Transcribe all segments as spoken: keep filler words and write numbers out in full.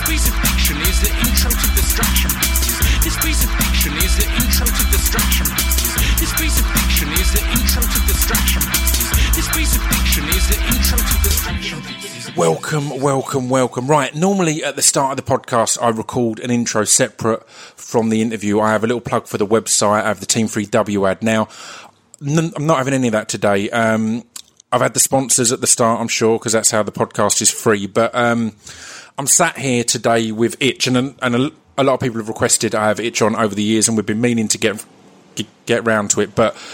piece of fiction is the intro to Distraction Masters. This piece of fiction is the intro to Distraction Masters. This piece of fiction is the intro to Distraction Masters. This piece of fiction is the intro to Distraction Masters. Welcome, welcome, welcome. Right, normally at the start of the podcast, I record an intro separate from the interview. I have a little plug for the website. I have the Team three W ad. Now, n- I'm not having any of that today. Um, I've had the sponsors at the start, I'm sure, because that's how the podcast is free. But um, I'm sat here today with Itch, and, and a, a lot of people have requested I have Itch on over the years, and we've been meaning to get get, get round to it. But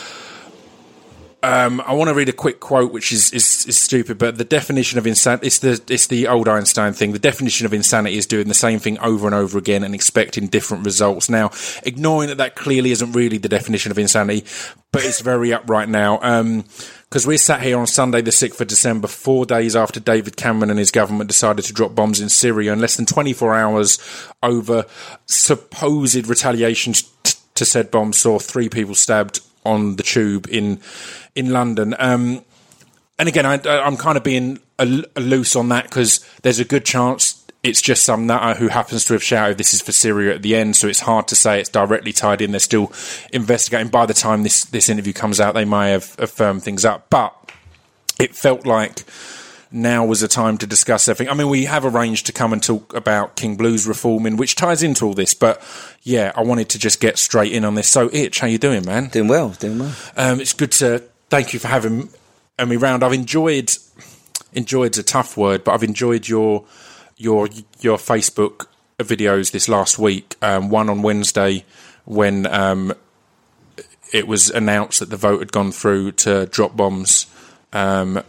um, I want to read a quick quote, which is, is, is stupid, but the definition of insanity, it's the, it's the old Einstein thing, the definition of insanity is doing the same thing over and over again and expecting different results. Now, ignoring that that clearly isn't really the definition of insanity, but it's very up right now. Um, Because we're sat here on Sunday the sixth of December, four days after David Cameron and his government decided to drop bombs in Syria, and less than twenty-four hours over supposed retaliation t- to said bombs saw three people stabbed on the tube in in London. Um, and again, I, I'm kind of being a, a loose on that because there's a good chance it's just some nutter who happens to have shouted this is for Syria at the end, so it's hard to say it's directly tied in. They're still investigating. By the time this, this interview comes out, they may have, have firmed things up. But it felt like now was a time to discuss everything. I mean, we have arranged to come and talk about King Blues reforming, which ties into all this. But, yeah, I wanted to just get straight in on this. So, Itch, how you doing, man? Doing well, doing well. Um, it's good to... Thank you for having me round. I've enjoyed... Enjoyed's a tough word, but I've enjoyed your... your your Facebook videos this last week, um, one on Wednesday when um, it was announced that the vote had gone through to drop bombs um,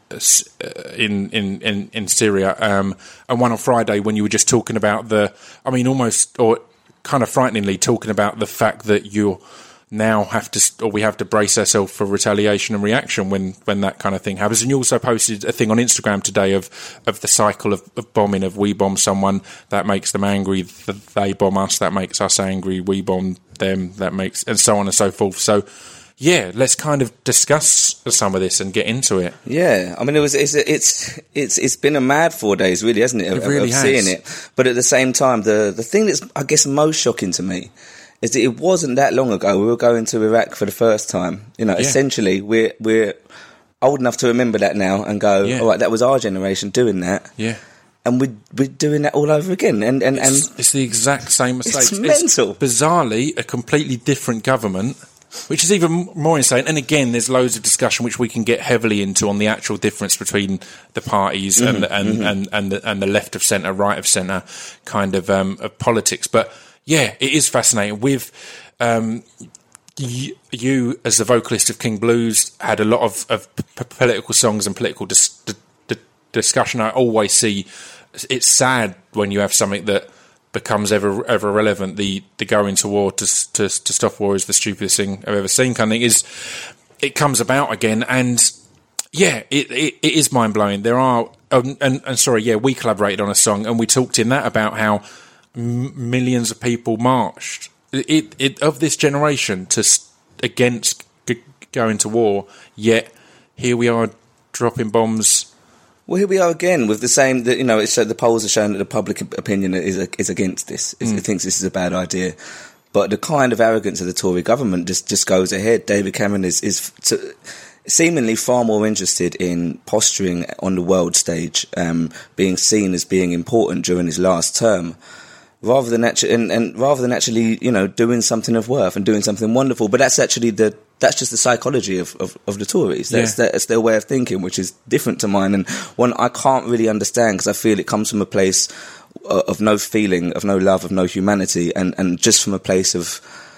in, in, in, in Syria, um, and one on Friday when you were just talking about the, I mean, almost, or kind of frighteningly talking about the fact that you're now have to, or we have to brace ourselves for retaliation and reaction when, when that kind of thing happens. And you also posted a thing on Instagram today of, of the cycle of, of bombing, of we bomb someone, that makes them angry, they bomb us, that makes us angry, we bomb them, that makes, and so on and so forth. So, yeah, let's kind of discuss some of this and get into it. Yeah, I mean, it was it's it's it's it's been a mad four days, really, hasn't it? It of, really of has. Seeing it, but at the same time, the the thing that's I guess most shocking to me is that it wasn't that long ago we were going to Iraq for the first time. You know, yeah. Essentially, we're we're old enough to remember that now and go, yeah. All right, that was our generation doing that. Yeah. And we're, we're doing that all over again. And, and, it's, and it's the exact same mistake. It's mental. It's bizarrely a completely different government, which is even more insane. And again, there's loads of discussion which we can get heavily into on the actual difference between the parties mm-hmm, and, and, mm-hmm. and, and, the, and the left of centre, right of centre kind of, um, of politics. But yeah, it is fascinating. With um, you, you, as the vocalist of King Blues, had a lot of, of p- political songs and political dis- d- d- discussion. I always see it's sad when you have something that becomes ever ever relevant. The the going to war to, to to stop war is the stupidest thing I've ever seen. Kind of thing is it comes about again, and yeah, it it, it is mind blowing. There are um, and and sorry, yeah, we collaborated on a song and we talked in that about how millions of people marched it, it of this generation to against g- going to war, yet here we are dropping bombs. Well, here we are again with the same. The, you know, it's, uh, the polls are showing that the public opinion is is against this. Mm. It thinks this is a bad idea, but the kind of arrogance of the Tory government just, just goes ahead. David Cameron is is to, seemingly far more interested in posturing on the world stage, um, being seen as being important during his last term, rather than actually, and, and rather than actually, you know, doing something of worth and doing something wonderful. But that's actually the that's just the psychology of, of, of the Tories. That's, yeah. that's their way of thinking, which is different to mine, and one I can't really understand because I feel it comes from a place of no feeling, of no love, of no humanity, and, and just from a place of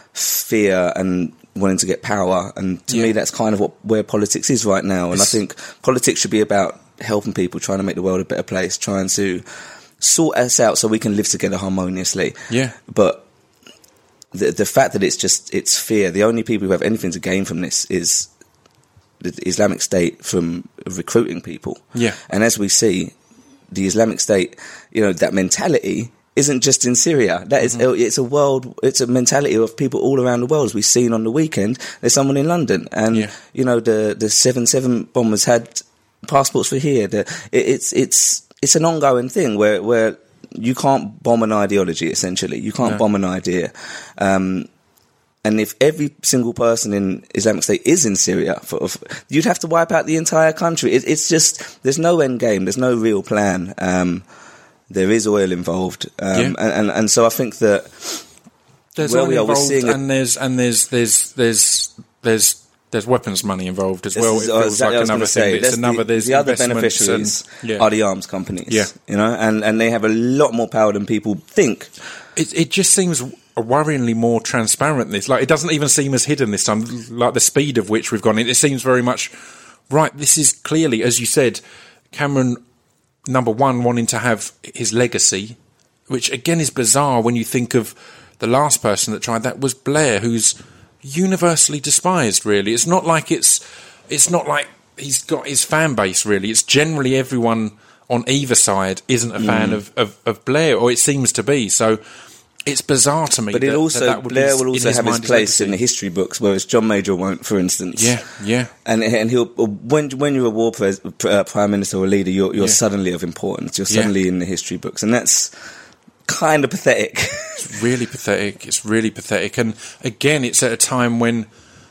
fear and wanting to get power. And to yeah. me, that's kind of what where politics is right now. And it's, I think politics should be about helping people, trying to make the world a better place, trying to sort us out so we can live together harmoniously. Yeah. But the the fact that it's just it's fear. The only people who have anything to gain from this is the Islamic State from recruiting people. Yeah. And as we see, the Islamic State, you know, that mentality isn't just in Syria. That is, mm-hmm. it's a world, it's a mentality of people all around the world. As we've seen on the weekend, there's someone in London, and yeah. you know, the the seven seven bombers had passports for here. The, it, it's it's it's an ongoing thing where where you can't bomb an ideology. Essentially, you can't No. bomb an idea. Um, and if every single person in Islamic State is in Syria, for, for, you'd have to wipe out the entire country. It, it's just there's no end game. There's no real plan. Um, there is oil involved, um, Yeah. and, and and so I think that There's where oil we are, we're involved, seeing it- and there's and there's there's there's there's there's weapons money involved as This well. is It feels exactly like what I was another gonna say. thing. It's There's another. the, There's the other investments beneficiaries and, yeah. are the arms companies. Yeah. You know, and and they have a lot more power than people think. It, it just seems worryingly more transparent. This, like, it doesn't even seem as hidden this time. Like the speed of which we've gone in, it seems very much right. This is clearly, as you said, Cameron, number one, wanting to have his legacy, which again is bizarre when you think of the last person that tried that was Blair, who's universally despised. Really, it's not like it's it's not like he's got his fan base. Really, it's generally everyone on either side isn't a fan Mm. of, of, of Blair, or it seems to be. So it's bizarre to me. But that, it also that that would Blair be will in also his have his mind, place legacy. in the history books, whereas John Major won't, for instance. Yeah, yeah. And and he'll when when you're a war pres, uh, prime minister or leader, you're you're Yeah. suddenly of importance. You're Yeah. suddenly in the history books, and that's kind of pathetic. It's really pathetic. It's really pathetic. And again, it's at a time when,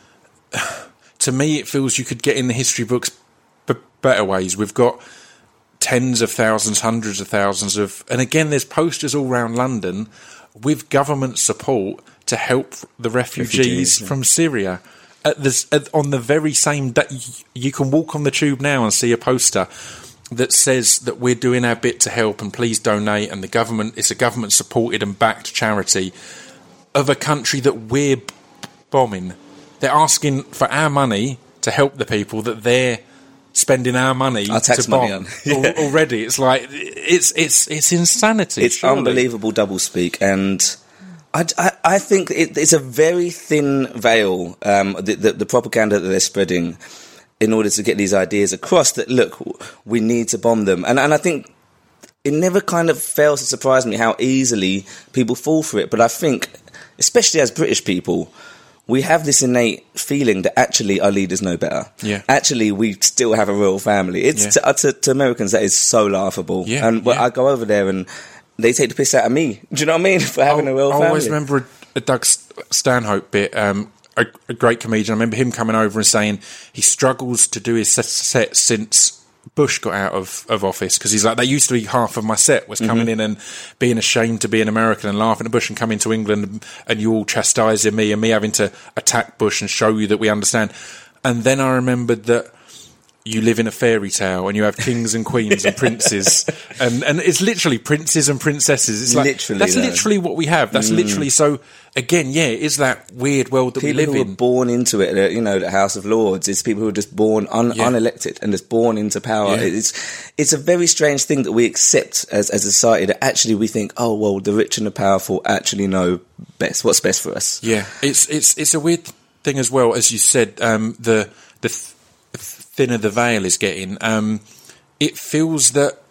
to me, it feels you could get in the history books b- better ways. We've got tens of thousands, hundreds of thousands of, and again, there's posters all around London with government support to help the refugees, Refugees, yeah. from Syria. At this, at, on the very same day, you can walk on the tube now and see a poster that says that we're doing our bit to help and please donate, and the government, it's a government supported and backed charity of a country that we're b- bombing. They're asking for our money to help the people that they're spending our money Our tax to bomb money on. Al- Yeah. already. It's like it's it's it's insanity. It's surely. unbelievable doublespeak, and I, I, I think it, it's a very thin veil, um, the, the, the propaganda that they're spreading in order to get these ideas across that, look, we need to bomb them. And, and I think it never kind of fails to surprise me how easily people fall for it. But I think, especially as British people, we have this innate feeling that actually our leaders know better. Yeah. Actually, we still have a royal family. It's Yeah. to, to, to Americans, that is so laughable. Yeah, And well, yeah. I go over there and they take the piss out of me. Do you know what I mean? For having a royal I family. always remember a, a Doug Stanhope bit, um, a, a great comedian. I remember him coming over and saying he struggles to do his set, set since Bush got out of, of office, because he's like, that used to be half of my set was coming Mm-hmm. in and being ashamed to be an American and laughing at Bush, and coming to England and, and you all chastising me and me having to attack Bush and show you that we understand. And then I remembered that you live in a fairy tale and you have kings and queens and princes, and, and it's literally princes and princesses. It's like, Literally, that's though. literally what we have. That's literally, so again, yeah, it is that weird world that People we live who in. are born into it, uh, you know, the House of Lords. It's people who are just born un- Yeah. unelected and just born into power. Yeah. It's it's a very strange thing that we accept as, as a society, that actually we think, oh, well, the rich and the powerful actually know best, what's best for us. Yeah, it's it's it's a weird thing as well, as you said. Um, the the th- thinner the veil is getting, um, it feels that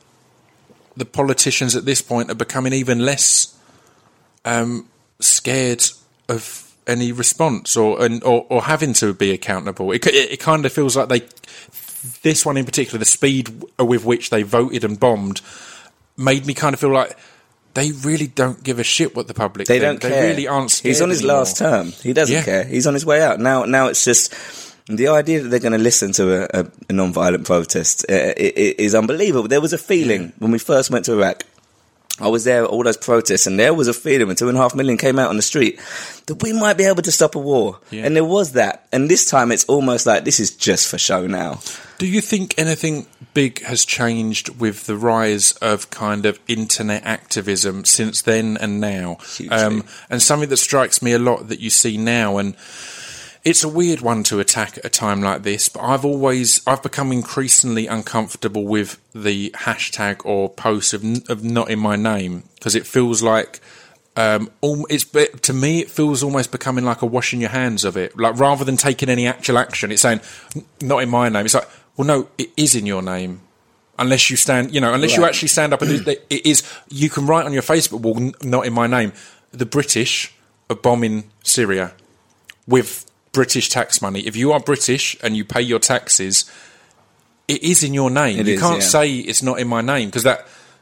the politicians at this point are becoming even less um, scared of any response or, and, or or having to be accountable. It, it, it kind of feels like they, this one in particular, the speed with which they voted and bombed, made me kind of feel like they really don't give a shit what the public They think. don't care. They really aren't scared. He's on his anymore. last term. He doesn't Yeah. care. He's on his way out. Now, now it's just the idea that they're going to listen to a, a, a non-violent protest uh, i- i- is unbelievable. There was a feeling when we first went to Iraq. I was there at all those protests, and there was a feeling when two and a half million came out on the street that we might be able to stop a war. Yeah. And there was that. And this time it's almost like this is just for show now. Do you think anything big has changed with the rise of kind of internet activism since then and now? Hugely. Um, and something that strikes me a lot that you see now, and it's a weird one to attack at a time like this, but I've always, I've become increasingly uncomfortable with the hashtag or post of, n- of not in my name, because it feels like, um, al- it's to me, it feels almost becoming like a washing your hands of it. Like, rather than taking any actual action, it's saying, "N- not in my name." It's like, well, no, it is in your name. Unless you stand, you know, unless you Right. actually stand up and do- it is, you can write on your Facebook wall, "N- not in my name." The British are bombing Syria with British tax money. If you are British and you pay your taxes, it is in your name. It you is, can't yeah. say it's not in my name, because that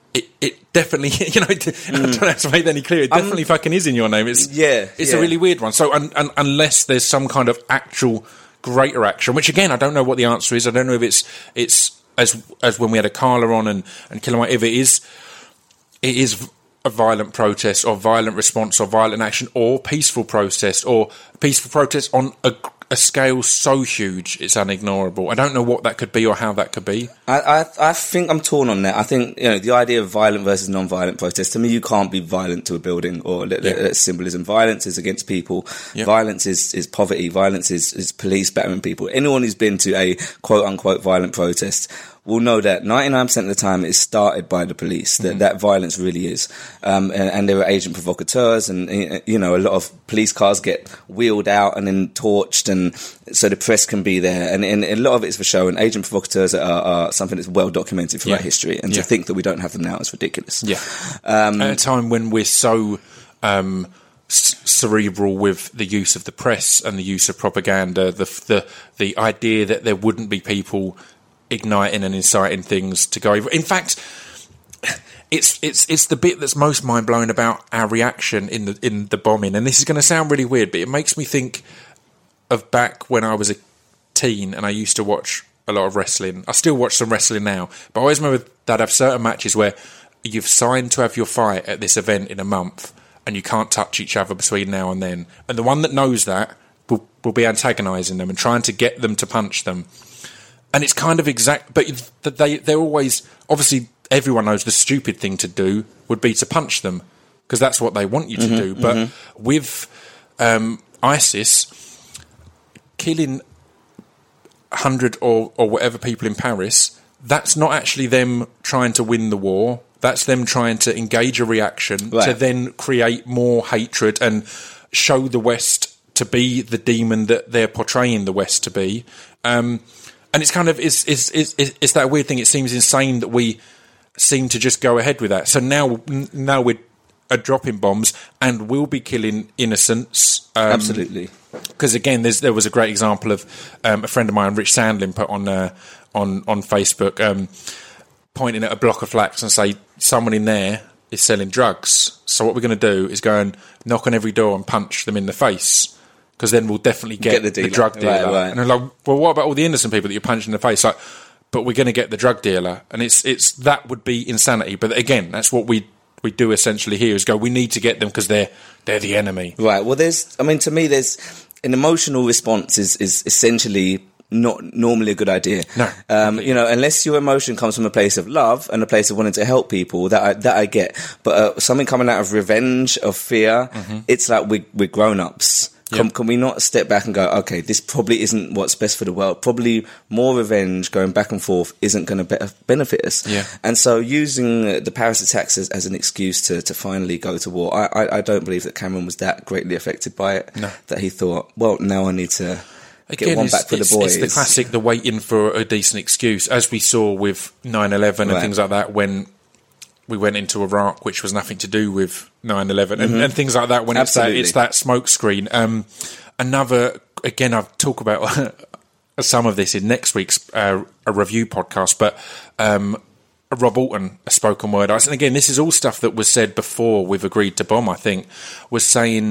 it, it definitely, you know, mm. I don't have to make that any clearer. It definitely um, fucking is in your name. It's yeah, it's yeah. a really weird one. So un, un, unless there's some kind of actual greater action, which again I don't know what the answer is. I don't know if it's it's as as when we had a Carla on and and Killamite, if it is it is a violent protest or violent response or violent action or peaceful protest or peaceful protest on a, a scale so huge it's unignorable. I don't know what that could be or how that could be. I, I I think I'm torn on that. I think, you know, the idea of violent versus non-violent protest, to me, you can't be violent to a building or yeah. that's symbolism. Violence is against people. Yep. Violence is, is poverty. Violence is, is police battering people. Anyone who's been to a quote-unquote violent protest will know that ninety-nine percent of the time it's started by the police, that mm-hmm. that violence really is. Um, and, and there are agent provocateurs and, you know, a lot of police cars get wheeled out and then torched, and so the press can be there. And, and a lot of it's for show, and agent provocateurs are, are something that's well documented throughout yeah. history. And yeah. to think that we don't have them now is ridiculous. Yeah. Um, At a time when we're so um, c- cerebral with the use of the press and the use of propaganda, the the the idea that there wouldn't be people igniting and inciting things to go over. In fact, it's it's it's the bit that's most mind blowing about our reaction in the in the bombing. And this is going to sound really weird, but it makes me think of back when I was a teen and I used to watch a lot of wrestling. I still watch some wrestling now, but I always remember that I'd have certain matches where you've signed to have your fight at this event in a month, and you can't touch each other between now and then. And the one that knows that will will be antagonising them and trying to get them to punch them. And it's kind of exact, but they, they're always, obviously everyone knows the stupid thing to do would be to punch them, because that's what they want you to mm-hmm, do. But mm-hmm. with um, ISIS, killing a hundred or, or whatever people in Paris, that's not actually them trying to win the war. That's them trying to engage a reaction right. to then create more hatred and show the West to be the demon that they're portraying the West to be. Um And it's kind of, it's, it's, it's, it's that weird thing. It seems insane that we seem to just go ahead with that. So now, now we're are dropping bombs and we'll be killing innocents. Um, Absolutely. Because again, there's, there was a great example of um, a friend of mine, Rich Sandlin, put on uh, on on Facebook, um, pointing at a block of flats and say, someone in there is selling drugs. So what we're going to do is go and knock on every door and punch them in the face. Because then we'll definitely get, get the, the drug dealer. Right, right. And I'm like, well, what about all the innocent people that you're punching in the face? Like, but we're going to get the drug dealer. And it's it's that would be insanity. But again, that's what we we do essentially here, is go, we need to get them because they're, they're the enemy. Right. Well, there's, I mean, to me, there's an emotional response is, is essentially not normally a good idea. No. Um, you know, unless your emotion comes from a place of love and a place of wanting to help people, that I, that I get. But uh, something coming out of revenge, of fear, mm-hmm. it's like we, we're grown-ups. Can, yep. can we not step back and go, okay, this probably isn't what's best for the world. Probably more revenge going back and forth isn't going to be- benefit us. Yeah. And so using the Paris attacks as, as an excuse to, to finally go to war, I, I, I don't believe that Cameron was that greatly affected by it, no. that he thought, well, now I need to Again, get one back for the boys. It's the classic, the waiting for a decent excuse, as we saw with nine eleven and right. things like that when we went into Iraq, which was nothing to do with nine eleven, and, mm-hmm. and things like that, when it's that, it's that smoke screen. Um, another, again, I'll talk about some of this in next week's uh, a review podcast, but um, Rob Alton, a spoken word artist, and again, this is all stuff that was said before we've agreed to bomb, I think, was saying,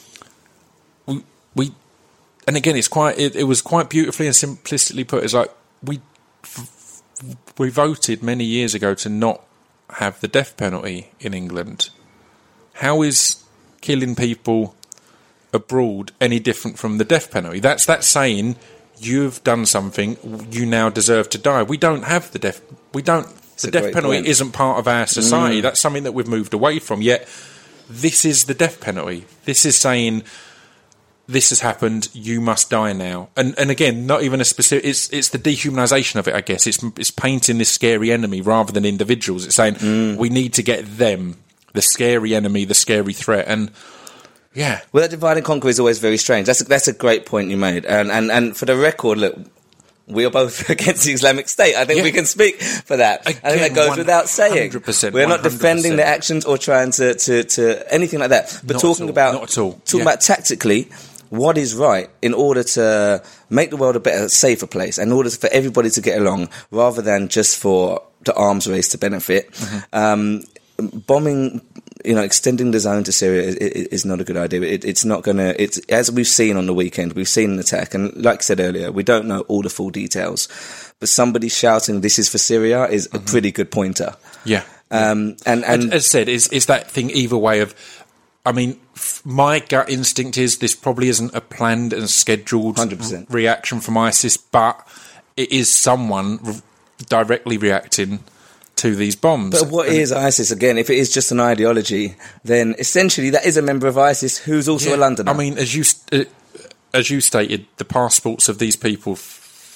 we, we and again, it's quite, it, it was quite beautifully and simplistically put, it's like, we, f- we voted many years ago to not have the death penalty in England. How is killing people abroad any different from the death penalty? That's that's saying you've done something, you now deserve to die. We don't have the death. We don't. That's the death penalty point. Isn't part of our society. Mm. That's something that we've moved away from. Yet this is the death penalty. This is saying, this has happened, you must die now. And and again, not even a specific, it's it's the dehumanisation of it, I guess. It's it's painting this scary enemy rather than individuals. It's saying, mm. we need to get them, the scary enemy, the scary threat. And yeah. Well, that divide and conquer is always very strange. That's a, that's a great point you made. And, and, and for the record, look, we are both against the Islamic State. I think yeah. we can speak for that. Again, I think that goes without saying. one hundred percent, We're not one hundred percent. defending the actions or trying to, to, to anything like that. But not talking at about not at all. talking yeah. about tactically, what is right in order to make the world a better, safer place, in order for everybody to get along, rather than just for the arms race to benefit. Mm-hmm. Um, bombing, you know, extending the zone to Syria is, is not a good idea. It, it's not going to. It's as we've seen on the weekend. We've seen an attack, and like I said earlier, we don't know all the full details. But somebody shouting "This is for Syria" is mm-hmm. a pretty good pointer. Yeah. Um, and, and as I said, is is that thing either way of. I mean, f- my gut instinct is this probably isn't a planned and scheduled one hundred percent reaction from ISIS, but it is someone re- directly reacting to these bombs. But what and is ISIS, again? If it is just an ideology, then essentially that is a member of ISIS who's also yeah, a Londoner. I mean, as you uh, as you stated, the passports of these people f-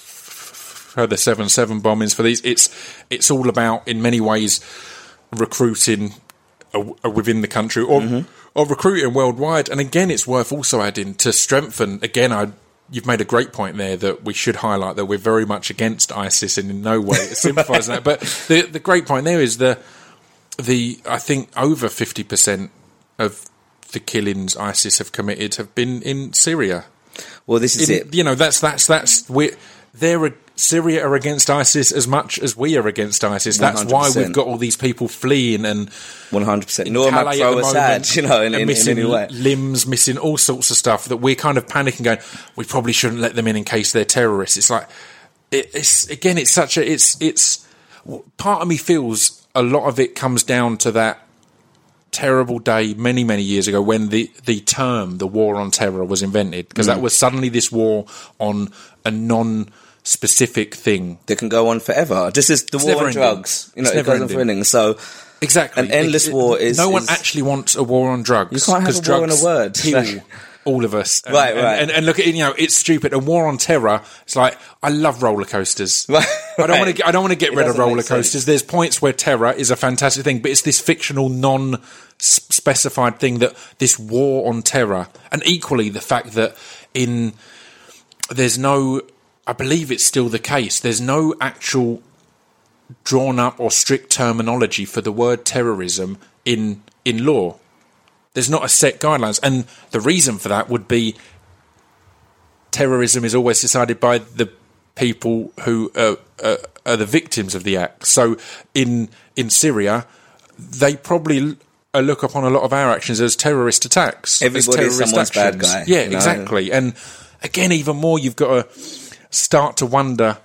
for the seven seven bombings, for these, it's it's all about, in many ways, recruiting a, a within the country or... Mm-hmm. Or recruiting worldwide. And again, it's worth also adding to strengthen, again, I, you've made a great point there that we should highlight that we're very much against ISIS and in no way sympathise with that. But the the great point there is the, the I think over fifty percent of the killings ISIS have committed have been in Syria. Well, this is in, it. You know, that's, that's, that's, we're, they're a, Syria are against ISIS as much as we are against ISIS. That's one hundred percent. Why we've got all these people fleeing and one hundred percent. Nor am I pro-Assad, you know, in, in, in any way. Limbs, missing all sorts of stuff that we're kind of panicking, going, we probably shouldn't let them in in case they're terrorists. It's like, it, it's again, it's such a, it's it's. Part of me feels a lot of it comes down to that terrible day many many years ago when the the term the war on terror was invented, because mm. that was suddenly this war on a non. specific thing that can go on forever. This is the it's war on drugs. You know, it's it goes on for ending. So exactly, an endless it, it, war is. No one is, actually wants a war on drugs. You can't have a war on a word. Kill all of us. And, right, and, right. And, and look at, you know, it's stupid. A war on terror. It's like, I love roller coasters. Right, I don't want to. I don't want to get it rid of roller coasters. Sense. There's points where terror is a fantastic thing, but it's this fictional, non-specified thing that this war on terror, and equally the fact that in there's no. I believe it's still the case. There's no actual drawn up or strict terminology for the word terrorism in in law. There's not a set guidelines. And the reason for that would be terrorism is always decided by the people who are, are, are the victims of the act. So in in Syria, they probably look upon a lot of our actions as terrorist attacks. Everybody is someone's bad guy. Yeah, you know? Exactly. And again, even more, you've got to start to wonder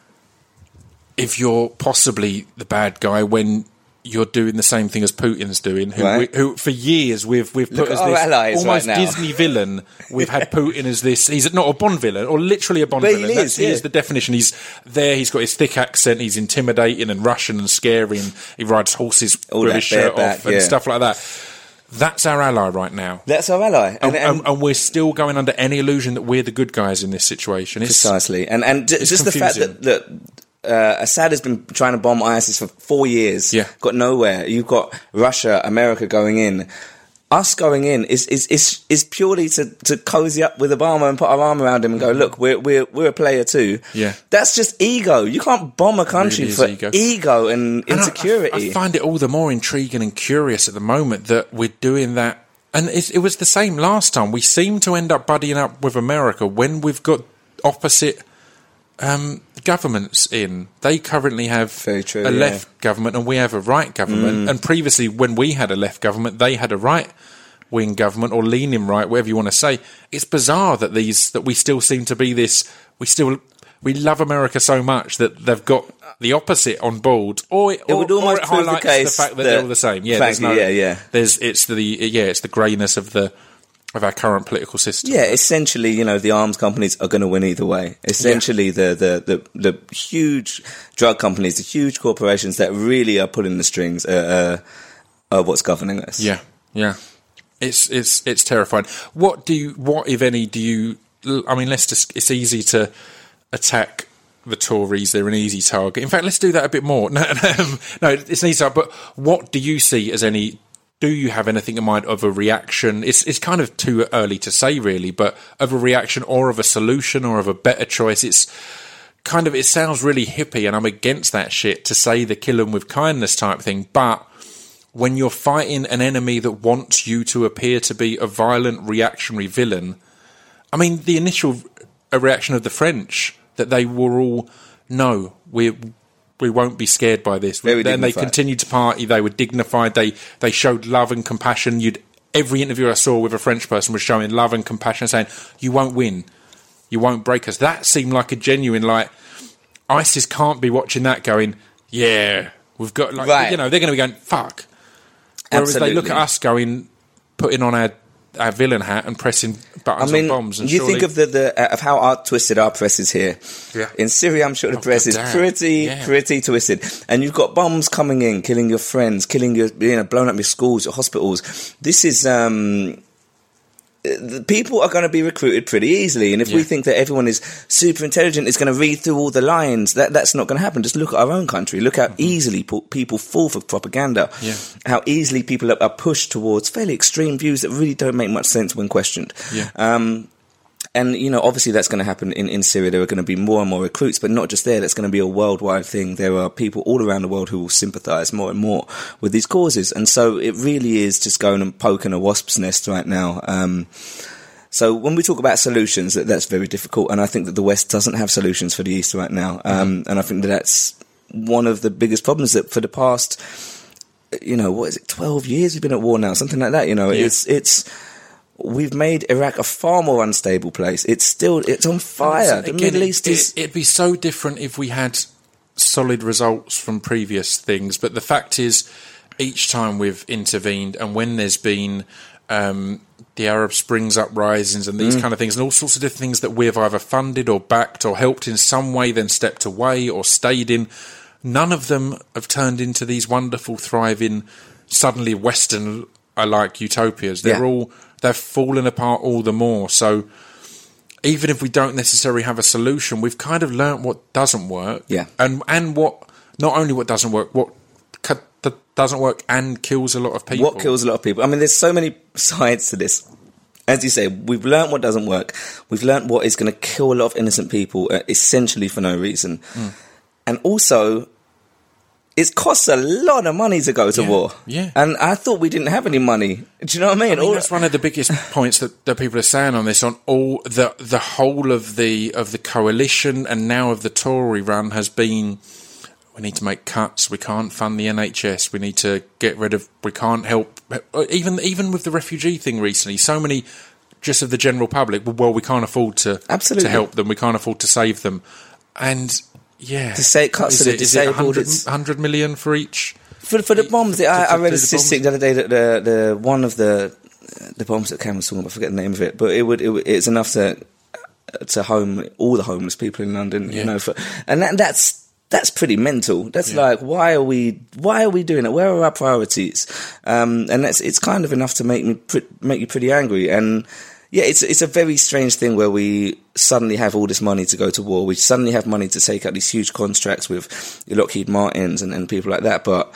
if you're possibly the bad guy when you're doing the same thing as Putin's doing, who, right. we, who for years we've we've put Look as at this our allies almost right now. Disney villain. We've had Putin as this. He's not a Bond villain, or literally a Bond But villain. he That's, is, he yeah. is the definition. He's there. He's got his thick accent. He's intimidating and Russian and scary, and he rides horses All with that his shirt bareback, off and yeah. stuff like that. That's our ally right now. That's our ally, And, and, and, and, and we're still going under any illusion that we're the good guys in this situation. It's, precisely. And and j- it's just confusing. the fact that, that uh, Assad has been trying to bomb ISIS for four years, Yeah. got nowhere. You've got Russia, America going in. Us going in is is is, is purely to, to cozy up with Obama and put our arm around him and go, look, we're we're we're a player too. Yeah. That's just ego. You can't bomb a country Really is for ego. ego, and And I- insecurity. I, I find it all the more intriguing and curious at the moment that we're doing that. And it, it was the same last time. We seem to end up buddying up with America when we've got opposite um, governments in. They currently have Very true, a yeah. left government and we have a right government. Mm. And previously, when we had a left government, they had a right-wing government, or leaning right, whatever you want to say. It's bizarre that these that we still seem to be this. We still we love America so much that they've got the opposite on board, or, It would or, almost or it prove the highlights case the fact that, that- they're all the same. Yeah, there's frankly, no, yeah, yeah. There's it's the yeah, it's the greyness of the of our current political system. Yeah, essentially, you know, the arms companies are going to win either way. Essentially, the, the, the, the huge drug companies, the huge corporations that really are pulling the strings are, uh, are what's governing us. Yeah, yeah. It's it's it's terrifying. What do you? What, if any, do you? I mean, let's just. It's easy to attack the Tories. They're an easy target. In fact, let's do that a bit more. No, no, no it's an easy target. But what do you see as any? Do you have anything in mind of a reaction? It's it's kind of too early to say, really, but of a reaction or of a solution or of a better choice. It's kind of, it sounds really hippie, and I'm against that shit to say the kill 'em with kindness type thing. But when you're fighting an enemy that wants you to appear to be a violent reactionary villain, I mean, the initial reaction of the French, that they were all, no, we we won't be scared by this. Very then dignified. They continued to party. They were dignified. They they showed love and compassion. You'd every interview I saw with a French person was showing love and compassion, saying, "You won't win, you won't break us." That seemed like a genuine, like, ISIS can't be watching that going, "Yeah, we've got," like, right. you know, they're going to be going, "Fuck." Whereas Absolutely. they look at us going, putting on our our villain hat and pressing buttons I mean, on bombs. And you surely, think of the, the uh, of how our, twisted our press is here. Yeah. In Syria, I'm sure the Oh, press is goddamn. pretty, Yeah. pretty twisted. And you've got bombs coming in, killing your friends, killing your, you know, blowing up your schools, your hospitals. This is, um, the people are going to be recruited pretty easily. And if Yeah. we think that everyone is super intelligent, is going to read through all the lines, that that's not going to happen. Just look at our own country. Look how easily po- people fall for propaganda. Yeah. How easily people are, are pushed towards fairly extreme views that really don't make much sense when questioned. Yeah. Um, and, you know, obviously that's going to happen in, in Syria. There are going to be more and more recruits, but not just there. That's going to be a worldwide thing. There are people all around the world who will sympathise more and more with these causes. And so it really is just going and poking a wasp's nest right now. Um, so when we talk about solutions, that, that's very difficult. And I think that the West doesn't have solutions for the East right now. Um, and I think that that's one of the biggest problems, that for the past, you know, what is it, twelve years we've been at war now, something like that. You know, Yeah. it's, it's, we've made Iraq a far more unstable place. It's still, it's on fire. The Again, Middle it- East is, it, it'd be so different if we had solid results from previous things. But the fact is, each time we've intervened, and when there's been um, the Arab Springs uprisings and these kind of things, and all sorts of different things that we've either funded or backed or helped in some way, then stepped away or stayed in, none of them have turned into these wonderful, thriving, suddenly Western-like utopias. They're Yeah. all, they've fallen apart all the more. So even if we don't necessarily have a solution, we've kind of learnt what doesn't work. Yeah. And and what, not only what doesn't work, what c- that doesn't work and kills a lot of people. what kills a lot of people. I mean, there's so many sides to this. As you say, we've learnt what doesn't work. We've learnt what is going to kill a lot of innocent people, uh, essentially for no reason. Mm. And also, it costs a lot of money to go to Yeah, war. yeah. And I thought we didn't have any money. Do you know what I mean? I mean, All- that's one of the biggest points that, that people are saying on this. On all the the whole of the of the coalition and now of the Tory run has been, we need to make cuts. We can't fund the N H S. We need to get rid of. We can't help. Even even with the refugee thing recently, so many just of the general public. Well, we can't afford to Absolutely. to help them. We can't afford to save them. And yeah, To say cuts Is to the it- is it disabled, 100, it's- one hundred million for each. For for the bombs, to- I, I to read do a the statistic bombs? the other day that the the one of the the bombs that Cameron was talking about, I forget the name of it, but it would it, would- it's enough to to home all the homeless people in London, Yeah. you know, for, and that, that's that's pretty mental. That's Yeah. like, why are we why are we doing it? Where are our priorities? Um, and that's it's kind of enough to make me pre- make you pretty angry. And yeah, it's it's a very strange thing where we suddenly have all this money to go to war. We suddenly have money to take out these huge contracts with Lockheed Martins and, and people like that, but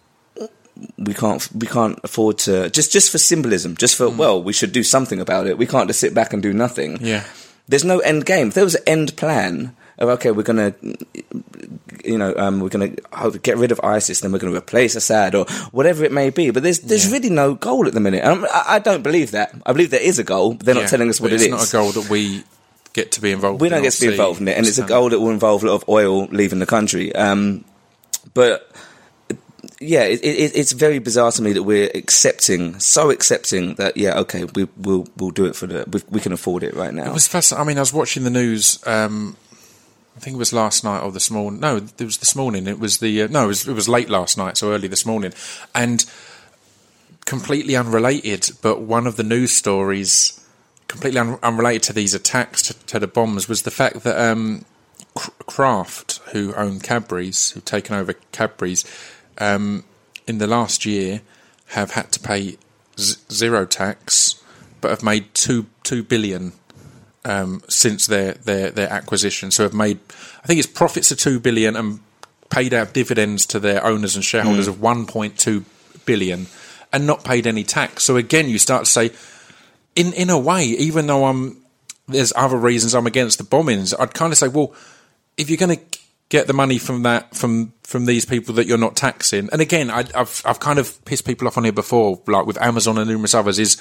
we can't we can't afford to just just for symbolism, just for well, we should do something about it. We can't just sit back and do nothing. Yeah. There's no end game. If there was an end plan of okay, we're gonna, you know, um, we're gonna get rid of ISIS, then we're gonna replace Assad or whatever it may be. But there's there's Yeah. really no goal at the minute. And I, I don't believe that. I believe there is a goal, but they're Yeah, not telling us what but it is. It's not a goal that we get to be involved We in. don't or get to be see. involved in it, and it's a So- goal that will involve a lot of oil leaving the country. Um, but yeah, it, it, it's very bizarre to me that we're accepting, so accepting that yeah, okay, we, we'll we'll do it for the we, we can afford it right now. It was fascinating. I mean, I was watching the news. Um, I think it was last night or this morning. No, it was this morning. It was the uh, no, it was, it was late last night, so early this morning, and completely unrelated. But one of the news stories, completely un- unrelated to these attacks to, to the bombs, was the fact that um, Kraft, who own Cadbury's, who've taken over Cadbury's, um, in the last year have had to pay z- zero tax, but have made two two billion. Um, since their, their, their acquisition, so have made, I think it's profits of two billion and paid out dividends to their owners and shareholders Mm. of one point two billion, and not paid any tax. So again, you start to say, in in a way, even though I'm there's other reasons I'm against the bombings, I'd kind of say, well, if you're going to get the money from that from from these people that you're not taxing, and again, I, I've I've kind of pissed people off on here before, like with Amazon and numerous others, is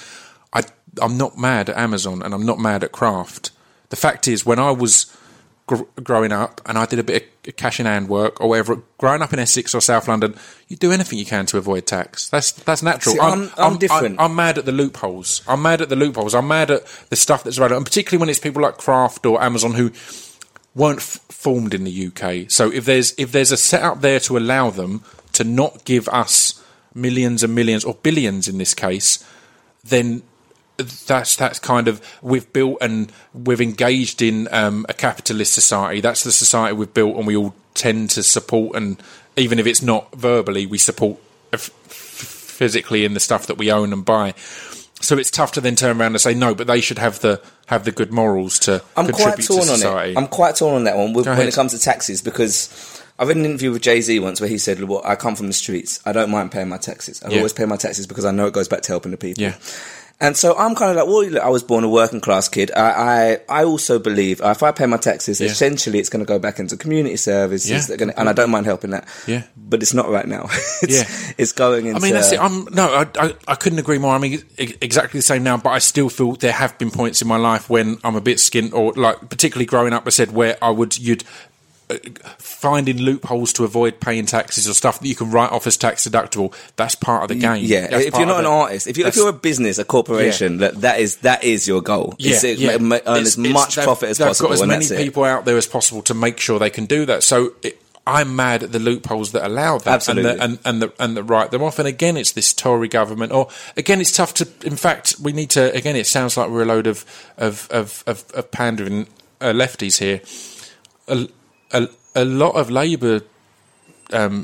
I, I'm not mad at Amazon and I'm not mad at Kraft. The fact is, when I was gr- growing up and I did a bit of cash in hand work or whatever, growing up in Essex or South London, you do anything you can to avoid tax. That's that's natural. See, I'm, I'm, I'm different. I'm, I'm mad at the loopholes. I'm mad at the loopholes. I'm mad at the stuff that's around, and particularly when it's people like Kraft or Amazon who weren't f- formed in the U K. So if there's if there's a setup there to allow them to not give us millions and millions or billions in this case, then that's that's kind of we've built and we've engaged in um, a capitalist society. That's the society we've built, and we all tend to support, and even if it's not verbally, we support f- physically in the stuff that we own and buy. So it's tough to then turn around and say no, but they should have the have the good morals to I'm contribute quite torn to society. on it. I'm quite torn on that one with, Go when ahead. it comes to taxes, because I read an interview with Jay-Z once where he said, well, I come from the streets. I don't mind paying my taxes. I Yeah. always pay my taxes because I know it goes back to helping the people. Yeah. And so I'm kind of like, well, look, I was born a working class kid. I, I, I also believe uh, if I pay my taxes, Yeah. essentially it's going to go back into community services. Yeah. That are gonna, and I don't mind helping that. Yeah. But it's not right now. it's, Yeah. it's going into... I mean, that's it. I'm no, I, I, I couldn't agree more. I mean, e- exactly the same now. But I still feel there have been points in my life when I'm a bit skint, or like particularly growing up, I said where I would you'd uh, finding loopholes to avoid paying taxes or stuff that you can write off as tax deductible. That's part of the game. Yeah, That's if part you're not of an it. artist, if you're, if That's- you're a business, a corporation, that, that is that is your goal. Yeah, It's, yeah. ma- ma- earn It's- as it's- much they've- profit as they've possible, got as and many that's it. people out there as possible to make sure they can do that. So it, I'm mad at the loopholes that allow that, Absolutely. and the, and, and the and the write them off. And again, it's this Tory government, or again, it's tough to. In fact, we need to. Again, it sounds like we're a load of of of, of, of pandering uh, lefties here. A, a, a lot of Labour um,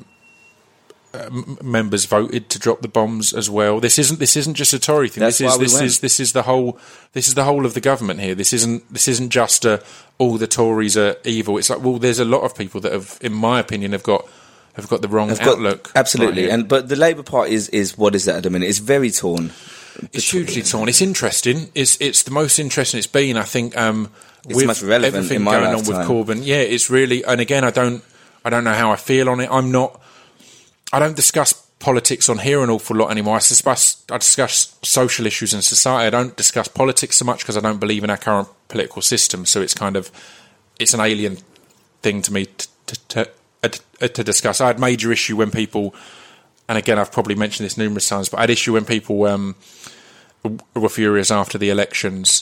uh, m- members voted to drop the bombs as well. This isn't this isn't just a Tory thing. That's this is why we this went. is this is the whole this is the whole of the government here. This isn't this isn't just a all the Tories are evil. It's like, well, there's a lot of people that have, in my opinion, have got have got the wrong I've got- outlook. absolutely, right here. and but the Labour Party is, is what is that at the minute? It's very torn. It's hugely torn. It's interesting. It's it's the most interesting it's been. I think um, It's with most relevant everything in my going lifetime. on with Corbyn. Yeah, it's really. And again, I don't I don't know how I feel on it. I'm not. I don't discuss politics on here an awful lot anymore. I discuss I discuss social issues in society. I don't discuss politics so much because I don't believe in our current political system. So it's kind of it's an alien thing to me to to, to, to discuss. I had major issue when people. And again, I've probably mentioned this numerous times, but I had issue when people um, were furious after the elections,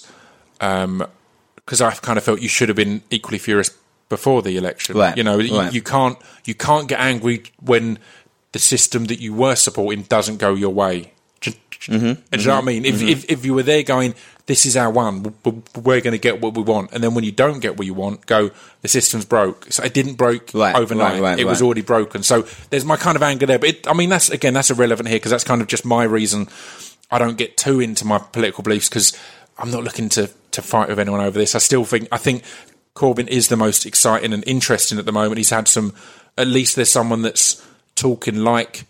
because I kind of felt you should have been equally furious before the election. Right, You know, you, right. you can't you can't get angry when the system that you were supporting doesn't go your way. Do, Mm-hmm, do you know what I mean? If, if if you were there going, this is our one, we're, we're going to get what we want, and then when you don't get what you want, go, the system's broke. So it didn't break Right, overnight. right, right, it was right. already broken. So there's my kind of anger there. But it, I mean, that's again, that's irrelevant here because that's kind of just my reason. I don't get too into my political beliefs because I'm not looking to, to fight with anyone over this. I still think I think Corbyn is the most exciting and interesting at the moment. He's had some. At least there's someone that's talking like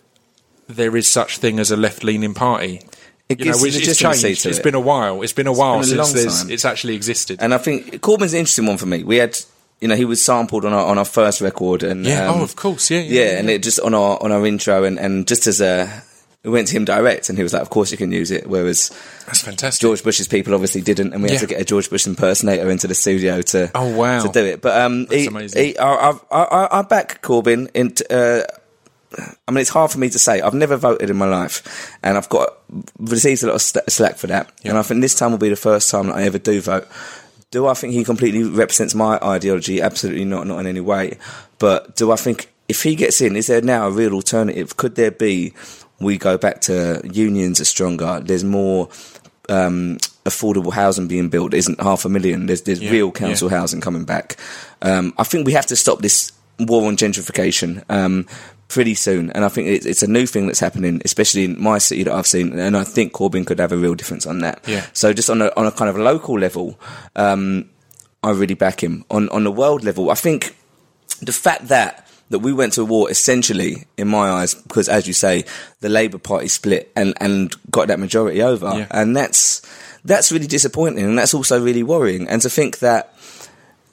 there is such thing as a left-leaning party. It You know, gives which it's legitimacy changed. to It's it. been a while. It's been a while been a long since there's, time. it's actually existed. And I think Corbyn's an interesting one for me. We had, you know, he was sampled on our on our first record, and yeah. um, oh, of course. Yeah. yeah, Yeah. and it just on our on our intro, and, and just as a, we went to him direct, and he was like, "Of course you can use it." Whereas That's fantastic. George Bush's people obviously didn't, and we had Yeah. to get a George Bush impersonator into the studio to Oh, wow. to do it. But um, That's he, amazing. he, I, I, I, I back Corbyn into. Uh, I mean, it's hard for me to say. I've never voted in my life, and I've got received a lot of st- slack for that. Yeah. And I think this time will be the first time that I ever do vote. Do I think he completely represents my ideology? Absolutely not, not in any way. But do I think if he gets in, is there now a real alternative? Could there be? We go back to unions are stronger. There's more um, affordable housing being built. There isn't half a million. There's there's Yeah, real council yeah. housing coming back. Um, I think we have to stop this war on gentrification. Um, pretty soon, and I think it's, it's a new thing that's happening, especially in my city that I've seen, and I think Corbyn could have a real difference on that. Yeah. So just on a on a kind of local level, um, I really back him. On on the world level, I think the fact that that we went to war essentially, in my eyes, because as you say, the Labour Party split and and got that majority over, Yeah. and that's that's really disappointing, and that's also really worrying. And to think that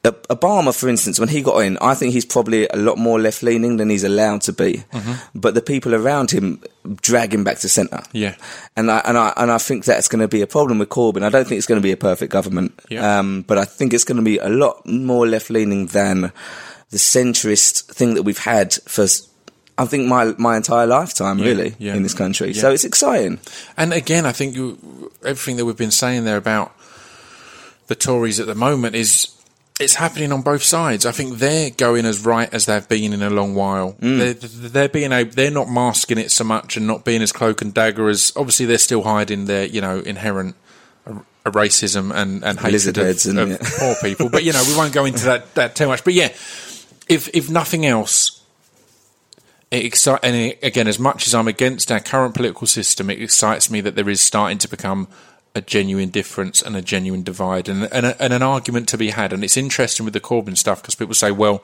Obama, for instance, when he got in, I think he's probably a lot more left-leaning than he's allowed to be. Mm-hmm. But the people around him drag him back to centre. Yeah, and I and I and I think that's going to be a problem with Corbyn. I don't think it's going to be a perfect government. Yeah. Um, but I think it's going to be a lot more left-leaning than the centrist thing that we've had for, I think, my my entire lifetime, yeah, really, yeah. in this country. Yeah. So it's exciting. And again, I think you, everything that we've been saying there about the Tories at the moment is. It's happening on both sides. I think they're going as right as they've been in a long while. Mm. They're, they're being able, they're not masking it so much and not being as cloak and dagger as, obviously they're still hiding their, you know, inherent uh, racism and, and hatred of, and, of yeah. poor people. But, you know, we won't go into that, that too much. But yeah, if if nothing else, it exci- and it, again, as much as I'm against our current political system, it excites me that there is starting to become a genuine difference and a genuine divide and, and, a, and an argument to be had. And it's interesting with the Corbyn stuff because people say, well,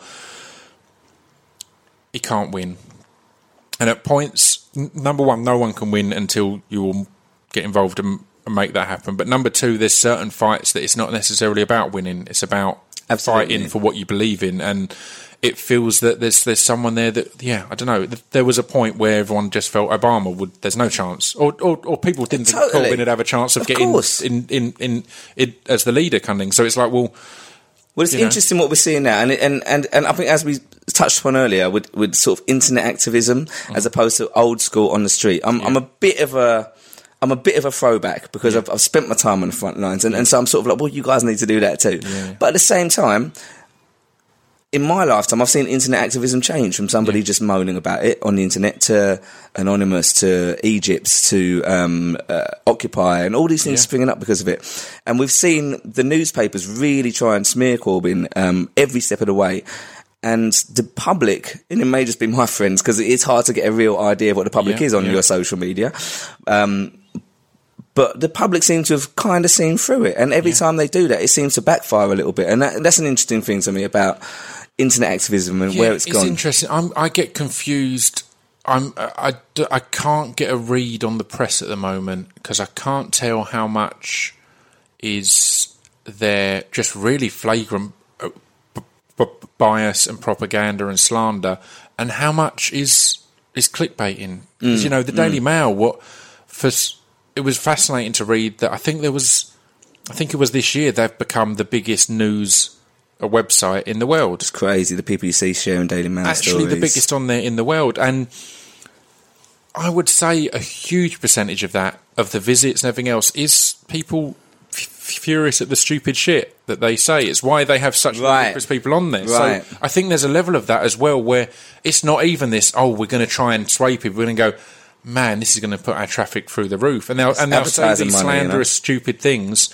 he can't win. And at points, n- number one, no one can win until you all get involved and, and make that happen. But number two, there's certain fights that it's not necessarily about winning. It's about Absolutely. fighting for what you believe in. And it feels that there's there's someone there that, yeah, I don't know. There was a point where everyone just felt Obama would. There's no chance, or or, or people didn't totally. think Corbyn would have a chance of, of getting course. in, in, in, in as the leader coming. So it's like, well, well, it's interesting know. what we're seeing now, and and and and I think as we touched upon earlier with with sort of internet activism mm. as opposed to old school on the street. I'm yeah. I'm a bit of a. I'm a bit of a throwback because yeah. I've, I've spent my time on the front lines, and, and so I'm sort of like, well, you guys need to do that too. Yeah. But at the same time, in my lifetime, I've seen internet activism change from somebody yeah. just moaning about it on the internet to Anonymous, to Egypt, to um, uh, Occupy, and all these things yeah. springing up because of it. And we've seen the newspapers really try and smear Corbyn um, every step of the way. And the public, and it may just be my friends, because it's hard to get a real idea of what the public yeah, is on yeah. your social media. Um, but the public seem to have kind of seen through it. And every yeah. time they do that, it seems to backfire a little bit. And that, that's an interesting thing to me about internet activism and yeah, where it's, it's gone. It's interesting. I'm, I get confused. I'm, I, I, I can't get a read on the press at the moment because I can't tell how much is there just really flagrant uh, b- b- bias and propaganda and slander, and how much is is clickbaiting. Mm, you know, the Daily mm. Mail. What for? It was fascinating to read that. I think there was. I think it was this year they've become the biggest news a website in the world. It's crazy, the people you see sharing Daily Mail Actually, stories. the biggest on there in the world. And I would say a huge percentage of that, of the visits and everything else, is people f- furious at the stupid shit that they say. It's why they have such right. ludicrous people on there. Right. So I think there's a level of that as well where it's not even this, oh, we're going to try and sway people. We're going to go, man, this is going to put our traffic through the roof. And they'll, and they'll say these money, slanderous, you know? stupid things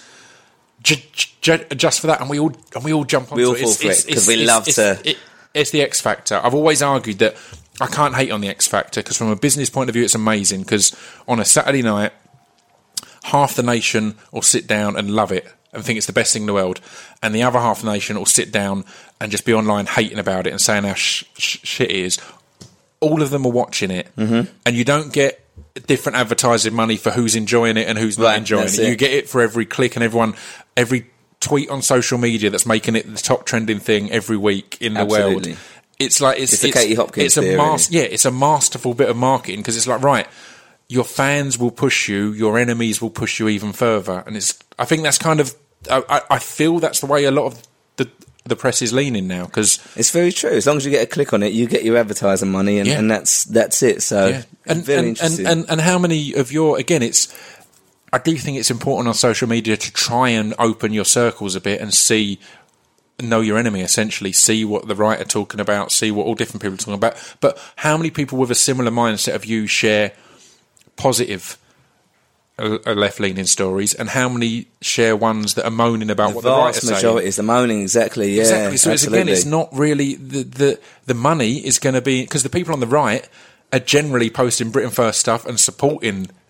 just for that, and we all and we all jump on we it. all fall it's, for it's, it because it's, we love it's, to. It, it's the X Factor. I've always argued that I can't hate on the X Factor because from a business point of view, it's amazing. Because on a Saturday night, half the nation will sit down and love it and think it's the best thing in the world, and the other half of the nation will sit down and just be online hating about it and saying how sh- sh- shit it is. All of them are watching it, mm-hmm. and you don't get different advertising money for who's enjoying it and who's right, not enjoying it. it. You get it for every click and everyone, every tweet on social media that's making it the top trending thing every week in the Absolutely. world. It's like it's it's a Katie Hopkins it's a theory. mas- yeah, it's a masterful bit of marketing because it's like, right, your fans will push you, your enemies will push you even further, and it's. I think that's kind of. I, I feel that's the way a lot of the the press is leaning now because it's very true. As long as you get a click on it, you get your advertising money, and, yeah. and that's that's it. So yeah. and, very and, interesting. And, and and how many of your again? It's. I do think it's important on social media to try and open your circles a bit and see, know your enemy essentially, see what the right are talking about, see what all different people are talking about. But how many people with a similar mindset of you share positive uh, left-leaning stories, and how many share ones that are moaning about the what the right are saying? The vast majority is the moaning, exactly. Yeah, exactly. So it's, absolutely. again, it's not really the the, the money is going to be because the people on the right are generally posting Britain First stuff and supporting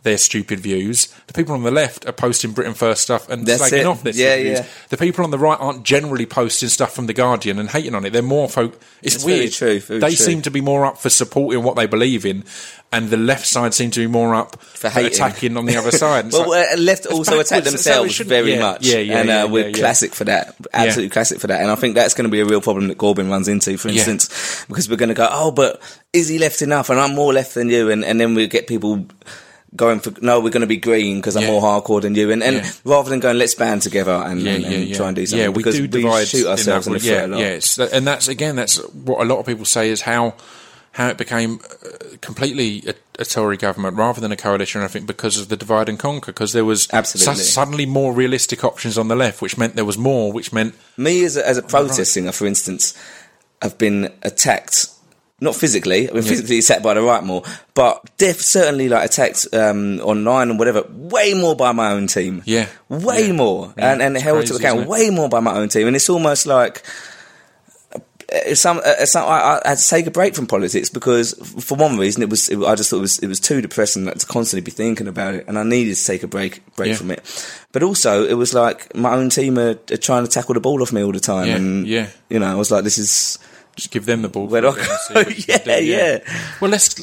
their stupid views. The people on the left are posting Britain First stuff and That's slagging it. off their Yeah, stupid views. yeah. The people on the right aren't generally posting stuff from The Guardian and hating on it. They're more folk. It's It's very weird. true, very they true. seem to be more up for supporting what they believe in, and the left side seem to be more up For hating. attacking on the other side. And it's Well, like- uh, left also backwards. attack So it themselves shouldn't- very yeah, much, yeah, yeah, and uh, yeah, we're yeah, yeah. classic for that. Absolutely classic for that. And I think that's going to be a real problem that Corbyn runs into, for Yeah. instance, because we're going to go, oh, but is he left enough? And I'm more left than you, and, and then we get people going for, no, we're going to be green because I'm Yeah. more hardcore than you, and, and Yeah. rather than going, let's band together and, Yeah, and, yeah, and yeah. try and do something, Yeah, we because do divide shoot ourselves in, in the that, foot yeah, a lot. yeah, it's, and that's again, that's what a lot of people say is how how it became uh, completely a, a Tory government rather than a coalition. I think because of the divide and conquer, because there was Absolutely. su- suddenly more realistic options on the left, which meant there was more, which meant Me as a, as a protest singer, for instance, have been attacked. Not physically, I mean, physically attacked by the right more, but def- certainly like attacked um, online and whatever, way more by my own team. Yeah. Way Yeah. more. Yeah, and and it's held crazy, to account, isn't it? way more by my own team. And it's almost like, uh, some, uh, some, I, I had to take a break from politics because, f- for one reason, it was it, I just thought it was it was too depressing to constantly be thinking about it, and I needed to take a break break Yeah. from it. But also, it was like my own team are, are trying to tackle the ball off me all the time, Yeah, and yeah. you know, I was like, this is. just give them the ball. Where do I for it and see go? what you can Yeah, do, yeah. Well, let's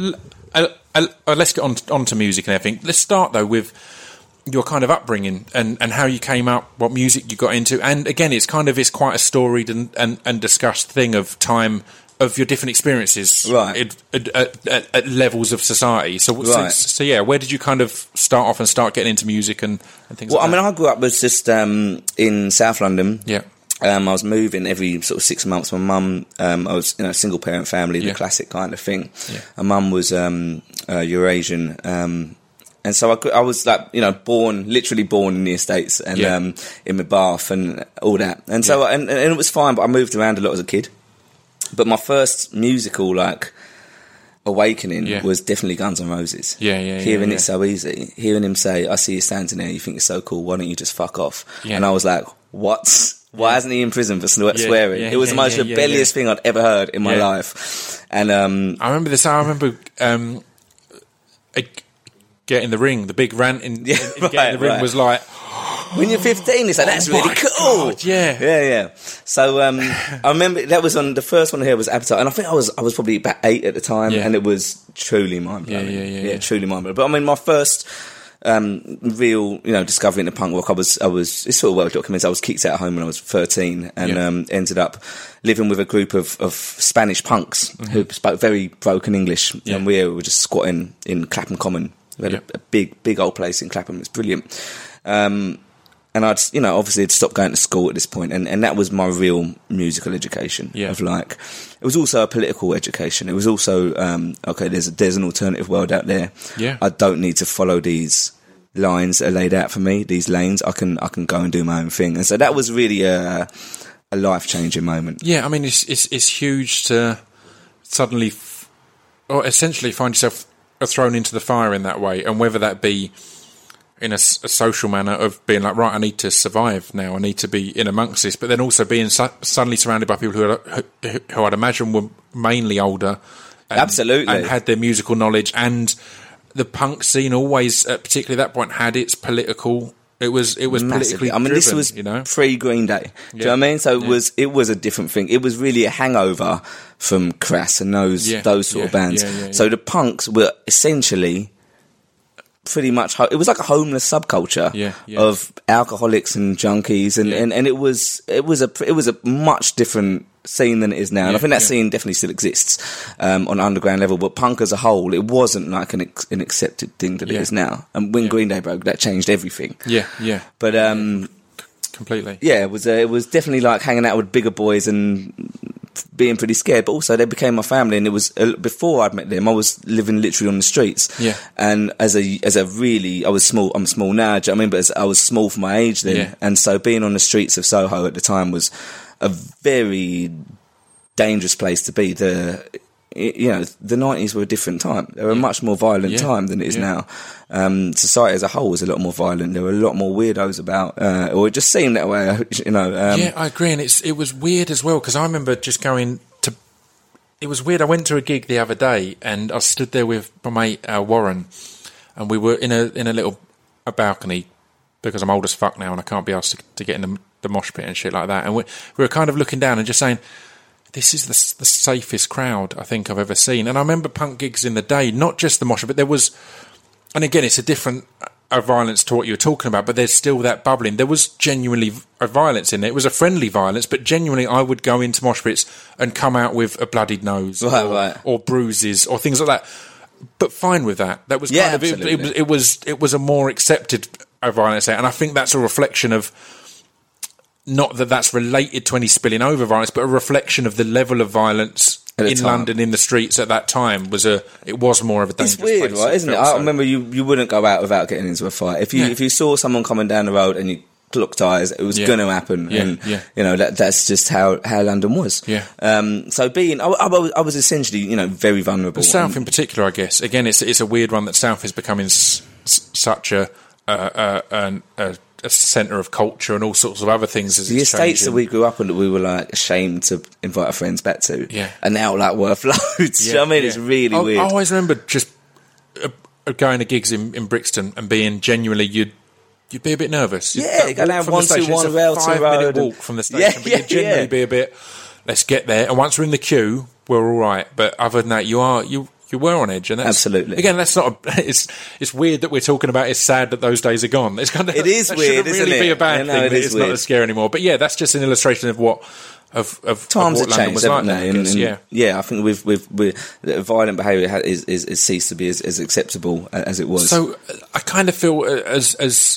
uh, uh, uh, let's get on on to music and everything. Let's start though with your kind of upbringing and, and how you came up, what music you got into, and again, it's kind of it's quite a storied and, and, and discussed thing of time of your different experiences, Right. At, at, at, at levels of society. So, Right. so, so yeah, where did you kind of start off and start getting into music and, and things? Well, like I mean, that? I grew up was just um, in South London. yeah, Um, I was moving every sort of six months. My mum, um, I was, you know, single parent family, the Yeah. classic kind of thing. Yeah. My mum was um, uh, Eurasian, um, and so I, grew- I was like, you know, born, literally born in the estates and Yeah. um, in my bath and all that. And so, and, and it was fine. But I moved around a lot as a kid. But my first musical like awakening Yeah. was definitely Guns N' Roses. Yeah, yeah, yeah, Hearing yeah. it so easy, hearing him say, "I see you standing there. You think it's so cool. Why don't you just fuck off?" Yeah. And I was like, "What? Why isn't he in prison for swe- Yeah, swearing?" yeah, it was the yeah, most yeah, yeah, rebellious yeah. thing I'd ever heard in my Yeah. life. And um, I remember this. I remember um, uh, getting the ring. The big rant in, Yeah, in, in right, getting the ring right. was like, when you're fifteen, it's like, that's Oh really my cool. God, yeah. yeah, yeah. So um, I remember that was on the first one here was Appetite, and I think I was I was probably about eight at the time, Yeah. and it was truly mind blowing. Yeah, yeah, yeah, yeah. truly mind blowing. But I mean, my first um, real, you know, discovery into punk rock, I was I was it's sort of well documented. I was kicked out of home when I was thirteen, and Yeah. um, ended up living with a group of, of Spanish punks who spoke very broken English, Mm-hmm. Yeah. and we were just squatting in Clapham Common. We had Yeah. a, a big, big old place in Clapham. It's brilliant. Um, and I'd, you know, obviously I'd stopped going to school at this point, and, and that was my real musical education. Yeah. Of like, it was also a political education. It was also, um, okay, there's a, there's an alternative world out there. Yeah. I don't need to follow these lines that are laid out for me, these lanes. I can, I can go and do my own thing. And so that was really a, a life changing moment. yeah. I mean, it's it's, it's huge to suddenly, f- or essentially, find yourself thrown into the fire in that way, and whether that be in a, s- a social manner of being like, right, I need to survive now, I need to be in amongst this, but then also being su- suddenly surrounded by people who, are, who, who I'd imagine were mainly older, and, Absolutely. and had their musical knowledge, and the punk scene always, uh, particularly at that point, had its political. It was it was Massively. politically. I mean, driven, this was you know. pre Green Day. Do you know Yeah. what I mean? So it Yeah. was it was a different thing. It was really a hangover from Crass and those Yeah. those sort of Yeah. bands. Yeah, yeah, yeah. So the punks were essentially pretty much ho- it was like a homeless subculture Yeah, yeah. of alcoholics and junkies, and, Yeah. and, and it was it was a pr- it was a much different scene than it is now. And Yeah, I think that yeah. scene definitely still exists um, on an underground level. But punk as a whole, it wasn't like an ex- an accepted thing that Yeah. it is now. And when Yeah. Green Day broke, that changed everything. Yeah, yeah, But um, completely. yeah, it was uh, it was definitely like hanging out with bigger boys and being pretty scared. But also, they became my family, and it was uh, before I'd met them, I was living literally on the streets. Yeah. And as a as a really, I was small. I'm small now. Do you know what I mean? But as, I was small for my age then, Yeah. and so being on the streets of Soho at the time was a very dangerous place to be. The you know, the nineties were a different time. They were a much more violent Yeah. time than it is Yeah. now. Um, society as a whole was a lot more violent. There were a lot more weirdos about, uh, or it just seemed that way. You know. Um, Yeah, I agree, and it's it was weird as well because I remember just going to. It was weird. I went to a gig the other day, and I stood there with my mate uh, Warren, and we were in a in a little a balcony because I'm old as fuck now and I can't be asked to, to get in the, the mosh pit and shit like that. And we, we were kind of looking down and just saying, this is the, the safest crowd I think I've ever seen. And I remember punk gigs in the day, not just the mosh pit, but there was, and again, it's a different uh, violence to what you were talking about, but there's still that bubbling. There was genuinely a violence in there. It was a friendly violence, but genuinely I would go into mosh pits and come out with a bloodied nose right, or, right. or bruises or things like that. But fine with that. That was yeah, kind of it, it was it was it was a more accepted violence there, and I think that's a reflection of not that that's related to any spilling over violence, but a reflection of the level of violence in time. London in the streets at that time was a it was more of a dangerous It's weird, place. right? Isn't it? felt I so. remember you, you wouldn't go out without getting into a fight. If you Yeah. if you saw someone coming down the road and you clocked eyes, it was Yeah. going to happen. Yeah, and yeah. you know that that's just how, how London was. Yeah. Um, so being, I, I, was, I was essentially, you know, very vulnerable. The South, And- in particular, I guess. Again, it's it's a weird one that South is becoming s- s- such a a, a, a, a centre of culture and all sorts of other things. As the it's estates changing. that we grew up in, that we were like ashamed to invite our friends back to, Yeah. are now like worth loads. You know what I mean, it's yeah. really I, weird. I always remember just uh, uh, going to gigs in, in Brixton and being genuinely you'd. You'd be a bit nervous. You'd Yeah, walk go down from the one two station. one It's a rail to five-minute road and- walk from the station, Yeah, but yeah, you'd generally yeah. be a bit. Let's get there, and once we're in the queue, we're all right. But other than that, you are you you were on edge, and that's, Absolutely. Again, that's not. A, it's it's weird that we're talking about. It's sad that those days are gone. It's kind of. It is that weird, shouldn't isn't really be it? a bad I know, thing. it That is it's not weird. as scary anymore. But yeah, that's just an illustration of what of of Times of what have London changed, was haven't like. they? then, I And, guess, and yeah. yeah, I think we've we've we violent behaviour ha- is, is is ceased to be as, as acceptable as it was. So uh, I kind of feel uh, as as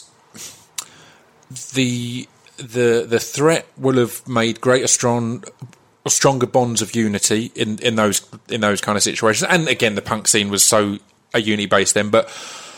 the the the threat will have made greater strong stronger bonds of unity in, in those in those kind of situations. And again, the punk scene was so a uni based then, but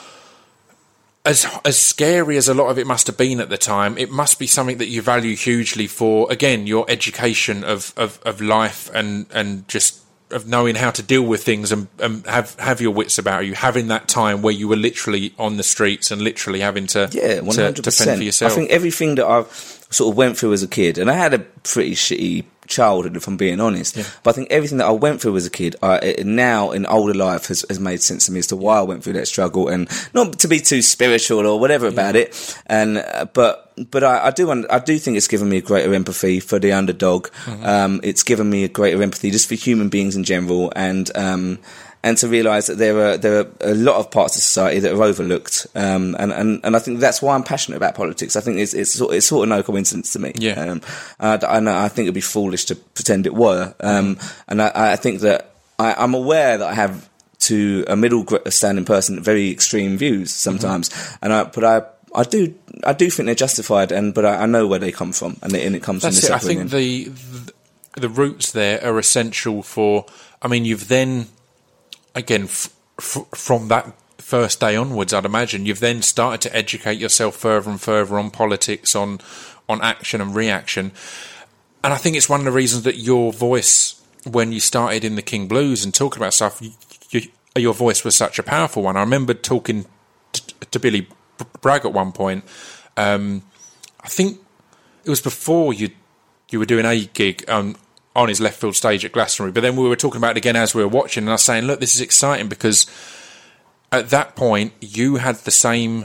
as as scary as a lot of it must have been at the time, it must be something that you value hugely for, again, your education of, of, of life and, and just of knowing how to deal with things and, and have, have your wits about you, having that time where you were literally on the streets and literally having to, yeah, one hundred to, to percent. fend for yourself. I think everything that I've sort of went through as a kid, and I had a pretty shitty childhood, if I'm being honest, Yeah. but I think everything that I went through as a kid, I, it, now in older life has, has made sense to me as to why I went through that struggle, and not to be too spiritual or whatever about Yeah. it, and uh, but but I, I do I do think it's given me a greater empathy for the underdog. Mm-hmm. Um, it's given me a greater empathy just for human beings in general, and um, and to realise that there are there are a lot of parts of society that are overlooked, um, and, and, and I think that's why I'm passionate about politics. I think it's it's sort it's sort of no coincidence to me. Yeah. Um, and I, and I think it'd be foolish to pretend it were. Um, and I, I think that I, I'm aware that I have, to a middle gr- standing person, very extreme views sometimes, and I but I. I do, I do think they're justified, and but I, I know where they come from, and it, and it comes That's from it. this I think upbringing. the, the the roots there are essential for. I mean, you've then again f- f- from that first day onwards, I'd imagine you've then started to educate yourself further and further on politics, on on action and reaction, and I think it's one of the reasons that your voice, when you started in the King Blues and talking about stuff, you, you, your voice was such a powerful one. I remember talking to, to Billy Bragg at one point. Um, I think it was before you you were doing a gig um, on his left field stage at Glastonbury, but then we were talking about it again as we were watching, and I was saying, look, this is exciting because at that point you had the same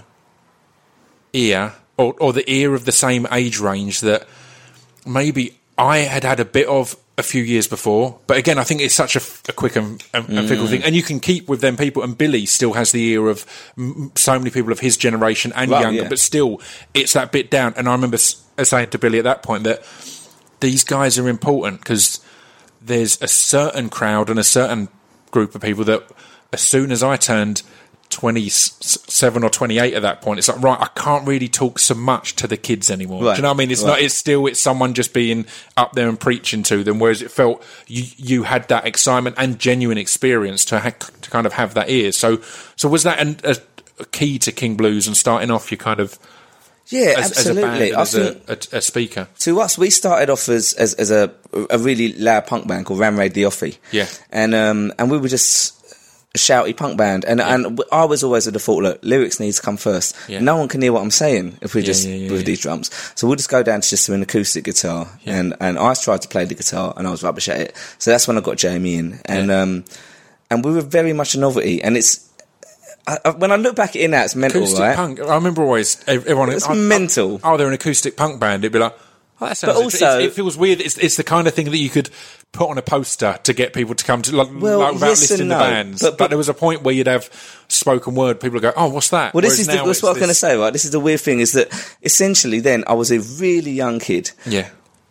ear, or, or the ear of the same age range that maybe I had had a bit of a few years before, but again, I think it's such a, a quick and, and, and fickle thing, and you can keep with them people. And Billy still has the ear of m- so many people of his generation and Well, younger, yeah. but still, it's that bit down. And I remember s- saying to Billy at that point that these guys are important because there's a certain crowd and a certain group of people that, as soon as I turned twenty-seven or twenty-eight at that point, it's like, right, I can't really talk so much to the kids anymore. Right, Do you know what I mean? It's right. not. It's still. It's someone just being up there and preaching to them. Whereas it felt you you had that excitement and genuine experience to ha- to kind of have that ear. So so was that an, a, a key to King Blues and starting off? You kind of Yeah, as, as a absolutely. band and I as a, think a, a speaker. to us, we started off as as, as a a really loud punk band called Ram Raid the Offie. Yeah. and um and we were just a shouty punk band, and Yeah. and I was always of the thought, look, lyrics need to come first. Yeah. No one can hear what I'm saying if we Yeah, just yeah, yeah, with yeah. these drums. So we'll just go down to just an acoustic guitar, Yeah. and and I tried to play the guitar, and I was rubbish at it. So that's when I got Jamie in, and Yeah. um and we were very much a novelty, and it's. I, I, when I look back at it now, it's mental, acoustic right? punk. I remember always everyone. It's I, mental. I, oh, they're an acoustic punk band. It'd be like, oh, that sounds. But also, it, it feels weird. It's, it's the kind of thing that you could put on a poster to get people to come to, like, well, like without yes listing and the no. bands. But, But, but there was a point where you'd have spoken word. People would go, "Oh, what's that?" Well, this Whereas is the, now that's it's what I'm going to this- say, right? This is the weird thing: is that essentially, then I was a really young kid. Yeah.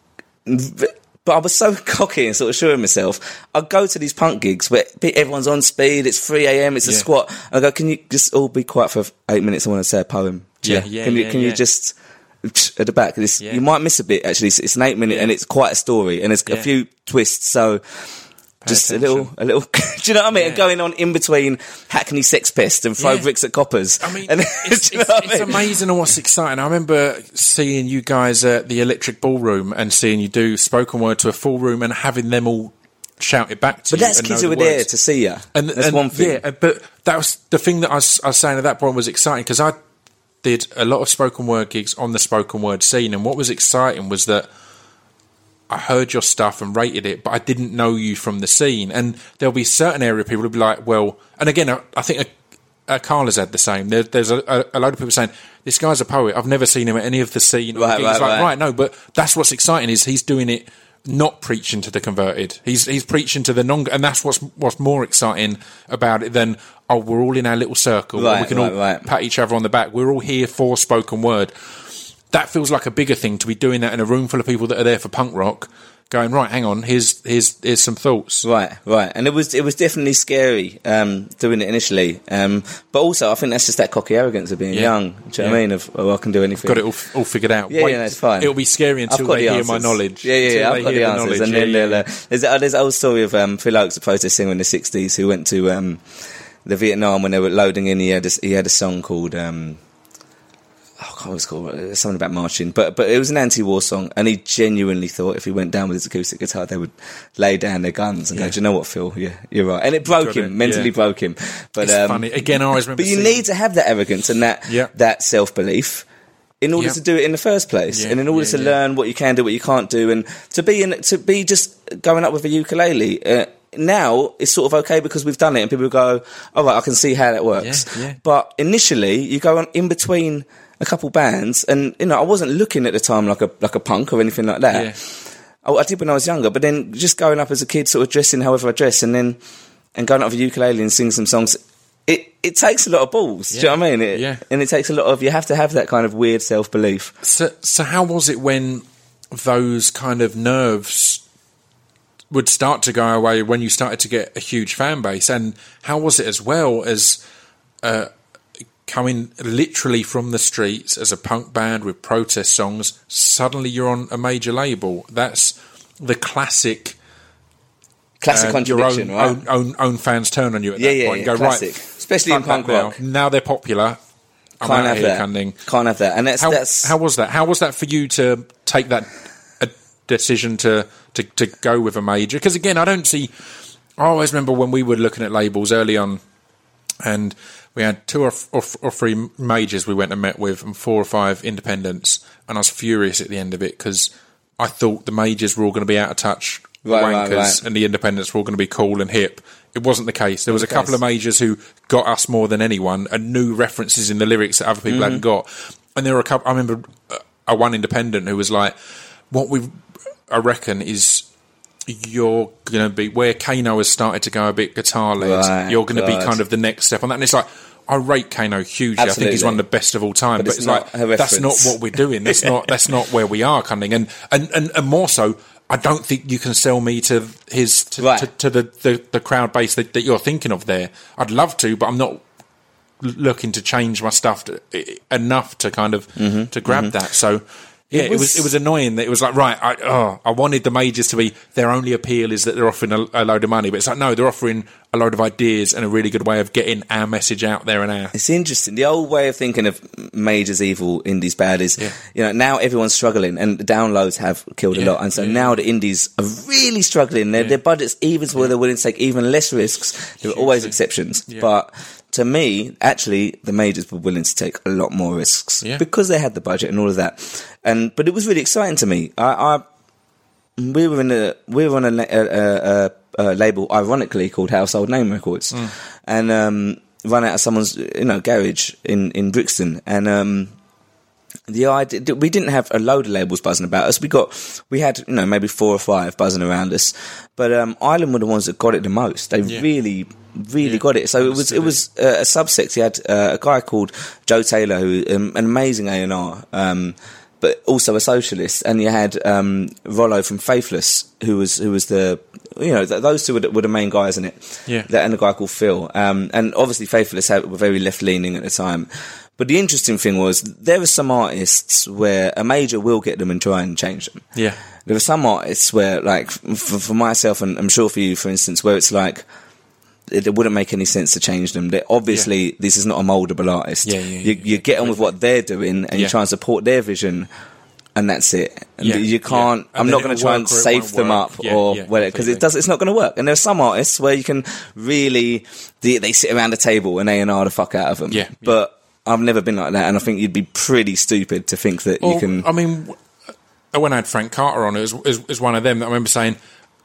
But I was so cocky and sort of sure of myself. I'd go to these punk gigs where everyone's on speed, it's three a.m, it's a Yeah. squat. And I go, can you just all be quiet for eight minutes? I want to say a poem. Yeah, yeah, Can you, yeah, can yeah. you just, at the back, this, Yeah. you might miss a bit, actually. It's, it's an eight minute Yeah. and it's quite a story and there's Yeah. a few twists. So just attention. a little, a little, do you know what I mean? Yeah. And going on in between Hackney Sex Pest and throw Yeah. bricks at coppers. I mean, And- it's, do you know it's, what I it's mean? amazing and what's exciting. I remember seeing you guys at the Electric Ballroom and seeing you do spoken word to a full room and having them all shout it back to But you. that's and kids know who were the there words. to see you. And, that's and- one thing. Yeah, but that was the thing that I was, I was saying at that point was exciting because I did a lot of spoken word gigs on the spoken word scene, and what was exciting was that I heard your stuff and rated it, but I didn't know you from the scene. And there'll be certain area of people who'll be like, well, and again, I, I think uh, Carla's had the same. There, there's a, a, a load of people saying, this guy's a poet. I've never seen him at any of the scene. Right, gigs. right, like, right. right, no, but that's what's exciting is he's doing it not preaching to the converted. He's he's preaching to the non, and that's what's what's more exciting about it than, oh, we're all in our little circle and Right, we can right, all right. pat each other on the back. We're all here for spoken word. That feels like a bigger thing to be doing that in a room full of people that are there for punk rock. Going, right, hang on, here's here's here's some thoughts. Right, right, and it was it was definitely scary um, doing it initially, um, but also I think that's just that cocky arrogance of being Yeah. young. Do you know what I Yeah. mean? Of oh, I can do anything. Got it all, all figured out. Yeah, Wait, yeah, that's fine. It'll be scary until I've got they the hear my answers. knowledge. Yeah, yeah, Until yeah. they I've got hear the answers, knowledge. and Yeah, then yeah, they'll, uh, there's uh, there's an old story of um, Phil Oakes, a protest singer in the sixties, who went to um, the Vietnam when they were loading in. He had a, he had a song called. Um, Oh, I can't remember what it's called. It's something about marching, but but it was an anti-war song, and he genuinely thought if he went down with his acoustic guitar, they would lay down their guns and Yeah. go, "Do you know what, Phil? Yeah, you're right." And it broke Got him, it, mentally yeah. broke him. But It's um, funny. Again, I always remember But you seeing- need to have that arrogance and that Yeah. that self-belief in order Yeah. to do it in the first place, Yeah, and in order yeah, to yeah. learn what you can do, what you can't do, and to be in to be just going up with a ukulele. Uh, now it's sort of okay because we've done it, and people go, "All right, I can see how that works." Yeah, yeah. But initially, you go on in between a couple bands, and you know, I wasn't looking at the time like a like a punk or anything like that. Yeah. I, I did when I was younger, but then just going up as a kid, sort of dressing however I dress, and then and going up with a ukulele and singing some songs. It it takes a lot of balls. Do you know what I mean? It, Yeah. And it takes a lot of. You have to have that kind of weird self belief. So, so how was it when those kind of nerves would start to go away when you started to get a huge fan base? And how was it as well as uh, coming literally from the streets as a punk band with protest songs? Suddenly you're on a major label. That's the classic. Classic uh, your contradiction, own, right? own, own, own fans turn on you at Yeah, that yeah, point yeah, and go, classic. right, Especially in fuck that punk now. rock. Now they're popular. I'm Can't out have here, that. Cunning. Can't have that. And that's How, that's how was that? How was that for you to take that a decision to, to, to go with a major? Because again, I don't see. I always remember when we were looking at labels early on, and we had two or, f- or, f- or three majors we went and met with, and four or five independents, and I was furious at the end of it because I thought the majors were all going to be out of touch, Right, wankers, right, right. and the independents were all going to be cool and hip. It wasn't the case. There was a the couple case. of majors who got us more than anyone and knew references in the lyrics that other people Mm-hmm. hadn't got. And there were a couple. I remember uh, a one independent who was like, "What we, I reckon, is you're going to be where Kano has started to go a bit guitar led. Right, you're going to be God. kind of the next step on that." And it's like, I rate Kano hugely. I think he's Absolutely. one of the best of all time. But But, it's it's, not like a that's not reference. what we're doing. That's not that's not where we are, Cunning. And and, and and more so, I don't think you can sell me to his to, Right. to, to the, the, the crowd base that, that you're thinking of there. I'd love to, but I'm not l- looking to change my stuff to, i- enough to kind of Mm-hmm. to grab that. So. Yeah, it was, was- it was annoying that it was like, right, I, oh, I wanted the majors to be, their only appeal is that they're offering a, a load of money, but it's like, no, they're offering a load of ideas and a really good way of getting our message out there and our. It's interesting. The old way of thinking of majors evil, indies bad is, Yeah. you know, now everyone's struggling and the downloads have killed a Yeah, lot. And so yeah. now the indies are really struggling. Their, Yeah. their budget's even to where they're willing to take even less risks. There are always exceptions. Yeah. But to me, actually, the majors were willing to take a lot more risks Yeah. because they had the budget and all of that. And, but it was really exciting to me. I, I we were in a, we were on a, a, a, a, a label, ironically, called Household Name Records. Mm. And, um, run out of someone's, you know, garage in, in Brixton. And um, the idea, we didn't have a load of labels buzzing about us. We got, we had, you know, maybe four or five buzzing around us. But um, Island were the ones that got it the most. They yeah. really, really yeah. got it. So it was, it was uh, a subsect. You had uh, a guy called Joe Taylor, who um, an amazing A and R, um, but also a socialist. And you had um, Rollo from Faithless, who was who was the, you know, th- those two were the, were the main guys in it. Yeah. That, and a guy called Phil. Um, and obviously Faithless had, were very left leaning at the time. But the interesting thing was, there are some artists where a major will get them and try and change them. Yeah. There are some artists where, like, for, for myself, and I'm sure for you, for instance, where it's like, it, it wouldn't make any sense to change them. They're, obviously, yeah. this is not a mouldable artist. Yeah, yeah, yeah, you, you yeah, get on with what they're doing, and yeah. you try and support their vision, and that's it. And yeah, you can't. yeah. I'm not going to try and safe them work. up yeah, or yeah, whatever, because it does. It's not going to work. And there are some artists where you can really they, they sit around the table and A and R the fuck out of them. Yeah, but. Yeah. I've never been like that, and I think you'd be pretty stupid to think that well, you can. I mean, when I had Frank Carter on, it was, was, was one of them that I remember saying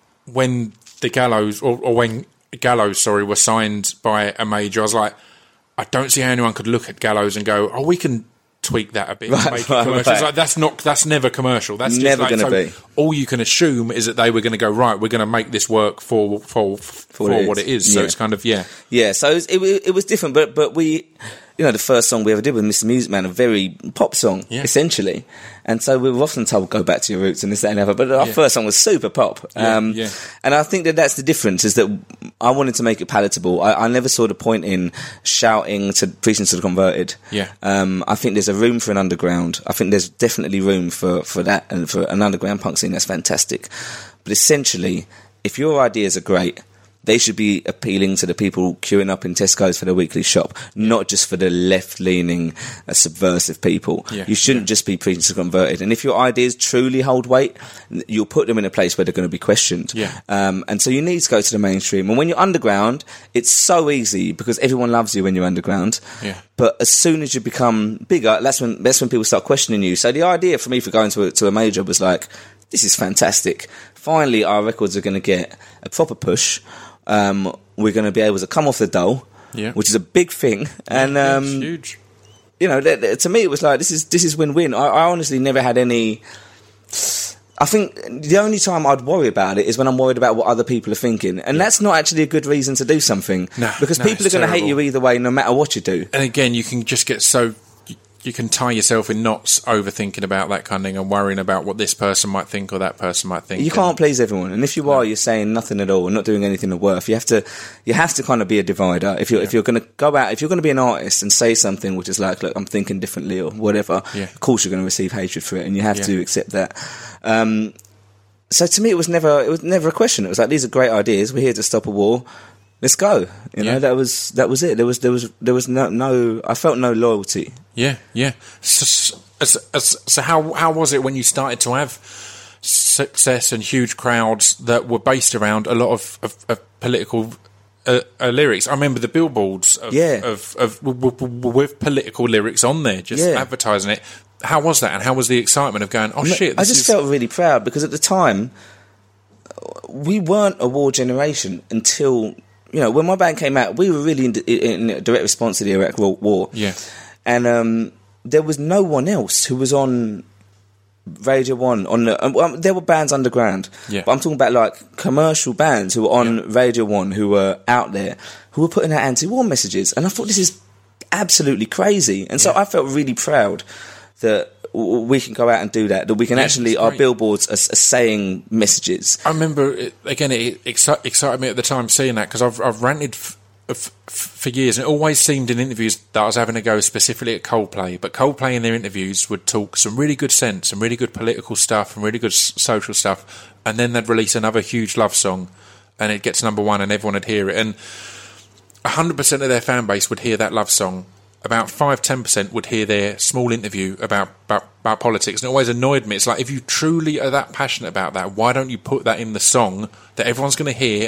when the Gallows, or, or when Gallows, sorry, were signed by a major, I was like, I don't see how anyone could look at Gallows and go, oh, we can tweak that a bit right, to make right, it commercial. Right. It's like, that's not, that's never commercial. That's never just like, going to so be. All you can assume is that they were going to go, right, we're going to make this work for for, for, for what, what it is. So yeah. it's kind of, yeah. Yeah, so it was, it, it was different, but, but we... You know, the first song we ever did with Mister Music Man, a very pop song, yeah. essentially. And so we were often told, go back to your roots and this, that and the other. But our yeah. first song was super pop. Yeah, um, yeah. And I think that that's the difference, is that I wanted to make it palatable. I, I never saw the point in shouting to preaching to the converted. Yeah. Um, I think there's a room for an underground. I think there's definitely room for, for that and for an underground punk scene. That's fantastic. But essentially, if your ideas are great, they should be appealing to the people queuing up in Tesco's for their weekly shop, not just for the left-leaning, uh, subversive people. Yeah, you shouldn't yeah. just be preaching to converted. And if your ideas truly hold weight, you'll put them in a place where they're going to be questioned. Yeah. Um, and so you need to go to the mainstream. And when you're underground, it's so easy because everyone loves you when you're underground. Yeah. But as soon as you become bigger, that's when that's when people start questioning you. So the idea for me for going to a, to a major was like, this is fantastic. Finally, our records are going to get a proper push. Um, we're going to be able to come off the dole, yeah. which is a big thing, and yeah, um, it's huge. You know, th- th- to me, it was like this is this is win-win. I, I honestly never had any. I think the only time I'd worry about it is when I'm worried about what other people are thinking, and yeah. that's not actually a good reason to do something. No, because no, people are going to hate you either way, no matter what you do. And again, you can just get so. You can tie yourself in knots overthinking about that kind of thing and worrying about what this person might think or that person might think. You can't please everyone, and if you are, no. you're saying nothing at all and not doing anything of worth. You have to, you have to kind of be a divider. If you're, yeah. if you're going to go out, if you're going to be an artist and say something which is like, look, I'm thinking differently or whatever, yeah. of course you're going to receive hatred for it, and you have yeah. to accept that. Um, so to me, it was never, it was never a question. It was like, these are great ideas. We're here to stop a war. Let's go. You know, yeah. that was that was it. There was there was there was no no. I felt no loyalty. Yeah, yeah. So, so, so how how was it when you started to have success and huge crowds that were based around a lot of, of, of political uh, uh, lyrics? I remember the billboards of, yeah. of, of, of w- w- with political lyrics on there, just yeah. advertising it. How was that, and how was the excitement of going? Oh shit! I just is... felt really proud because at the time we weren't a war generation until. You know, when my band came out, we were really in, in, in direct response to the Iraq War. Yeah. And um, there was no one else who was on Radio one. On the, um, there were bands underground. Yeah. But I'm talking about, like, commercial bands who were on yeah. Radio one, who were out there, who were putting out anti-war messages. And I thought, this is absolutely crazy. And so yeah. I felt really proud that we can go out and do that, that we can yeah, actually, our billboards are, are saying messages. I remember, it, again, it exci- excited me at the time seeing that, because I've, I've ranted f- f- f- for years, and it always seemed in interviews that I was having to go specifically at Coldplay, but Coldplay in their interviews would talk some really good sense, some really good political stuff, and really good s- social stuff, and then they'd release another huge love song, and it gets number one, and everyone would hear it, and one hundred percent of their fan base would hear that love song. About five to ten percent would hear their small interview about, about about politics, and it always annoyed me. It's like, if you truly are that passionate about that, why don't you put that in the song that everyone's going to hear and is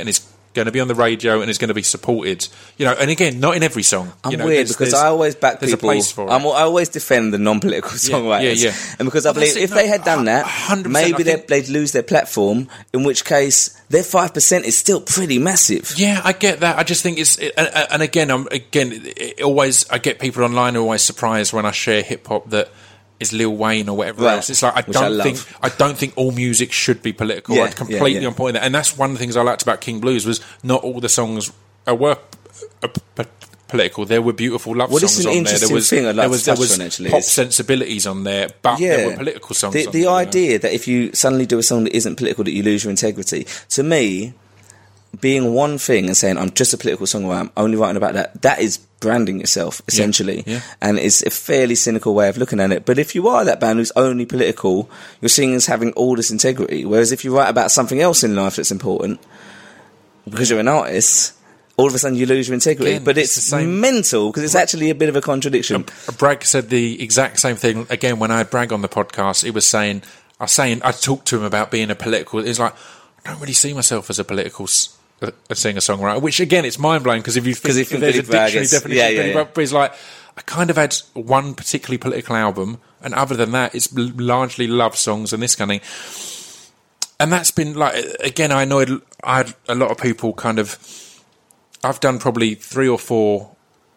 going to be on the radio and is going to be supported. You know, and again, not in every song. I'm you know, weird there's, because there's, I always back there's people. a place for it. I'm, I always defend the non-political songwriters, yeah, yeah. and because I Well, believe that's it, if no, they had done that, one hundred percent maybe I think- they'd, they'd lose their platform. In which case, their five percent is still pretty massive. Yeah, I get that. I just think it's, and, and again, I'm again, it always I get people online who are always surprised when I share hip hop that is Lil Wayne or whatever Right. else. It's like I Which I don't love. think I don't think all music should be political. Yeah, I'm completely yeah, yeah. on point with that, and that's one of the things I liked about King Blues was not all the songs are were uh, p- political. There were beautiful love Well, this songs is an on there. interesting There was thing I'd like there to was there touch was on, actually, pop is- sensibilities on there, but Yeah, there were political songs. The, on the there, you know. idea that if you suddenly do a song that isn't political, that you lose your integrity. To me, being one thing and saying I'm just a political songwriter, I'm only writing about that, that is branding yourself essentially, yeah. and it's a fairly cynical way of looking at it. But if you are that band who's only political, you're seen as having all this integrity. Whereas if you write about something else in life that's important, because you're an artist, all of a sudden you lose your integrity. Again, but it's it's, the same- mental because it's actually a bit of a contradiction. Bragg said the exact same thing again when I had Bragg on the podcast. He was saying, I was saying, I talked to him about being a political. It's like I don't really see myself as a political s- a, a singer-songwriter. Which again, it's mind blowing because if you think, you if think there's a Billy Bragg dictionary is- definition, yeah, of yeah, Billy yeah. Bragg, but it's like I kind of had one particularly political album, and other than that, it's l- largely love songs and this kind of thing. And that's been like again, I annoyed. I had a lot of people kind of. I've done probably three or four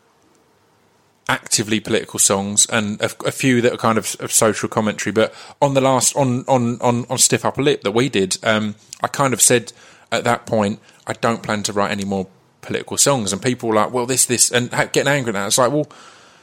actively political songs and a, a few that are kind of, of social commentary. But on the last, on, on, on, on Stiff Upper Lip that we did, um, I kind of said at that point, I don't plan to write any more political songs. And people were like, well, this, this, and ha- getting angry at that. It's like, well,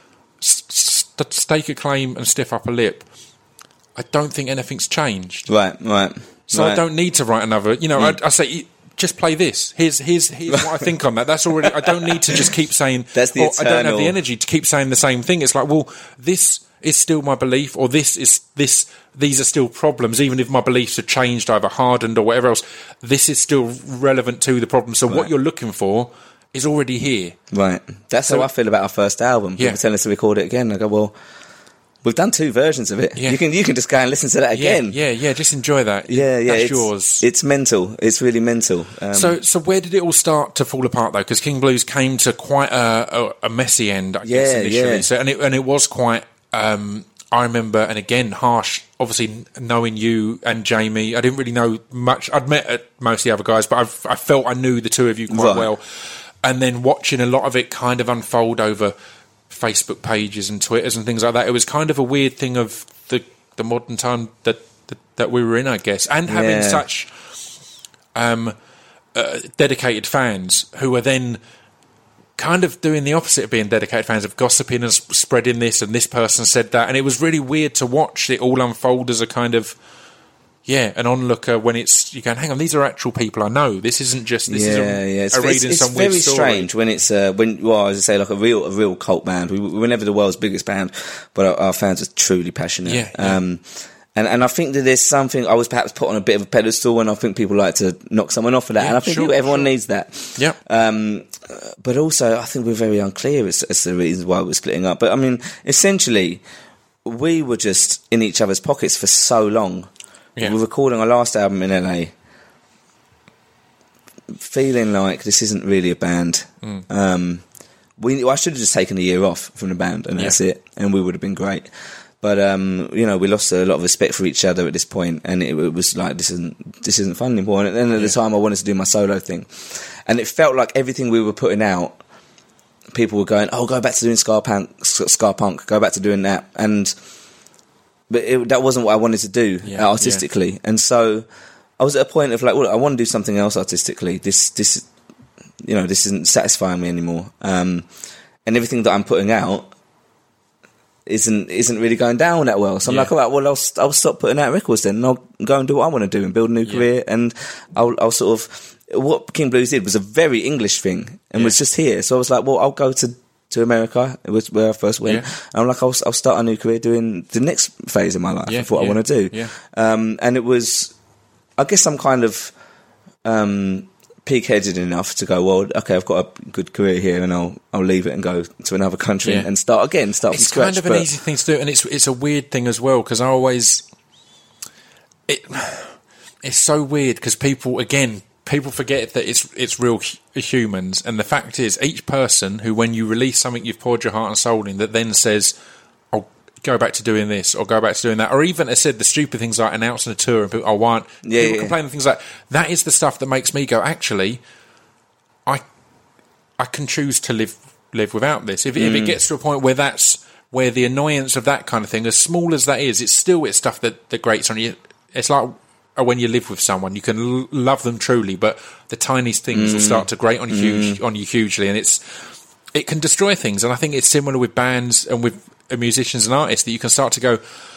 st- Stake a Claim and Stiff Upper Lip, I don't think anything's changed. Right, right. So right. I don't need to write another. You know, Mm. I, I say just play this. Here's here's here's what I think on that. That's already. I don't need to just keep saying. That's the or I don't have eternal- the energy to keep saying the same thing. It's like, well, this is still my belief, or this is this. These are still problems, even if my beliefs have changed, either hardened or whatever else. This is still relevant to the problem. So Right. what you're looking for is already here. Right. That's So- how I feel about our first album. Yeah. People tell us to record it again. I go, well, we've done two versions of it. Yeah. You can you can just go and listen to that again. Yeah, yeah, yeah. Just enjoy that. yeah. yeah, That's it's, yours. It's mental. It's really mental. Um, So, so where did it all start to fall apart though? Because King Blues came to quite a, a, a messy end, I guess, Yeah, initially. yeah. So, and it and it was quite. Um, I remember, and again, harsh. Obviously, knowing you and Jamie, I didn't really know much. I'd met uh, most of the other guys, but I've, I felt I knew the two of you quite Right. well. And then watching a lot of it kind of unfold over Facebook pages and Twitters and things like that, it was kind of a weird thing of the the modern time that that, that we were in, I guess, and having Yeah. such. Um, uh, dedicated fans who are then kind of doing the opposite of being dedicated fans, of gossiping and s- spreading this, and this person said that, and it was really weird to watch it all unfold as a kind of yeah an onlooker when it's you going, hang on, these are actual people I know. This isn't just this yeah, isn't yeah. It's, a it's, reading it's some very weird story. strange when it's uh, when well, as I say, like a real a real cult band. We, we were never the world's biggest band, but our, our fans are truly passionate. Yeah, yeah. Um, and and I think that there's something I was perhaps put on a bit of a pedestal, and I think people like to knock someone off for that, Yeah, and I think sure, people, everyone sure. needs that. Yeah. Um, but also, I think we're very unclear as, as the reasons why we're splitting up. But I mean, essentially, we were just in each other's pockets for so long. Yeah. We were recording our last album in L A, feeling like this isn't really a band. Mm. Um, we I should have just taken a year off from the band, and Yeah. that's it, and we would have been great. But um, you know, we lost a lot of respect for each other at this point, and it, it was like this isn't this isn't fun anymore. And at the end of the Yeah. time, I wanted to do my solo thing, and it felt like everything we were putting out, people were going, "Oh, go back to doing ska punk, ska punk, go back to doing that," and but it, that wasn't what I wanted to do Yeah, artistically, and so I was at a point of like, well, I want to do something else artistically. This this you know, this isn't satisfying me anymore, um, and everything that I'm putting out isn't isn't really going down that well. So I'm Yeah. like, all right, well, I'll I'll stop putting out records then, and I'll go and do what I want to do and build a new Yeah. career. And I'll I'll sort of what King Blues did was a very English thing and Yeah. was just here. So I was like, well, I'll go to to America. It was where I first went. Yeah. And I'm like, I'll I'll start a new career doing the next phase of my life Yeah, of what yeah, I want to do. yeah. Um, and it was, I guess, some kind of um, peak-headed enough to go, well, okay, I've got a good career here, and I'll I'll leave it and go to another country Yeah. and start again, start It's from scratch. kind of an but- easy thing to do, and it's it's a weird thing as well because I always it it's so weird because people again people forget that it's it's real hu- humans, and the fact is, each person who, when you release something you've poured your heart and soul in, that then says, "I'll go back to doing this," or "Go back to doing that," or even, as said, the stupid things like announcing a tour and people, "I want," yeah, people yeah. complaining things like that is the stuff that makes me go, actually, I I can choose to live live without this. If, mm. if it gets to a point where that's where the annoyance of that kind of thing, as small as that is, it's still it's stuff that, that grates on you. It's like when you live with someone, you can l- love them truly, but the tiniest things mm. will start to grate on you, huge, mm. on you hugely, and it's it can destroy things. And I think it's similar with bands and with musicians and artists, that you can start to go,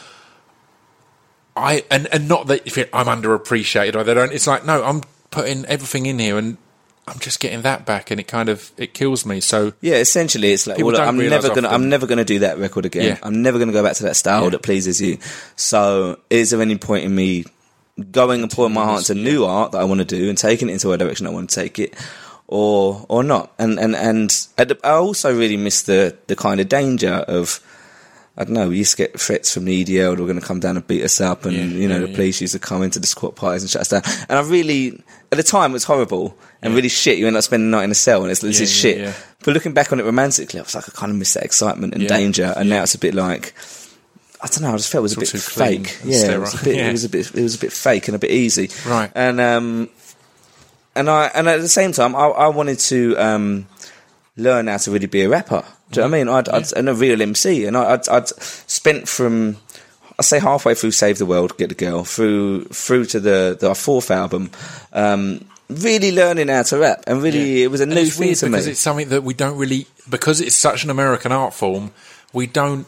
I and, and not that if I'm underappreciated or they don't. It's like, no, I'm putting everything in here and I'm just getting that back, and it kind of it kills me. So yeah, essentially, it's like, well, I'm never gonna often. I'm never gonna do that record again. Yeah. I'm never gonna go back to that style yeah. that pleases you. So is there any point in me going and pouring my heart into yeah. new art that I want to do and taking it into a direction I want to take it, or or not? And and and I also really miss the the kind of danger of, I don't know, we used to get threats from the E D L that were going to come down and beat us up, and, yeah, you know, yeah, the police yeah. used to come into the squat parties and shut us down. And I really, at the time, it was horrible and yeah. really shit. You end up spending the night in a cell and it's, it's yeah, just shit. Yeah, yeah. But looking back on it romantically, I was like, I kind of miss that excitement and yeah. danger. And yeah. now it's a bit like, I don't know, I just felt it was a bit fake. Yeah, it was a bit, yeah. it was a bit, it was a bit fake and a bit easy. Right. And, um, and I, and at the same time, I, I wanted to, um, learn how to really be a rapper. Do you know what I mean? I'd, yeah. I'd, and a real M C, and I, I'd, I'd spent from, I say halfway through Save the World, Get the Girl, through through to the, the fourth album, um, really learning how to rap, and really yeah. it was a and new it's thing weird to me. Because it's something that we don't really, because it's such an American art form, we don't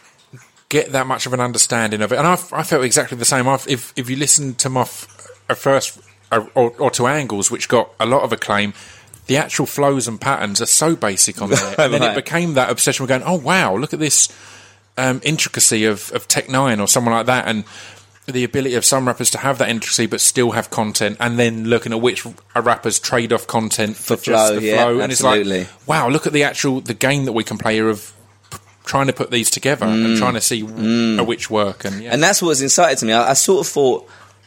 get that much of an understanding of it. And I, I felt exactly the same. I've, if if you listen to my f- first, or, or to Angles, which got a lot of acclaim, the actual flows and patterns are so basic on there. And then right. it became that obsession. We're going, oh, wow, look at this um, intricacy of, of Tech Nine or someone like that. And the ability of some rappers to have that intricacy but still have content. And then looking at which rappers trade off content for, for just flow, the yeah, flow. And absolutely. It's like, wow, look at the actual the game that we can play here of p- trying to put these together mm. and trying to see mm. which work. And, yeah. and that's what was incited to me. I, I sort of thought,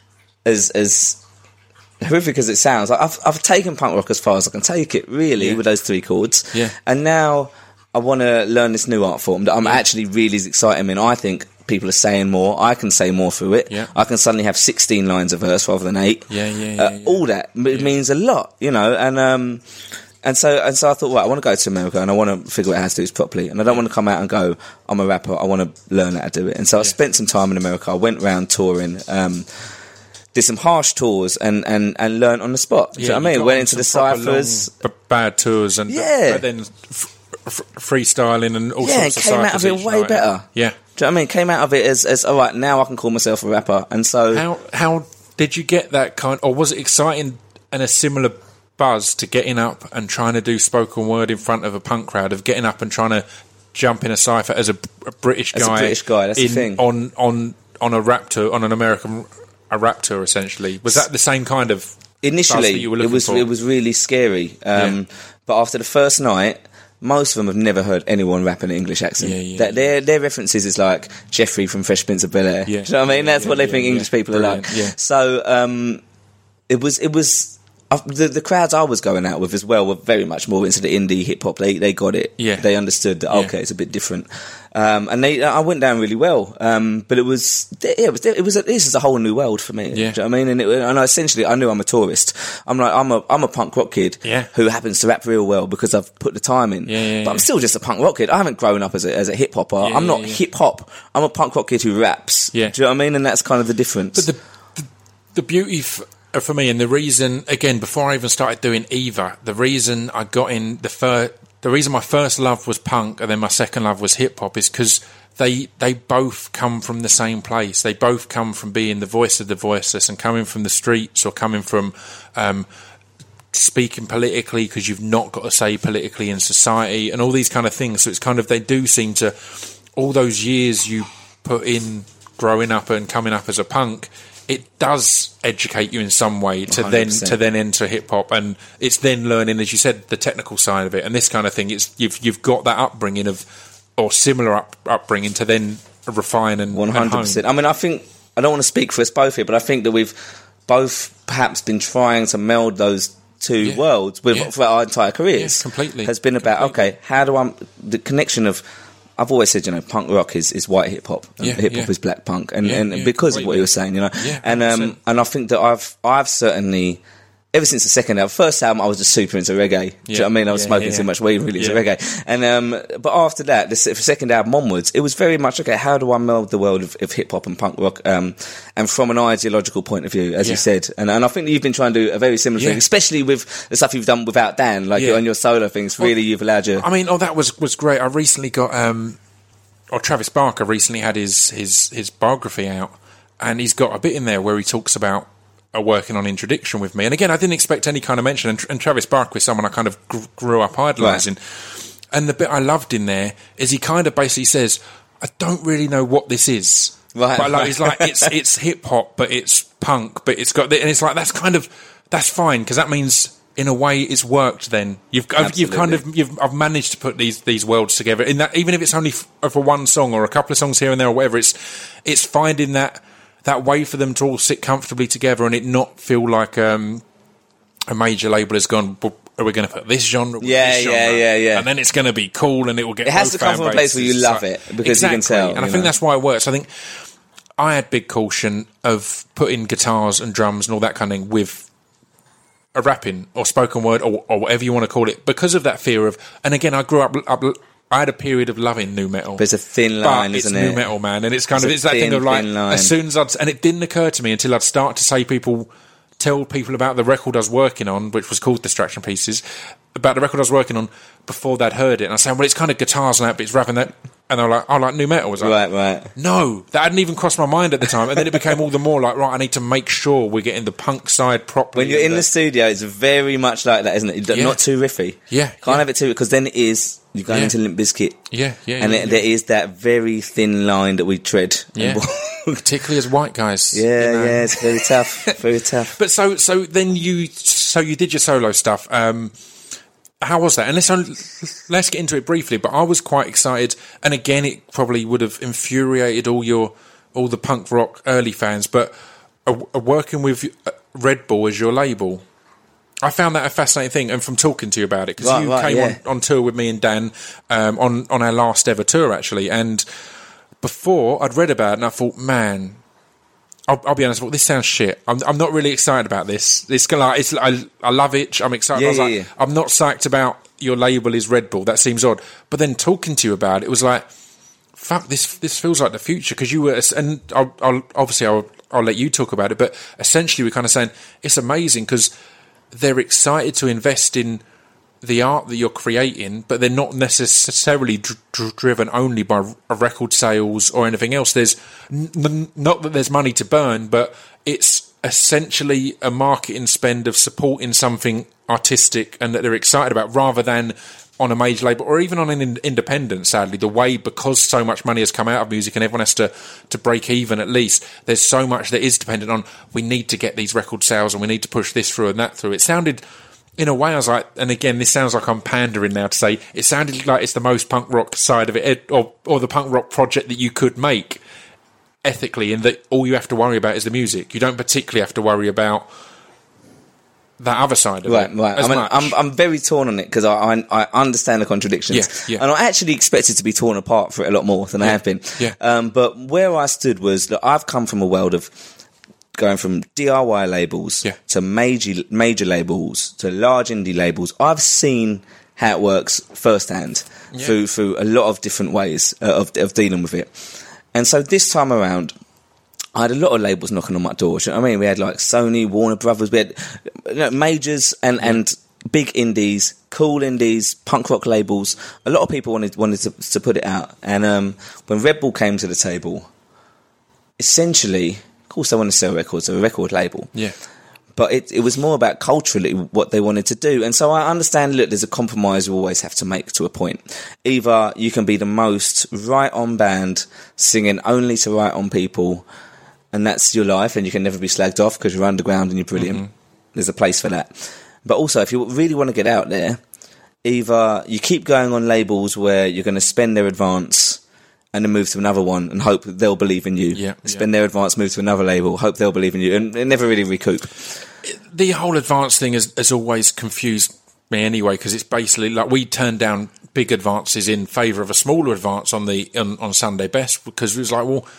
as as... horrific as it sounds, I've I've taken punk rock as far as I can take it, really, yeah. with those three chords. Yeah. And now I want to learn this new art form that I'm yeah. actually really excited in. I think people are saying more. I can say more through it. Yeah. I can suddenly have sixteen lines of verse rather than eight. Yeah, yeah, yeah. Uh, yeah. All that it yeah. means a lot, you know. And um, and so and so I thought, well, I want to go to America and I want to figure out how to do this properly. And I don't want to come out and go, I'm a rapper. I want to learn how to do it. And so I yeah. spent some time in America. I went around touring. Um, Did some harsh tours and, and, and learned on the spot. Do yeah, you know what I mean? Went into the ciphers. B- bad tours and yeah. but then f- f- freestyling and all yeah, sorts of came out of it way night. better. Yeah. Do you know what I mean? Came out of it as, as all right, now I can call myself a rapper. And so. How, how did you get that kind, or was it exciting and a similar buzz to getting up and trying to do spoken word in front of a punk crowd, of getting up and trying to jump in a cypher as a, a British guy? As a British guy, that's in, the thing. On, on, on a rap tour, on an American a rap tour, essentially. Was that the same kind of initially? That you were looking it was for? it was really scary. Um, yeah. But after the first night, most of them have never heard anyone rap in an English accent. Yeah, yeah, that, yeah. Their their references is like Jeffrey from Fresh Prince of Bel-Air. Yeah. Do you know what I mean? That's yeah, what they yeah, think yeah, English people Brilliant. are like. Yeah. So um, it was it was uh, the the crowds I was going out with as well were very much more into the indie hip hop. They they got it. Yeah. They understood that. Yeah. Okay, it's a bit different. Um, and they, I went down really well, um, but it was, yeah, it was, it was, a, this is a whole new world for me. Yeah. Do you know what I mean? And, it, and I essentially, I knew I'm a tourist. I'm like, I'm a, I'm a punk rock kid yeah. who happens to rap real well because I've put the time in. Yeah, yeah, but I'm yeah. still just a punk rock kid. I haven't grown up as a, as a hip hopper. Yeah, I'm not yeah, yeah. hip hop. I'm a punk rock kid who raps. Yeah. Do you know what I mean? And that's kind of the difference. But the, the, the beauty f- for me, and the reason, again, before I even started doing either, the reason I got in the first, the reason my first love was punk and then my second love was hip hop is because They they both come from the same place. They both come from being the voice of the voiceless and coming from the streets or coming from um, speaking politically because you've not got to say politically in society and all these kind of things. So it's kind of, they do seem to, all those years you put in growing up and coming up as a punk, it does educate you in some way to one hundred percent. then to then enter hip hop, and it's then learning, as you said, the technical side of it and this kind of thing. It's you've you've got that upbringing of. Or similar up, upbringing to then refine and one hundred percent. I mean, I think I don't want to speak for us both here, but I think that we've both perhaps been trying to meld those two Yeah. worlds with Yeah. for our entire careers. Yeah, completely. Has been about Completely. okay, how do I the connection of. I've always said, you know, punk rock is, is white hip hop, and Yeah, hip hop yeah. is black punk, and, Yeah, and yeah, because of what completely. you were saying, you know, Yeah, and one hundred um, percent. and I think that I've I've certainly. Ever since the second album, first album, I was just super into reggae. Do you know Yeah. what I mean? I was Yeah, smoking yeah, too much weed, really into yeah. reggae. And um, but after that, the se- second album onwards, it was very much okay. How do I meld the world of, of hip hop and punk rock, um, and from an ideological point of view, as Yeah. you said? And and I think that you've been trying to do a very similar Yeah. thing, especially with the stuff you've done without Dan, like Yeah. on your solo things. Well, really, you've allowed your I mean, oh, that was was great. I recently got, um, or Travis Barker recently had his his his biography out, and he's got a bit in there where he talks about uh, working on Introduction with me. And again, I didn't expect any kind of mention. And, and Travis Barker is someone I kind of gr- grew up idolising. And the bit I loved in there is he kind of basically says, "I don't really know what this is." Right, But like, right. he's like, it's it's hip hop, but it's punk, but it's got, the, and it's like that's kind of that's fine because that means in a way it's worked. Then you've I've, you've kind of you've I've managed to put these these worlds together. In that, even if it's only f- for one song or a couple of songs here and there or whatever, it's it's finding that that way for them to all sit comfortably together and it not feel like um, a major label has gone. Well, are we going to put this genre? With Yeah, this yeah, genre? yeah, yeah. And then it's going to be cool, and it will get. It has both to come fan from a place where you bases. love Like- it, because you can Exactly. tell, And I you think know. that's why it works. I think I had big caution of putting guitars and drums and all that kind of thing with a rapping or spoken word or, or whatever you want to call it because of that fear of. And again, I grew up. up I had a period of loving nu metal. There's a thin But line, it's isn't nu it? metal, man, and it's kind It's of a it's that thing thin, of like thin line. as soon as I'd and it didn't occur to me until I'd start to say people tell people about the record I was working on, which was called Distraction Pieces, about the record I was working on before they'd heard it, and I said, well, it's kind of guitars and that, but it's rapping that, and they were like, oh, like nu metal. I was like, Right, right. no, that hadn't even crossed my mind at the time, and then it became all the more like, right, I need to make sure we're getting the punk side properly. When you're in and the studio, it's very much like that, isn't it? Yeah. Not too riffy. Yeah, Can't yeah. have it too, because then it is, you're going Yeah. into Limp Bizkit. Yeah, yeah, And yeah, it, yeah. there is that very thin line that we tread. Yeah. particularly as white guys. yeah, you know. yeah, it's very tough. Very tough. But so, so then you, so you did your solo stuff. Um, how was that? And let's let's get into it briefly. But I was quite excited, and again, it probably would have infuriated all your all the punk rock early fans. But uh, uh, working with uh, Red Bull as your label, I found that a fascinating thing. And from talking to you about it, because Right, you right, came yeah. on, on tour with me and Dan um, on on our last ever tour, actually, and before I'd read about it, and I thought, man. I'll, I'll be honest. Well, this sounds shit. I'm, I'm not really excited about this. It's gonna. Like, it's. I, I love it. I'm excited. Yeah, I was yeah, like, yeah. I'm not psyched about your label is Red Bull. That seems odd. But then talking to you about it, it was like, fuck. This. This feels like the future because you were. And I'll, I'll obviously I'll, I'll let you talk about it. But essentially, we're kind of saying it's amazing because they're excited to invest in the art that you're creating, but they're not necessarily dr- dr- driven only by r- record sales or anything else. There's n- n- not that there's money to burn, but it's essentially a marketing spend of supporting something artistic and that they're excited about, rather than on a major label or even on an in- independent. Sadly, the way, because so much money has come out of music and everyone has to to break even at least, there's so much that is dependent on, we need to get these record sales and we need to push this through and that through. It sounded, in a way, I was like, and again, this sounds like I'm pandering now to say, it sounded like it's the most punk rock side of it, or or the punk rock project that you could make ethically, in that all you have to worry about is the music. You don't particularly have to worry about that other side of Right, it. right. as I mean, much. I'm I'm very torn on it because I, I I understand the contradictions, Yeah, yeah. and I actually expected to be torn apart for it a lot more than I have been. yeah. Um, but where I stood was that I've come from a world of going from D I Y labels Yeah. to major major labels to large indie labels. I've seen how it works firsthand Yeah. through through a lot of different ways uh, of of dealing with it. And so this time around, I had a lot of labels knocking on my door. Do you know what I mean? We had like Sony, Warner Brothers, we had you know, majors and, and big indies, cool indies, punk rock labels. A lot of people wanted wanted to, to put it out. And um, when Red Bull came to the table, essentially, of course they want to sell records, they're a record label. yeah. But it, it was more about culturally what they wanted to do. And so I understand, look, there's a compromise you always have to make to a point. Either you can be the most right-on band, singing only to right-on people, and that's your life, and you can never be slagged off because you're underground and you're brilliant. Mm-hmm. There's a place for that. But also, if you really want to get out there, either you keep going on labels where you're going to spend their advance and then move to another one and hope they'll believe in you. Yeah, Spend yeah. their advance, move to another label, hope they'll believe in you, and they never really recoup. The whole advance thing has, has always confused me anyway, because it's basically like we turned down big advances in favour of a smaller advance on the on, on Sunday Best, because it was like, well,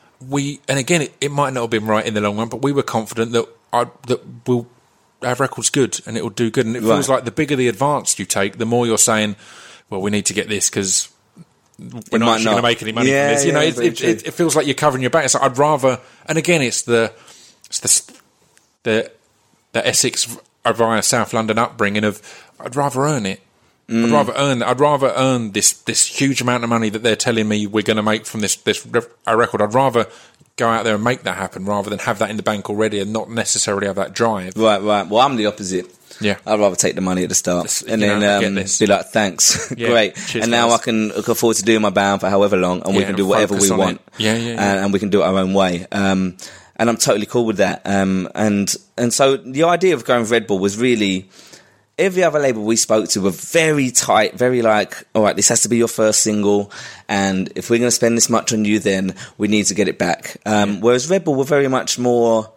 we and again it, it might not have been right in the long run, but we were confident that I, that we'll our record's good and it will do good, and it Right. feels like the bigger the advance you take, the more you're saying, well, we need to get this because we're It not might actually going to not. make any money Yeah, from this. You know, yeah, it, very it, true. it, it feels like you're covering your back. It's like I'd rather, and again, it's the it's the the, the Essex via South London upbringing of I'd rather earn it. Mm. I'd rather earn. I'd rather earn this this huge amount of money that they're telling me we're going to make from this this a record. I'd rather go out there and make that happen rather than have that in the bank already and not necessarily have that drive. Right, right. Well, I'm the opposite. Yeah. I'd rather take the money at the start This- and you then know, I get um, this. be like, thanks, Yeah, great. cheers, And now guys. I can look forward to doing my band for however long, and we Yeah, can do and whatever focus we on want. it. Yeah, yeah, yeah. And, and we can do it our own way. Um, and I'm totally cool with that. Um, and and so the idea of going with Red Bull was really, every other label we spoke to were very tight, very like, all right, this has to be your first single, and if we're going to spend this much on you, then we need to get it back. Um, Yeah. Whereas Red Bull were very much more,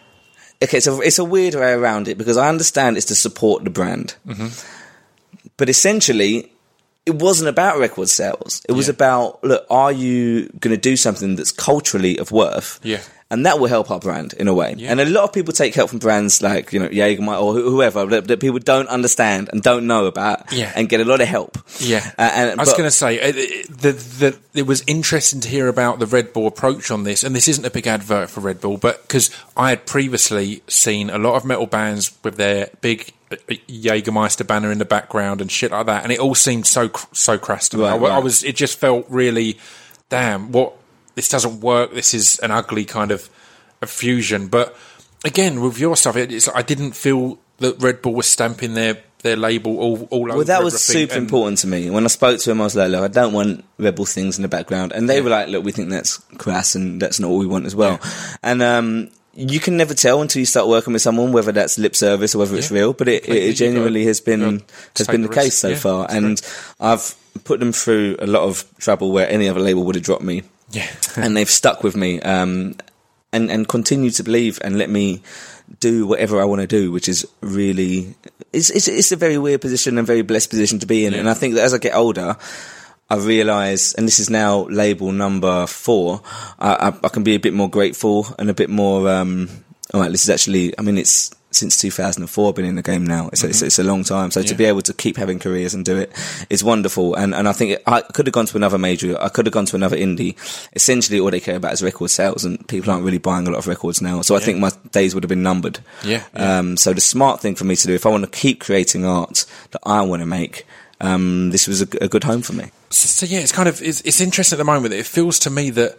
okay, so it's a weird way around it, because I understand it's to support the brand. Mm-hmm. But essentially, it wasn't about record sales. It was Yeah. about, look, are you going to do something that's culturally of worth? Yeah. And that will help our brand in a way. Yeah. And a lot of people take help from brands like, you know, Jägermeister or wh- whoever that, that people don't understand and don't know about, Yeah. and get a lot of help. Yeah, Uh, and, I was but- going to say it, it, the, the, it was interesting to hear about the Red Bull approach on this, and this isn't a big advert for Red Bull, but because I had previously seen a lot of metal bands with their big Jägermeister banner in the background and shit like that, and it all seemed so cr- so crass to me. Right, I, I right. was, it just felt really, damn, what this doesn't work. This is an ugly kind of a fusion. But again, with your stuff, it, it's, I didn't feel that Red Bull was stamping their their label all all over. Well, that was everything, super and- important to me. When I spoke to him, I was like, look, I don't want Rebel things in the background. And they Yeah. were like, look, we think that's crass and that's not what we want as well. And um, you can never tell until you start working with someone whether that's lip service or whether it's Yeah. real. But it, Completely. it genuinely You has been gotta has take been the the case risk. so Yeah, far. that's And I've put them through a lot of trouble where any other label would have dropped me. Yeah. And they've stuck with me um, and, and continue to believe and let me do whatever I want to do, which is really, it's, it's, it's a very weird position and very blessed position to be in. Yeah. And I think that as I get older, I realise, and this is now label number four, I, I, I can be a bit more grateful and a bit more, um, all right, this is actually, I mean, it's since two thousand four I've been in the game now. It's, mm-hmm. it's, it's a long time. So Yeah. to be able to keep having careers and do it is wonderful. And, and I think it, I could have gone to another major. I could have gone to another indie. Essentially, all they care about is record sales, and people aren't really buying a lot of records now. So I Yeah. think my days would have been numbered. Yeah, yeah. Um, so the smart thing for me to do, if I want to keep creating art that I want to make, um, this was a, a good home for me. So, so yeah, it's kind of it's, it's interesting at the moment. It feels to me that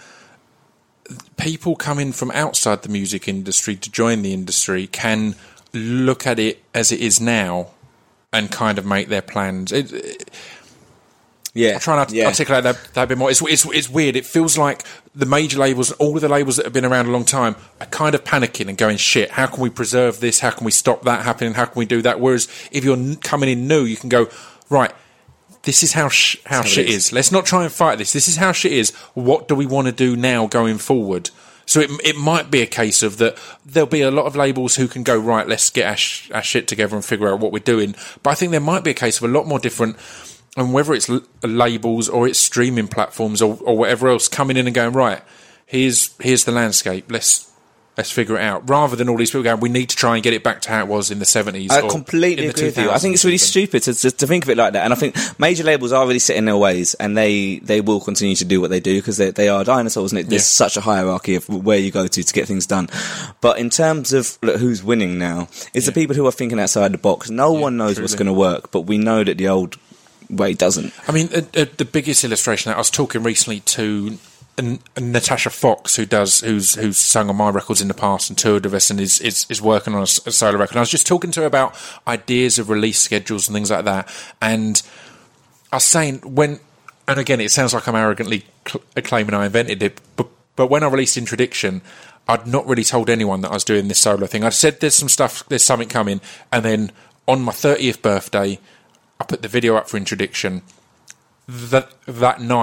people coming from outside the music industry to join the industry can look at it as it is now and kind of make their plans. It, it, Yeah. I'm trying to yeah. articulate that, that a bit more. It's, it's, it's weird. It feels like the major labels, all of the labels that have been around a long time, are kind of panicking and going, shit, how can we preserve this? How can we stop that happening? How can we do that? Whereas if you're n- coming in new, you can go, right, this is how sh- how how shit it is. is. Let's not try and fight this. This is how shit is. What do we want to do now going forward? So it it might be a case of that there'll be a lot of labels who can go, right, let's get our, sh- our shit together and figure out what we're doing. But I think there might be a case of a lot more different, and whether it's l- labels or it's streaming platforms or, or whatever else coming in and going, right, here's here's the landscape. Let's let's figure it out. Rather than all these people going, we need to try and get it back to how it was in the seventies. I or completely in the agree with you. I think it's two thousands really even. stupid to, to, to think of it like that. And I think major labels are really set in their ways, and they, they will continue to do what they do because they, they are dinosaurs, and it, there's Yeah. such a hierarchy of where you go to to get things done. But in terms of look, who's winning now, it's the Yeah. people who are thinking outside the box. No Yeah, one knows truly. what's going to work, but we know that the old way doesn't. I mean, uh, uh, the biggest illustration. I was talking recently to N- Natasha Fox, who does who's who's sung on my records in the past and toured with us, and is is, is working on a, s- a solo record. And I was just talking to her about ideas of release schedules and things like that. And I was saying when, and again, it sounds like I'm arrogantly cl- claiming I invented it, but but when I released Introduction, I'd not really told anyone that I was doing this solo thing. I'd said there's some stuff, there's something coming, and then on my thirtieth birthday, I put the video up for Introduction. That that night,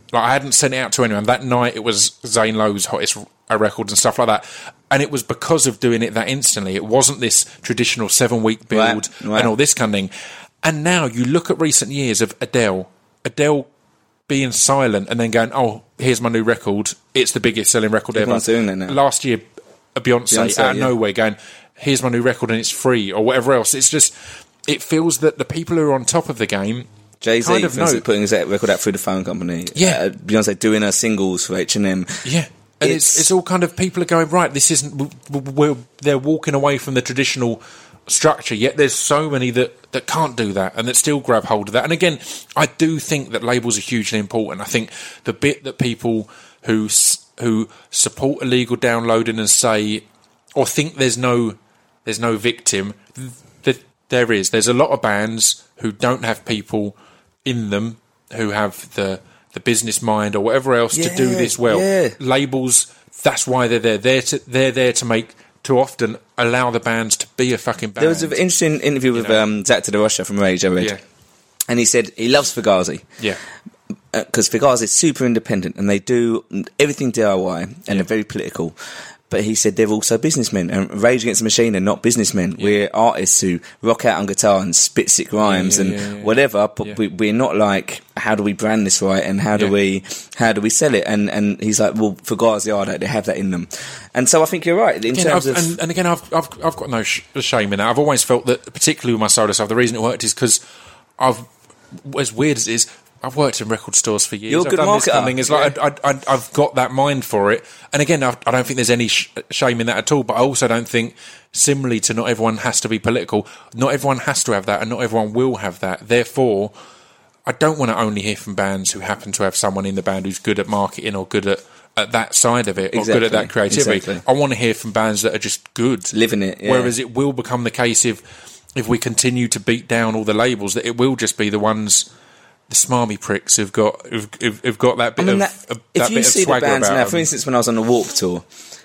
Like, I hadn't sent it out to anyone. That night, it was Zane Lowe's hottest records and stuff like that. And it was because of doing it that instantly. It wasn't this traditional seven-week build right, right. and all this kind of thing. And now you look at recent years of Adele. Adele being silent and then going, oh, here's my new record. It's the biggest selling record Everyone's ever. doing that now. Last year, a Beyonce, Beyonce out of yeah. nowhere going, here's my new record and it's free, or whatever else. It's just, it feels that the people who are on top of the game Jay-Z, kind of for instance, know. putting his record out through the phone company. Yeah. Uh, Beyonce doing her singles for H and M. Yeah. And it's, it's it's all kind of, people are going, right, this isn't, we're, they're walking away from the traditional structure, yet there's so many that, that can't do that and that still grab hold of that. And again, I do think that labels are hugely important. I think the bit that people who who support illegal downloading and say, or think there's no there's no victim, that there is. There's a lot of bands who don't have people in them who have the the business mind or whatever else yeah, to do this well. Yeah. Labels, that's why they're there. They're to, they're there to make, to often allow the bands to be a fucking band. There was an interesting interview with you know? um, Zach De La Rocha from Rage, I read. Yeah. And he said he loves Fugazi. Yeah. Because uh, Fugazi is super independent and they do everything D I Y and yeah. they're very political. But he said they're also businessmen, and Rage Against the Machine are not businessmen. Yeah. We're artists who rock out on guitar and spit sick rhymes yeah, yeah, and yeah, yeah. whatever. But yeah. we, we're not like, how do we brand this right, and how do yeah. we how do we sell it? And and he's like, well, Fugazi are they have that in them. And so I think you're right in again, terms I've, of. And, and again, I've I've I've got no sh- shame in that. I've always felt that, particularly with my solo stuff, the reason it worked is because I've, as weird as it is, I've worked in record stores for years. You're a I've good done marketer. This kind of thing. It's like yeah. I, I, I, I've got that mind for it. And again, I, I don't think there's any sh- shame in that at all. But I also don't think, similarly to not everyone has to be political, not everyone has to have that, and not everyone will have that. Therefore, I don't want to only hear from bands who happen to have someone in the band who's good at marketing or good at, at that side of it, exactly. or good at that creativity. Exactly. I want to hear from bands that are just good, living it. Yeah. Whereas it will become the case if if we continue to beat down all the labels, that it will just be the ones. The smarmy pricks who've got who've, who've, who've got that bit I mean, of that, uh, if that you bit see of the swagger bands about now, them. for instance, when I was on the Warped tour,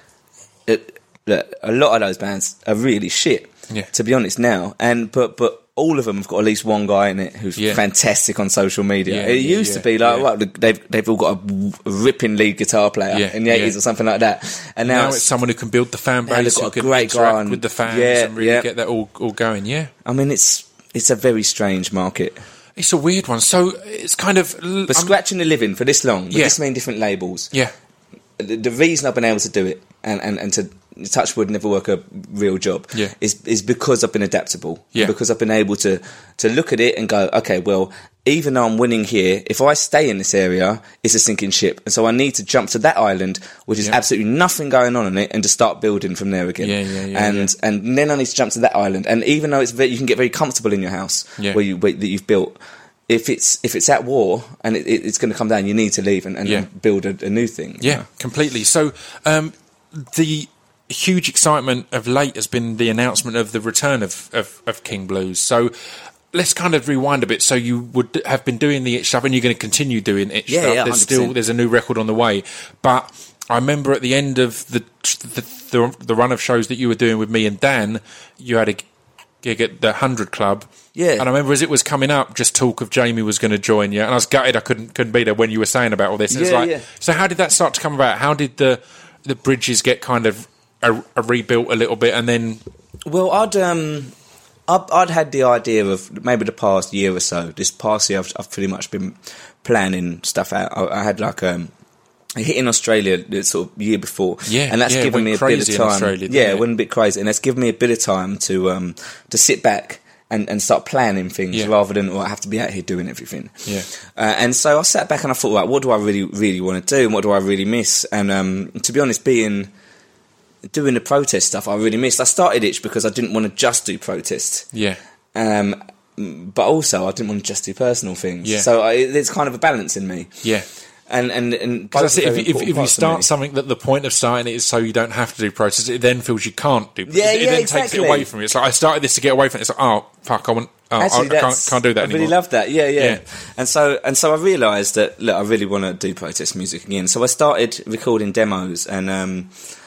it, look, a lot of those bands are really shit. Yeah. To be honest, now, and but but all of them have got at least one guy in it who's Yeah. fantastic on social media. Yeah, it yeah, used yeah, to be like, yeah. well, they've they've all got a ripping lead guitar player Yeah, in the eighties yeah. or something like that, and now, now it's someone who can build the fan now they've base, got who a can great guy interact on- with the fans, yeah, and really yeah. get that all all going. Yeah, I mean, it's it's a very strange market. it's a weird one. So it's kind of But scratching a living for this long, with Yeah. this many different labels, yeah, the, the reason I've been able to do it and, and, and to touch wood, never work a real job, Yeah. is is because I've been adaptable. Yeah. Because I've been able to to look at it and go, okay, well, even though I'm winning here, if I stay in this area, it's a sinking ship, and so I need to jump to that island, which is Yeah. absolutely nothing going on in it, and to start building from there again. Yeah, yeah, yeah, and yeah. and then I need to jump to that island, and even though it's very, you can get very comfortable in your house Yeah. where you where, that you've built. If it's if it's at war and it, it, it's going to come down, you need to leave and, and Yeah. build a, a new thing. you yeah, know? completely. So um, the huge excitement of late has been the announcement of the return of, of, of King Blues. So let's kind of rewind a bit. So you would have been doing the Itch stuff, and you're going to continue doing Itch Yeah, stuff. yeah, there's one hundred still percent. there's a new record on the way, but I remember at the end of the the, the the run of shows that you were doing with me and Dan, you had a gig at the Hundred Club. Yeah. And I remember as it was coming up, just talk of Jamie was going to join you, and I was gutted I couldn't couldn't be there when you were saying about all this. And it's Yeah, like, yeah. so how did that start to come about? How did the the bridges get kind of a, a rebuilt a little bit, and then Well, I'd um, I'd, I'd had the idea of maybe the past year or so. This past year, I've, I've pretty much been planning stuff out. I, I had like um. I hit in Australia the sort of year before, Yeah, and that's yeah, it given went me a bit crazy of in time. Australia, didn't yeah, it? it went a bit crazy, and that's given me a bit of time to um to sit back and, and start planning things Yeah. rather than, well, I have to be out here doing everything. Yeah. Uh, and so I sat back and I thought, right, what do I really, really want to do, and what do I really miss? And um, to be honest, being doing the protest stuff, I really missed. I started Itch because I didn't want to just do protest. yeah, Um, but also I didn't want to just do personal things. Yeah. So I, there's kind of a balance in me. yeah. And and and Because both are if, very if, important if you parts of start me. something that the point of starting it is so you don't have to do protest, it then feels you can't do. Yeah, it, it yeah, then takes it exactly. away from you. It's like I started this to get away from it. It's like, oh fuck, I want. Oh, I, Actually, I can't that's- can't do that I anymore. really love that. Yeah, yeah, Yeah. And so and so I realised that, look, I really want to do protest music again. So I started recording demos, and um,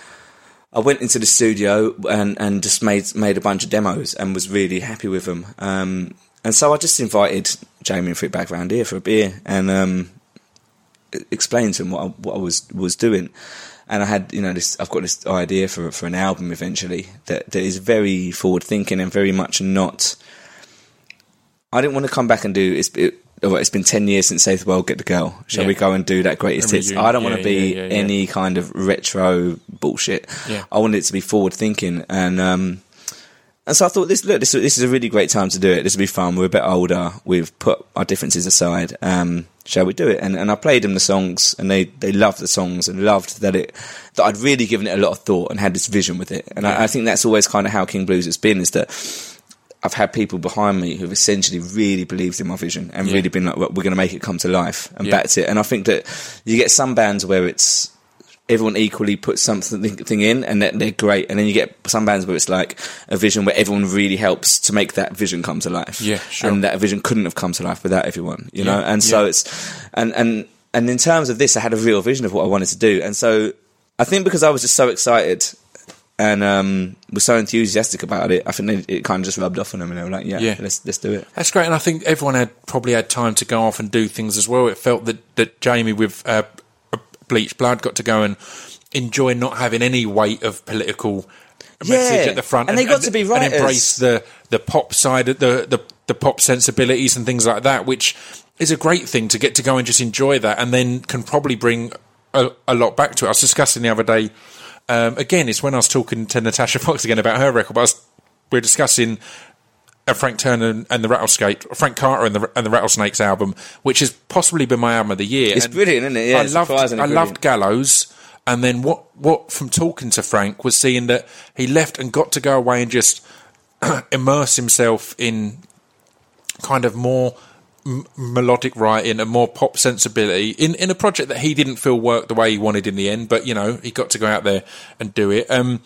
I went into the studio and, and just made made a bunch of demos and was really happy with them. Um, and so I just invited Jamie and Frick back round here for a beer, and um, explain to him what I, what I was was doing. And I had, you know, this. I've got this idea for for an album eventually that, that is very forward thinking and very much not. I didn't want to come back and do. It's, it, it's been ten years since Save the World, Get the Girl. Shall yeah. we go and do that greatest hits? I don't want to yeah, be yeah, yeah, yeah. any kind of retro bullshit. Yeah. I wanted it to be forward thinking, and um, and so I thought, this look, this this is a really great time to do it. This will be fun. We're a bit older. We've put our differences aside. Um, shall we do it? And and I played them the songs, and they, they loved the songs and loved that it that I'd really given it a lot of thought and had this vision with it. And yeah. I, I think that's always kind of how King Blues has been, is that I've had people behind me who've essentially really believed in my vision and yeah. really been like, well, we're going to make it come to life, and yeah. backed it. And I think that you get some bands where it's everyone equally puts something thing in, and they're, they're great. And then you get some bands where it's like a vision where everyone really helps to make that vision come to life. Yeah, sure. And that vision couldn't have come to life without everyone, you yeah. know. And so yeah. it's and and and in terms of this, I had a real vision of what I wanted to do. And so I think because I was just so excited and um, was so enthusiastic about it, I think they, it kind of just rubbed off on them, and they were like, "Yeah, yeah. let's let's do it." That's great, and I think everyone had probably had time to go off and do things as well. It felt that that Jamie with uh, Bleach Blood got to go and enjoy not having any weight of political message yeah. at the front, and, and they got and, to be writers. and embrace the the pop side, the the the pop sensibilities and things like that, which is a great thing to get to go and just enjoy that, and then can probably bring a, a lot back to it. I was discussing the other day. Um, again, it's when I was talking to Natasha Fox again about her record, but I was, we were discussing uh, Frank Turner and, and the Rattlesnake, Frank Carter and the, and the Rattlesnakes album, which has possibly been my album of the year. It's and brilliant, isn't it? Yeah, I it's loved, I brilliant. loved Gallows, and then what, what from talking to Frank was seeing that he left and got to go away and just immerse himself in kind of more m- melodic writing and more pop sensibility in, in a project that he didn't feel worked the way he wanted in the end, but you know, he got to go out there and do it. Um,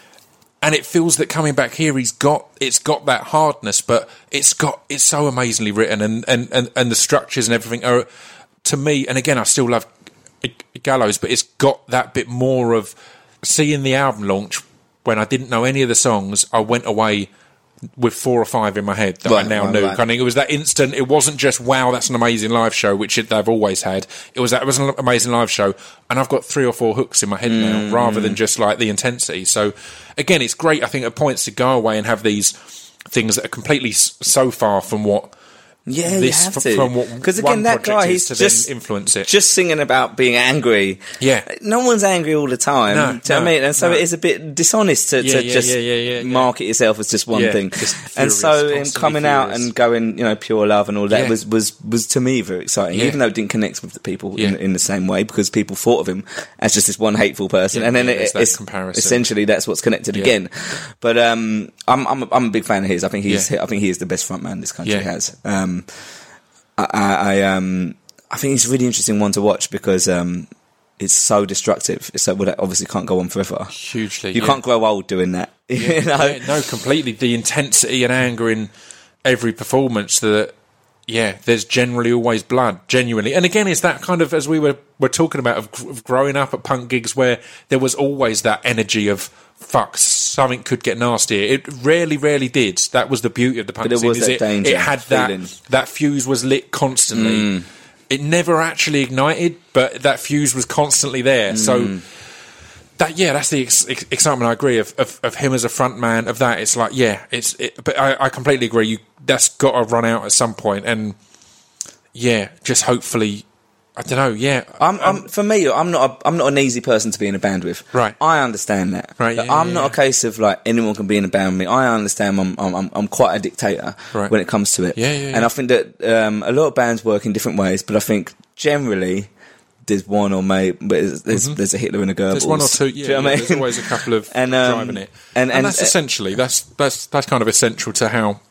and it feels that coming back here, he's got it's got that hardness, but it's got it's so amazingly written, and, and, and, and the structures and everything are, to me, and again, I still love Gallows, but it's got that bit more of seeing the album launch when I didn't know any of the songs. I went away with four or five in my head that right, I now right, knew. Right. I think it was that instant. It wasn't just, wow, that's an amazing live show, which it, they've always had. It was that it was an amazing live show, and I've got three or four hooks in my head mm. now, rather than just like the intensity. So again, it's great, I think, at points to go away and have these things that are completely s- so far from what Yeah, this, you have to. from what because again, that guy, he's to just then influence it. just singing about being angry. Yeah, no one's angry all the time. No, do you know no, what I mean? And so no. it is a bit dishonest to, Yeah, to yeah, just yeah, yeah, yeah, market yourself as just one yeah, thing. just And so him furious, coming constantly out furious. and going, you know, pure love and all that Yeah. was, was was to me very exciting. Yeah. Even though it didn't connect with the people in, Yeah. in the same way, because people thought of him as just this one hateful person, Yeah, and then yeah, it, there's that it's comparison. essentially that's what's connected Yeah. again. But um, I'm I'm a, I'm a big fan of his. I think he's Yeah. I think he is the best frontman this country Yeah. has. Um, I, I um I think it's a really interesting one to watch because um it's so destructive. It's like, well, that obviously can't go on forever. Hugely, You yeah. can't grow old doing that. Yeah, you know? yeah, no, completely. The intensity and anger in every performance that, yeah, there's generally always blood, genuinely. And again, it's that kind of, as we were, were talking about, of, of growing up at punk gigs where there was always that energy of, fuck, something could get nasty. It rarely, rarely did. That was the beauty of the punk But it scene. was is that it, danger it had feeling. that, that fuse was lit constantly. Mm. It never actually ignited, but that fuse was constantly there. Mm. So, that yeah, that's the ex- ex- excitement. I agree of, of of him as a front man. Of that, it's like yeah, it's. It, but I, I completely agree. You that's got to run out at some point, and yeah, just hopefully, I don't know. Yeah, I'm, I'm for me. I'm not. A, I'm not an easy person to be in a band with. Right. I understand that. Right. But Yeah, I'm yeah, not yeah. a case of like anyone can be in a band with me. I understand. I'm. I'm. I'm, I'm quite a dictator Right. when it comes to it. Yeah, yeah, yeah. And I think that um, a lot of bands work in different ways, but I think generally there's one or maybe there's there's, Mhm. there's a Hitler and a Goebbels. There's one or two. Yeah, Do you know yeah, what I there's mean? always a couple of And, um, driving it, and- and, and- that's essentially that's that's that's kind of essential to how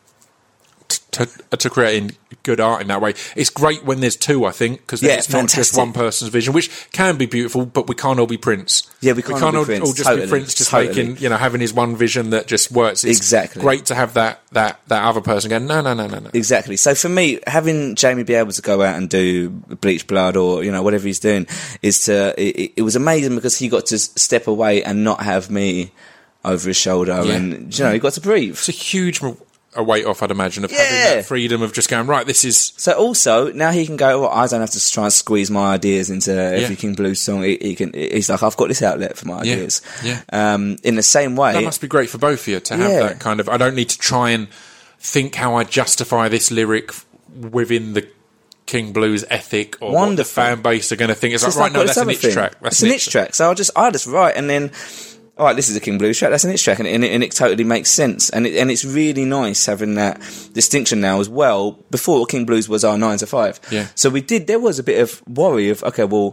to to creating good art in that way. It's great when there's two, I think, because Yeah, it's not just fantastic. one person's vision, which can be beautiful, but we can't all be Prince. Yeah, we can't all be Prince, all just totally, be Prince, just totally. making, you know, having his one vision that just works. It's Exactly. great to have that that that other person going, no, no, no, no, no. Exactly. So for me, having Jamie be able to go out and do Bleach Blood or you know whatever he's doing is to it, it was amazing because he got to s- step away and not have me over his shoulder, Yeah. and you know he got to breathe. It's a huge a weight off, I'd imagine, of Yeah. having that freedom of just going, right, this is... So also now he can go. Well, I don't have to try and squeeze my ideas into every Yeah. King Blues song. He, he can. He's like, I've got this outlet for my Yeah. ideas. Yeah. Um, in the same way, That must be great for both of you to have Yeah. that kind of... I don't need to try and think how I justify this lyric within the King Blues ethic or what the Wonderful. fan base are going to think. It's So like, right, like, no, well, that's this an other itch thing. track. That's It's an itch track. So I just, I just write, and then, all right, this is a King Blues track. That's an itch track, and, and, it, and it totally makes sense. And it, and it's really nice having that distinction now as well. Before King Blues was our nine to five. Yeah. So we did. There was a bit of worry of okay, well,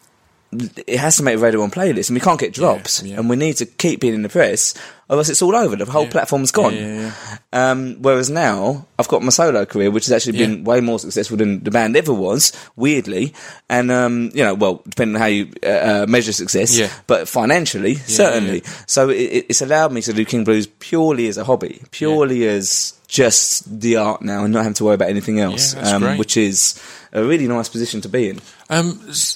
it has to make Radio One playlist, and we can't get drops, Yeah, yeah. and we need to keep being in the press, or else it's all over. The whole Yeah. platform's gone. Yeah, yeah, yeah. Um, whereas now, I've got my solo career, which has actually Yeah. been way more successful than the band ever was, weirdly. And, um, you know, well, depending on how you uh, uh, measure success, Yeah. but financially, certainly. yeah. So it, it's allowed me to do King Blues purely as a hobby, purely as just the art now, and not having to worry about anything else, Yeah, that's um, great. which is a really nice position to be in. Um, s-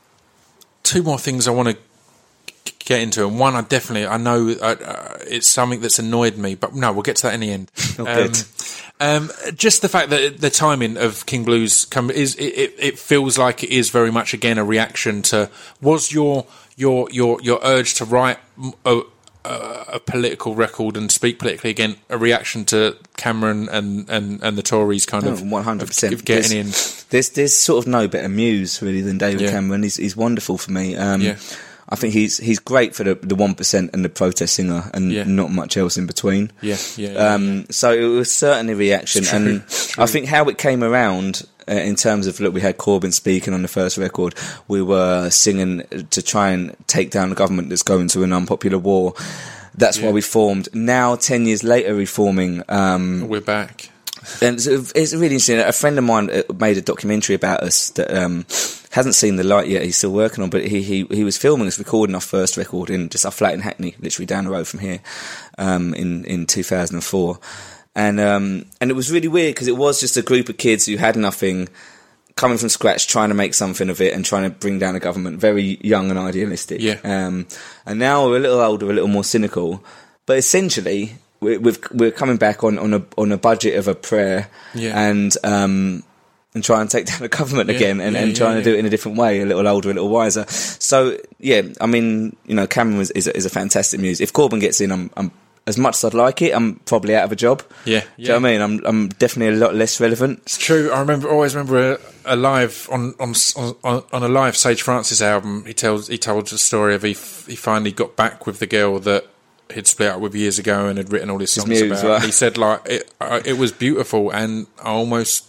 two more things I want to get into, and one I definitely I know uh, uh, it's something that's annoyed me, but no, we'll get to that in the end. Oh, um, good. um, just the fact that the timing of King Blues come is it, it, it feels like it is very much again a reaction to was your your your your urge to write a, a, a political record and speak politically again a reaction to Cameron and, and, and the Tories kind of one hundred percent of getting in. There's there's sort of no better muse really than David Yeah. Cameron. He's he's wonderful for me. Um, Yeah. I think he's he's great for the the one percent and the protest singer, and Yeah. not much else in between. Yeah, yeah, yeah, Um, so it was certainly a reaction, It's true, and it's true. I think how it came around. Uh, in terms of, look, we had Corbyn speaking on the first record. We were singing to try and take down the government that's going to an unpopular war. That's Yeah. why we formed. Now, ten years later, reforming. Um, We're back. and it's, it's really interesting. A friend of mine uh, made a documentary about us that um, hasn't seen the light yet. He's still working on, but he he he was filming us recording our first record in just our flat in Hackney, literally down the road from here, um, in in two thousand four, and um, and it was really weird because it was just a group of kids who had nothing, coming from scratch, trying to make something of it and trying to bring down the government. Very young and idealistic. Yeah. Um, and now we're a little older, a little more cynical, but essentially. We're, we've, we're coming back on, on a on a budget of a prayer, Yeah. and um, and try and take down the government Yeah, again, and, yeah, and yeah, trying yeah. to do it in a different way, a little older, a little wiser. So yeah, I mean, you know, Cameron was, is a, is a fantastic muse. If Corbyn gets in, I'm, I'm as much as I'd like it, I'm probably out of a job. Yeah, Do you know what I mean? I'm I'm definitely a lot less relevant. It's true. I remember, always remember a, a live on, on on on a live Sage Francis album. He tells he told the story of he f- he finally got back with the girl that he'd split up with years ago and had written all his songs muse, about. right? And he said like it uh, it was beautiful, and I almost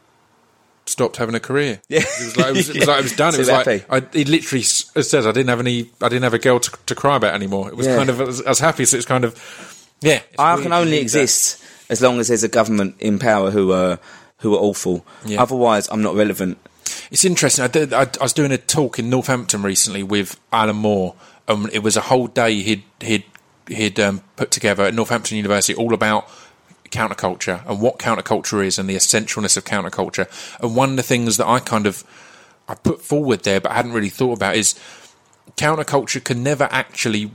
stopped having a career. Yeah. It was like it was, it was, like, it was done. It So was like happy. I, he literally s- says I didn't have any. I didn't have a girl to, to cry about anymore. It was Yeah. kind of I was, I was happy. So it's kind of yeah. it's I weird can you only need that. exist as long as there's a government in power who are who are awful. Yeah. Otherwise, I'm not relevant. It's interesting. I, did, I, I was doing a talk in Northampton recently with Alan Moore. Um, it was a whole day he'd he'd he'd um, put together at Northampton University, all about counterculture and what counterculture is and the essentialness of counterculture. And one of the things that I kind of I put forward there, but I hadn't really thought about, is counterculture can never actually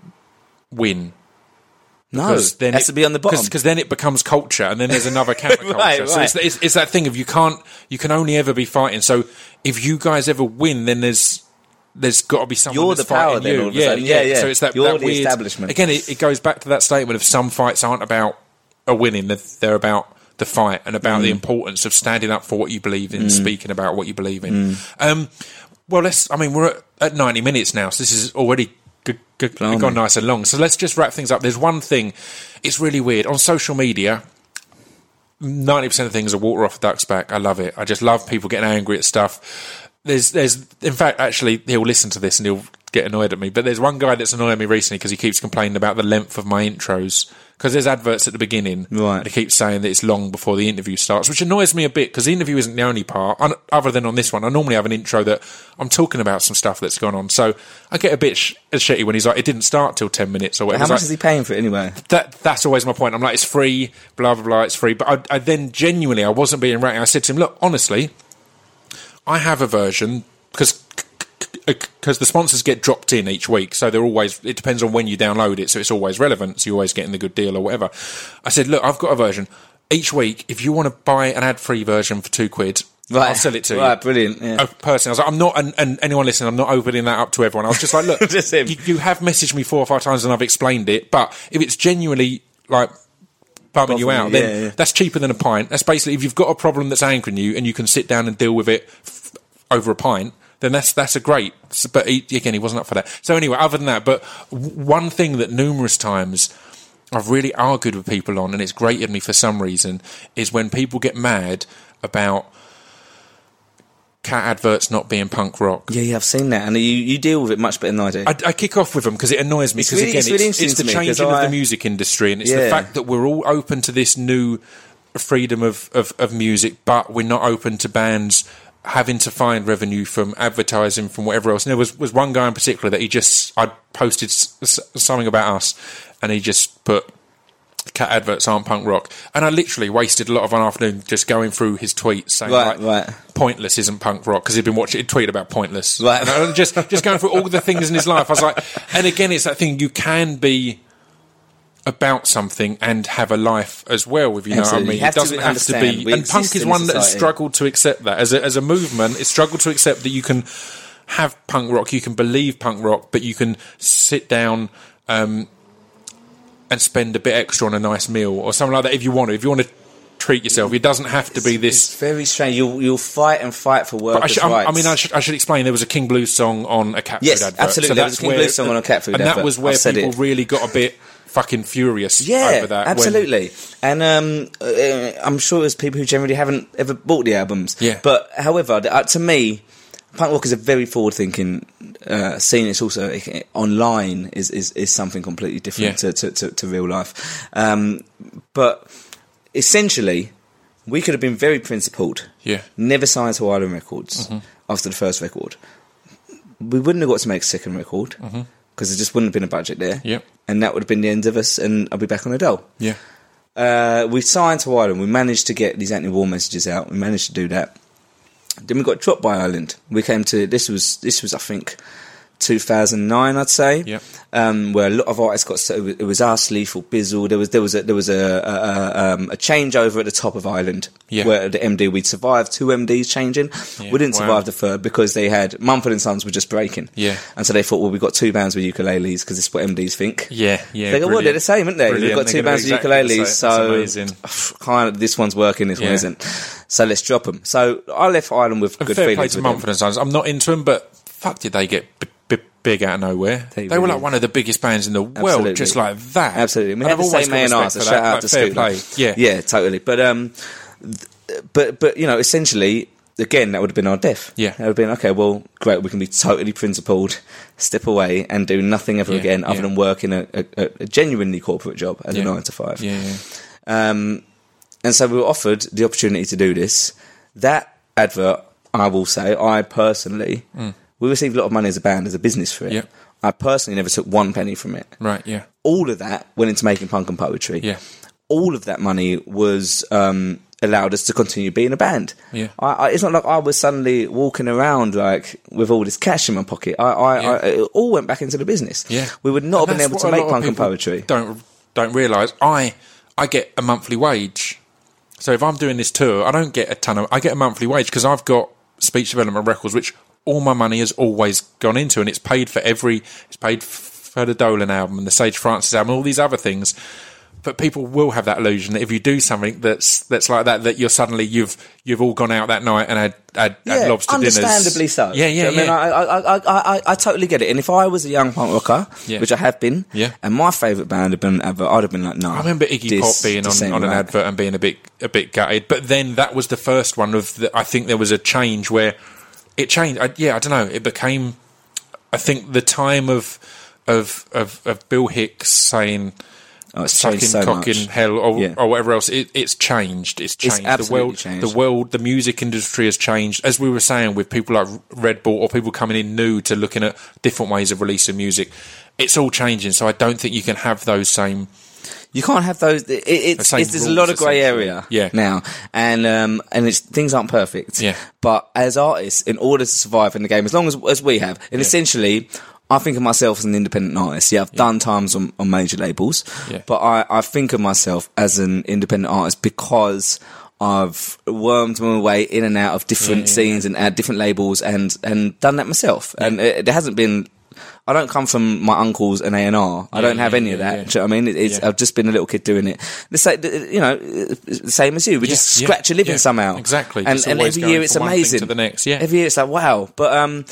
win. No, Because then it has it- to be on the bottom. Because then it becomes culture, and then there's another counterculture. Right, So right. it's, it's, it's that thing of you can't, you can only ever be fighting. So if you guys ever win, then there's there's got to be someone You're that's the power fighting then, you. all of a yeah, sudden. Yeah, yeah. So it's that, You're that the weird establishment. Again, it, it goes back to that statement of some fights aren't about a winning; they're, they're about the fight and about Mm. the importance of standing up for what you believe in, speaking about what you believe in. Mm. Um, well, let's. I mean, we're at, at ninety minutes now, so this is already g- g- Blimey. gone nice and long. So let's just wrap things up. There's one thing. It's really weird on social media. ninety percent of things are water off a duck's back. I love it. I just love people getting angry at stuff. There's, there's, in fact, actually, he'll listen to this and he'll get annoyed at me. But there's one guy that's annoyed me recently because he keeps complaining about the length of my intros. Because there's adverts at the beginning, Right. and he keeps saying that it's long before the interview starts, which annoys me a bit because the interview isn't the only part. Un- other than on this one, I normally have an intro that I'm talking about some stuff that's gone on. So I get a bit sh- shitty when he's like, "It didn't start till ten minutes" or whatever. How It's much like, is he paying for it anyway? that that's always my point. I'm like, it's free, blah blah blah, it's free. But I, I then genuinely, I wasn't being ratty. I said to him, look, honestly, I have a version because because the sponsors get dropped in each week, so they're always, it depends on when you download it, so it's always relevant, so you're always getting the good deal or whatever. I said, look, I've got a version. Each week, if you want to buy an ad-free version for two quid, right. I'll sell it to right, you. Right, brilliant. Yeah. Oh, personally, I was like, I'm not, and, and anyone listening, I'm not opening that up to everyone. I was just like, look, just him. You, you have messaged me four or five times and I've explained it, but if it's genuinely, like, bumming you out, yeah, then yeah. that's cheaper than a pint. That's basically, if you've got a problem that's angering you and you can sit down and deal with it f- over a pint, then that's that's a great. But he, again, he wasn't up for that. So anyway, other than that, but w- one thing that numerous times I've really argued with people on, and it's grated me for some reason, is when people get mad about cat adverts not being punk rock. Yeah, yeah, I've seen that, and you, you deal with it much better than I do. I, I kick off with them because it annoys me. Because really, again, it's, really it's, it's the me, changing I, of the music industry, and it's yeah. the fact that we're all open to this new freedom of, of, of music, but we're not open to bands having to find revenue from advertising, from whatever else. And there was, was one guy in particular that he just, I posted s- s- something about us, and he just put, cat adverts aren't punk rock. And I literally wasted a lot of an afternoon just going through his tweets saying, right, like, right. Pointless isn't punk rock, because he'd been watching, he'd tweet about Pointless. Right. And I was just, just going through all the things in his life. I was like, and again, it's that thing, you can be about something and have a life as well, if you know Absolutely. what I mean. It doesn't have to be. We And punk is exist in one that has society. struggled to accept that. As a, as a movement, it's struggled to accept that you can have punk rock, you can believe punk rock, but you can sit down um, and spend a bit extra on a nice meal or something like that if you want to. If you want to treat yourself, it doesn't have to be this. It's very strange. You'll you'll fight and fight for But I, workers' should, rights. I mean, I should, I should explain. There was a King Blues song on a cat Yes, food advert. absolutely. So There that's was a King where- Blues song on a cat food and advert. that was where I've said people it. really got a bit fucking furious Yeah, over that. when- absolutely. And um, uh, I'm sure there's people who generally haven't ever bought the albums. Yeah. But however, uh, to me, punk rock is a very forward-thinking uh, scene. It's also uh, online is, is, is something completely different Yeah. to, to, to, to real life. Um, but essentially, we could have been very principled. Yeah. Never signed to Island Records Mm-hmm. after the first record. We wouldn't have got to make a second record because Mm-hmm. there just wouldn't have been a budget there. Yep. And that would have been the end of us, and I'll be back on the dole. Yeah. Uh, we signed to Ireland. We managed to get these anti-war messages out. We managed to do that. Then we got dropped by Ireland. We came to this was this was I think two thousand nine, I'd say. Yep. Um, where a lot of artists got so it was us, Lethal, Bizzle. There was there was a there was a a, a, um, a changeover at the top of Ireland. Yeah. Where the M D we'd survived two M Ds changing. Yeah. We didn't Wow. survive the third because they had Mumford and Sons were just breaking. Yeah. And so they thought, well, we've got two bands with ukuleles because it's what M Ds think. Yeah, yeah. They go, well, they're the same, aren't they? Brilliant. We've got two They're gonna bands be with exactly the ukuleles, same. so That's amazing. kind of this one's working, this one Yeah. isn't. So let's drop them. So I left Ireland with And good fair play feelings to with Mumford them. and Sons. I'm not into them, but fuck, did they get b- b- big out of nowhere? They They, were really- like one of the biggest bands in the world, Absolutely. just like that. Absolutely, we And had I've the always same got A and respect R. So for shout that. out Like, to fair Scooter. play. Yeah, yeah, totally. But um, th- but but you know, essentially, again, that would have been our death. Yeah. That would have been okay. Well, great. We can be totally principled, step away, and do nothing ever Yeah, again other yeah. than work in a, a, a genuinely corporate job as Yeah. a nine to five. yeah, yeah. Um, and so we were offered the opportunity to do this. That advert, I will say, I personally, we received a lot of money as a band, as a business for it. Mm. Yeah. I personally never took one penny from it. Right, yeah, All of that went into making punk and poetry. yeah, All of that money was um, allowed us to continue being a band. Yeah. I, I, it's not like I was suddenly walking around like with all this cash in my pocket. I, I, Yeah. I it all went back into the business. yeah. We would not have And been able that's to what a make lot of punk and people poetry. Don't don't realise. I I get a monthly wage. So if I'm doing this tour, I don't get a ton of. I get a monthly wage because I've got speech development records, which all my money has always gone into, and it's paid for every. It's paid f- for the Dolan album and the Sage Francis album, and all these other things. But people will have that illusion that if you do something that's that's like that, that you're suddenly you've you've all gone out that night and had had, had lobster dinners. understandably so. Yeah, yeah, I mean, yeah. I, I, I, I, I, I totally get it. And if I was a young punk rocker, Yeah. which I have been, Yeah. and my favourite band had been an advert, I'd have been like, no. I remember Iggy this Pop being just on, ain't on an right. advert and being a bit a bit gutted, but then that was the first one of the. I think there was a change where it changed. I, yeah, I don't know. It became. I think the time of of of, of Bill Hicks saying. Oh, it's Sucking changed so cock much. in hell, or, Yeah. or whatever else. It, it's changed. It's changed. the absolutely world, changed. the world, the music industry has changed. As we were saying, with people like Red Bull or people coming in new to looking at different ways of releasing music, it's all changing. So I don't think you can have those same You can't have those. It, it's, same it's there's a rules, lot of grey essentially. area Yeah. now, and um, and it's, things aren't perfect. Yeah. But as artists, in order to survive in the game, as long as as we have, and Yeah. essentially, I think of myself as an independent artist. Yeah, I've yeah. done times on, on major labels, Yeah. but I, I think of myself as an independent artist because I've wormed my way in and out of different Yeah, yeah, scenes and at different labels, and and done that myself. Yeah. And it, it hasn't been. I don't come from my uncles and A and R. I Yeah, don't have yeah, any yeah, of that. yeah. Do you know what I mean? It, it's, Yeah. I've just been a little kid doing it. The same, you know, the same as you. We Yeah, just yeah, scratch a living yeah. somehow. Exactly. And, Just and always every going year it's from one thing amazing. to the next, yeah. Every year it's like, wow. But um,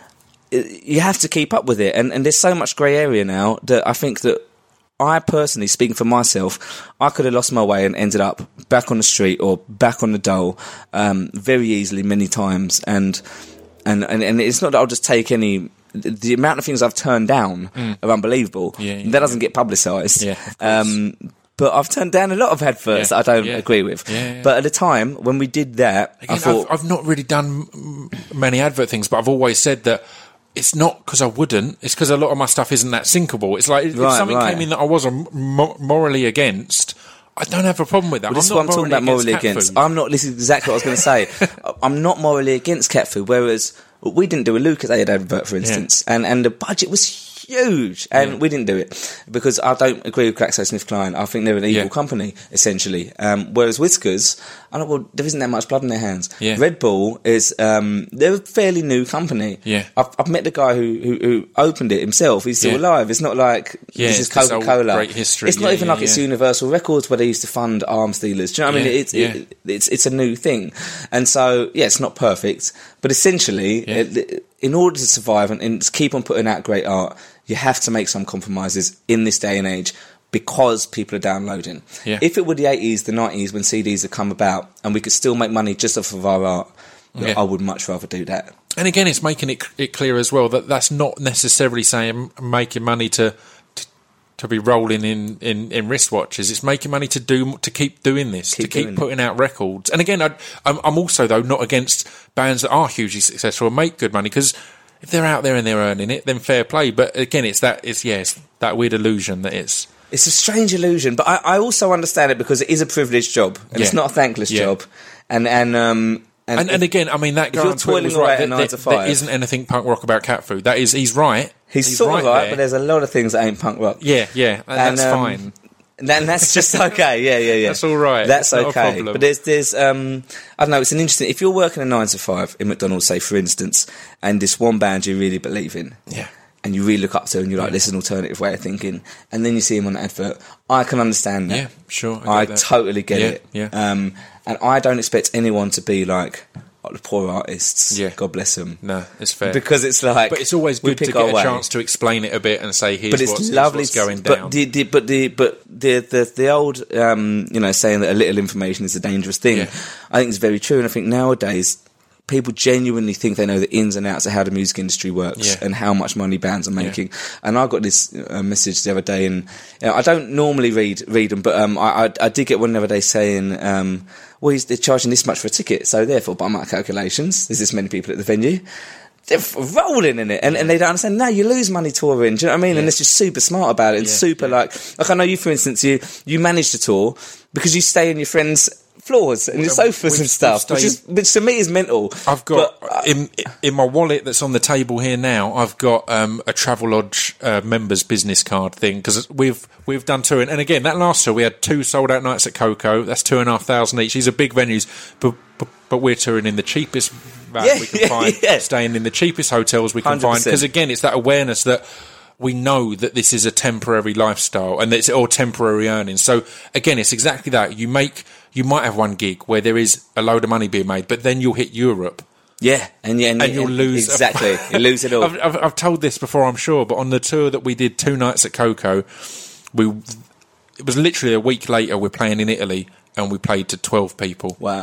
it- you have to keep up with it. And, and there's so much grey area now that I think that I personally, speaking for myself, I could have lost my way and ended up back on the street or back on the dole um, very easily many times. And, and, and, and it's not that I'll just take any... The, the amount of things I've turned down Mm. are unbelievable. Yeah, yeah, that doesn't get publicised. Yeah, of course. um, but I've turned down a lot of adverts Yeah, that I don't yeah. agree with. Yeah, yeah. But at the time, when we did that, Again, I thought... I've, I've not really done m- many advert things, but I've always said that it's not because I wouldn't, it's because a lot of my stuff isn't that syncable. It's like if Right, something right. came in that I wasn't mo- morally against, I don't have a problem with that. Well, this is I'm what I'm not talking about morally cat against. food. I'm not. This is exactly what I was going to say. I'm not morally against cat food. Whereas we didn't do a Lucas Aid advert, for instance, and and the budget was huge, and Yeah. we didn't do it because I don't agree with GlaxoSmithKline. I think they're an evil Yeah. company essentially. Um, whereas Whiskers, I don't. Well, there isn't that much blood in their hands. Yeah. Red Bull is. Um, they're a fairly new company. Yeah. I've, I've met the guy who, who who opened it himself. He's still Yeah. alive. It's not like Yeah, this is it's this old Coca Cola. great history. It's not Yeah, even yeah, like it's yeah. Universal Records where they used to fund arms dealers. Do you know what I mean? Yeah, It's yeah. it, it's it's a new thing, and so yeah, it's not perfect, but essentially, Yeah. it, in order to survive and, and keep on putting out great art, you have to make some compromises in this day and age because people are downloading. Yeah. If it were the eighties, the nineties, when C Ds had come about, and we could still make money just off of our art, Yeah. I would much rather do that. And again, it's making it, it clear as well that that's not necessarily saying making money to to, to be rolling in, in, in wristwatches. It's making money to do to keep doing this, Keep to keep doing putting out records. And again, I, I'm, I'm also though not against bands that are hugely successful and make good money because if they're out there and they're earning it, then fair play. But again, it's that it's yeah, it's that weird illusion that it's. It's a strange illusion, but I, I also understand it because it is a privileged job, and Yeah. it's not a thankless Yeah. job. And and um and, And, and again, I mean that if guy you're on Twitter toiling was away right. at There, nine there, to there five- isn't anything punk rock about cat food. That is, he's right. he's, sort of right, there. but there's a lot of things that ain't punk rock. Yeah, yeah, and And, that's um, fine. Then that's just okay. Yeah, yeah, yeah. That's all right. That's It's not a okay. problem. But there's, there's, um, I don't know. It's an interesting. If you're working a nine to five in McDonald's, say for instance, and this one band you really believe in, Yeah. and you really look up to, and you're like, this is an alternative way of thinking, and then you see him on an advert, I can understand that. Yeah, sure. I, I, get that. totally get Yeah, it. yeah. Um, and I don't expect anyone to be like, like the poor artists. Yeah. God bless them. No, it's fair. Because it's like, But it's always we good to pick get our a way. chance to explain it a bit and say, here's, But it's what's, here's lovely. what's going but down. The, the, but the but the the the old um, you know saying that a little information is a dangerous thing. Yeah. I think it's very true, and I think nowadays people genuinely think they know the ins and outs of how the music industry works Yeah. and how much money bands are making. And I got this uh, message the other day, and you know, I don't normally read read them, but um, I, I I did get one the other day saying. Um, well, he's, they're charging this much for a ticket, so therefore, by my calculations, there's this many people at the venue. They're f- rolling in it, and, and they don't understand. No, you lose money touring. Do you know what I mean? Yeah. And it's just super smart about it. And Yeah, super yeah. like, like I know you, for instance, you you manage to tour because you stay in your friends' floors and your Well, sofas we've- and stuff, we've which is which to me is mental. I've got But, uh, in in my wallet that's on the table here now. I've got um, a Travelodge uh, members business card thing because we've we've done touring, and again that last tour we had two sold out nights at Coco. That's two and a half thousand each. These are big venues, but but, but we're touring in the cheapest van Yeah, we can yeah, find, yeah. staying in the cheapest hotels we can one hundred find. percent. Because again, it's that awareness that. We know that this is a temporary lifestyle and that it's all temporary earnings. So again, it's exactly that. You make, you might have one gig where there is a load of money being made, but then you'll hit Europe. yeah, and yeah, and, And you'll lose- exactly. you lose it all. I've, I've, I've told this before, I'm sure, but on the tour that we did two nights at Coco, we it was literally a week later we're playing in Italy and we played to twelve people. Wow.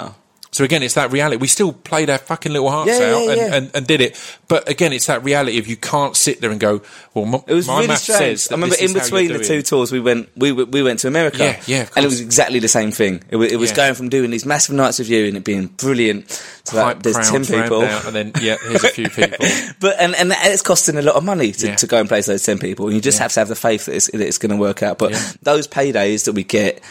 So again, it's that reality. We still played our fucking little hearts Yeah, yeah, out and, yeah. and, and did it. But again, it's that reality of you can't sit there and go, well, m- It was my really math strange. says that I remember this is in how between you're the doing. two tours, we went we we we went to America. Yeah, yeah, of and it course. was exactly the same thing. It, was- it was Yeah. going from doing these massive nights of you and it being brilliant to like, Hype there's ten crowds round people, out, and then yeah, here's a few people. but and and it's costing a lot of money to, Yeah. to go and place those ten people. And you just Yeah. have to have the faith that it's, that it's going to work out. But Yeah. those paydays that we get,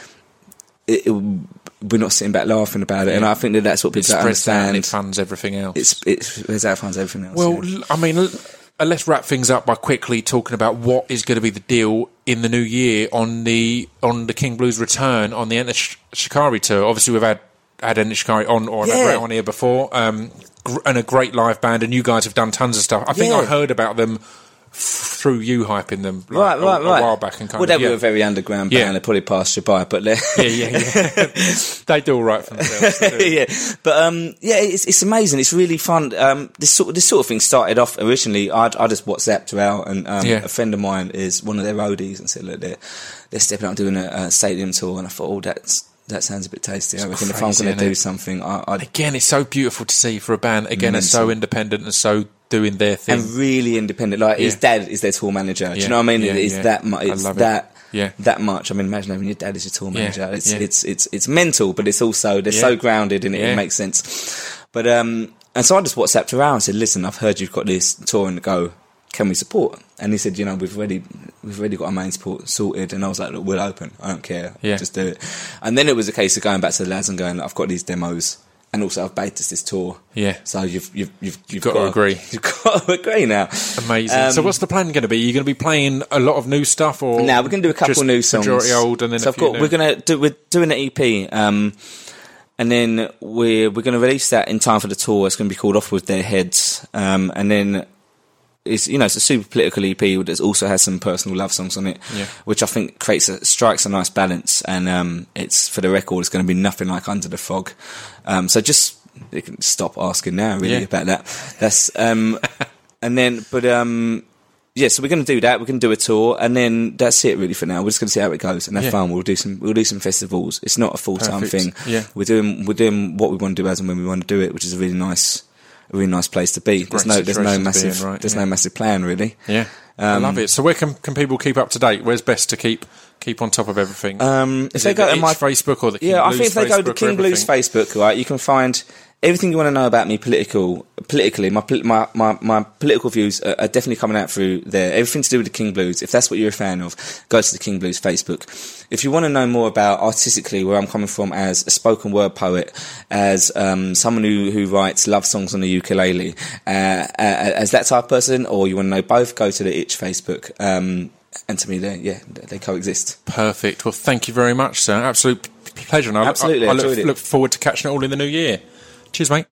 it, it, we're not sitting back laughing about it. And Yeah. I think that that's what It people don't spreads out and understand. it funds everything else. It's it's it's out funds everything else. Well, yeah. l- I mean, l- uh, let's wrap things up by quickly talking about what is going to be the deal in the new year on the on the King Blues return on the Enter Sh- Shikari tour. Obviously, we've had had Enter Shikari on or Yeah. had on here before, um, gr- and a great live band. And you guys have done tons of stuff. I think Yeah. I heard about them f- through you hyping them like, Right, a, right, a right. while back. And kind well, of, they yeah. were a very underground band. Yeah. They probably passed you by, but they're yeah, yeah, yeah. They do all right for themselves. They do. yeah, but um, yeah, it's it's amazing. It's really fun. Um, this sort of, this sort of thing started off originally. I I just WhatsApped her out, and um, Yeah. a friend of mine is one of their roadies, and said, look, they're they're stepping up doing a, a stadium tour, and I thought, oh, that's that sounds a bit tasty. I reckon if I'm crazy, going to innit? do something, I, I'd Again, it's so beautiful to see for a band. Again, it's so Mental. independent and so doing their thing. and really independent. Like his Yeah. dad is their tour manager. Do Yeah, you know what I mean? yeah, it's yeah. that much. I It's love it. that. Yeah. That much. I mean, imagine having your dad as your tour Yeah, manager. It's, yeah. it's it's it's mental, but it's also they're Yeah. so grounded in it. Yeah. It makes sense. But um, and so I just WhatsApped around and said, "Listen, I've heard you've got this tour on the go. Can we support?" And he said, "You know, we've already we've already got our main support sorted." And I was like, "Look, we'll open. I don't care. Yeah. Just do it." And then it was a case of going back to the lads and going, "Look, I've got these demos." And also, I've baked us this tour. Yeah. So you've you've you've, you've got to agree. You've got to agree now. Amazing. Um, so, what's the plan going to be? Are you going to be playing a lot of new stuff, or Now we're going to do a couple just new songs. Majority old, and then so a I've few got, new? we're going to do we're doing an E P, um, and then we're we're going to release that in time for the tour. It's going to be called Off with Their Heads, um, and then it's you know it's a super political E P that also has some personal love songs on it, Yeah. which I think creates a strikes a nice balance. And um, it's for the record, it's going to be nothing like Under the Fog. Um, so just you can stop asking now, really, Yeah. about that. That's um, and then but um. Yeah, so we're going to do that. We're going to do a tour, and then that's it really for now. We're just going to see how it goes and have Yeah. fun. We'll do some. We'll do some festivals. It's not a full time Perfect. thing. Yeah. we're doing we're doing what we want to do as and when we want to do it, which is a really nice, a really nice place to be. There's great no there's no situation to be massive in, right, there's yeah. no massive plan really. Yeah, I love it. So, where can can people keep up to date? Where's best to keep keep on top of everything? Um, if Is they it go the to my Itch Facebook or the King yeah, I Blues think if they go to Facebook or King Blues everything? Facebook, right, you can find everything you want to know about me political politically. My pol- my my, my political views are, are definitely coming out through there. Everything to do with the King Blues. If that's what you're a fan of, go to the King Blues Facebook. If you want to know more about artistically where I'm coming from as a spoken word poet, as um, someone who, who writes love songs on the ukulele, uh, uh, as that type of person, or you want to know both, go to the Itch Facebook. Um, and to me, they yeah, they coexist. Perfect. Well, thank you very much, sir. Absolute p- pleasure. And I, Absolutely, I, I I enjoyed look, it. look forward to catching it all in the new year. Cheers, mate.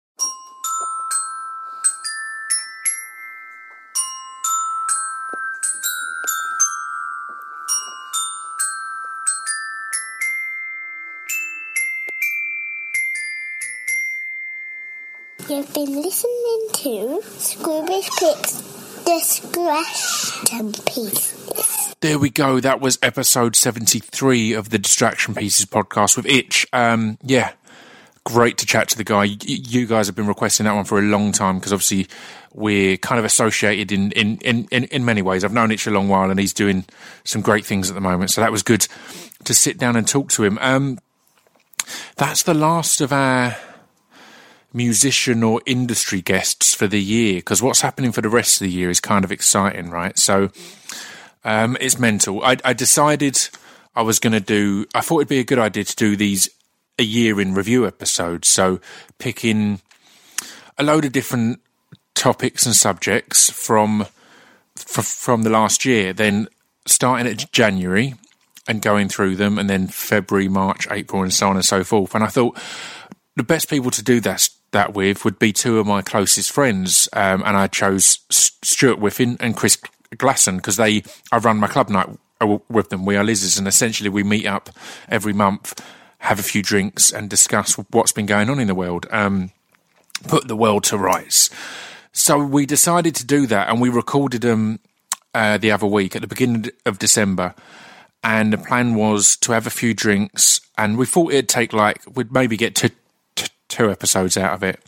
You've been listening to Scroobius Pip's Discretion Pieces. There we go. That was episode seventy-three of the Distraction Pieces podcast with Itch. Um, yeah, great to chat to the guy. Y- you guys have been requesting that one for a long time because obviously we're kind of associated in, in, in, in, in many ways. I've known Itch a long while and he's doing some great things at the moment. So that was good to sit down and talk to him. Um, that's the last of our musician or industry guests for the year because what's happening for the rest of the year is kind of exciting, right? So um, it's mental. I, I decided I was going to do, I thought it'd be a good idea to do these a year in review episodes. So picking a load of different topics and subjects from fr- from the last year, then starting at January and going through them, and then February, March, April, and so on and so forth. And I thought the best people to do that that with would be two of my closest friends, um, and I chose S- Stuart Whiffin and Chris Glasson because they I run my club night with them. We are Lizards, and essentially we meet up every month, have a few drinks, and discuss what's been going on in the world, um, put the world to rights. So we decided to do that, and we recorded them uh, the other week at the beginning of December. And the plan was to have a few drinks, and we thought it'd take like we'd maybe get to. two episodes out of it.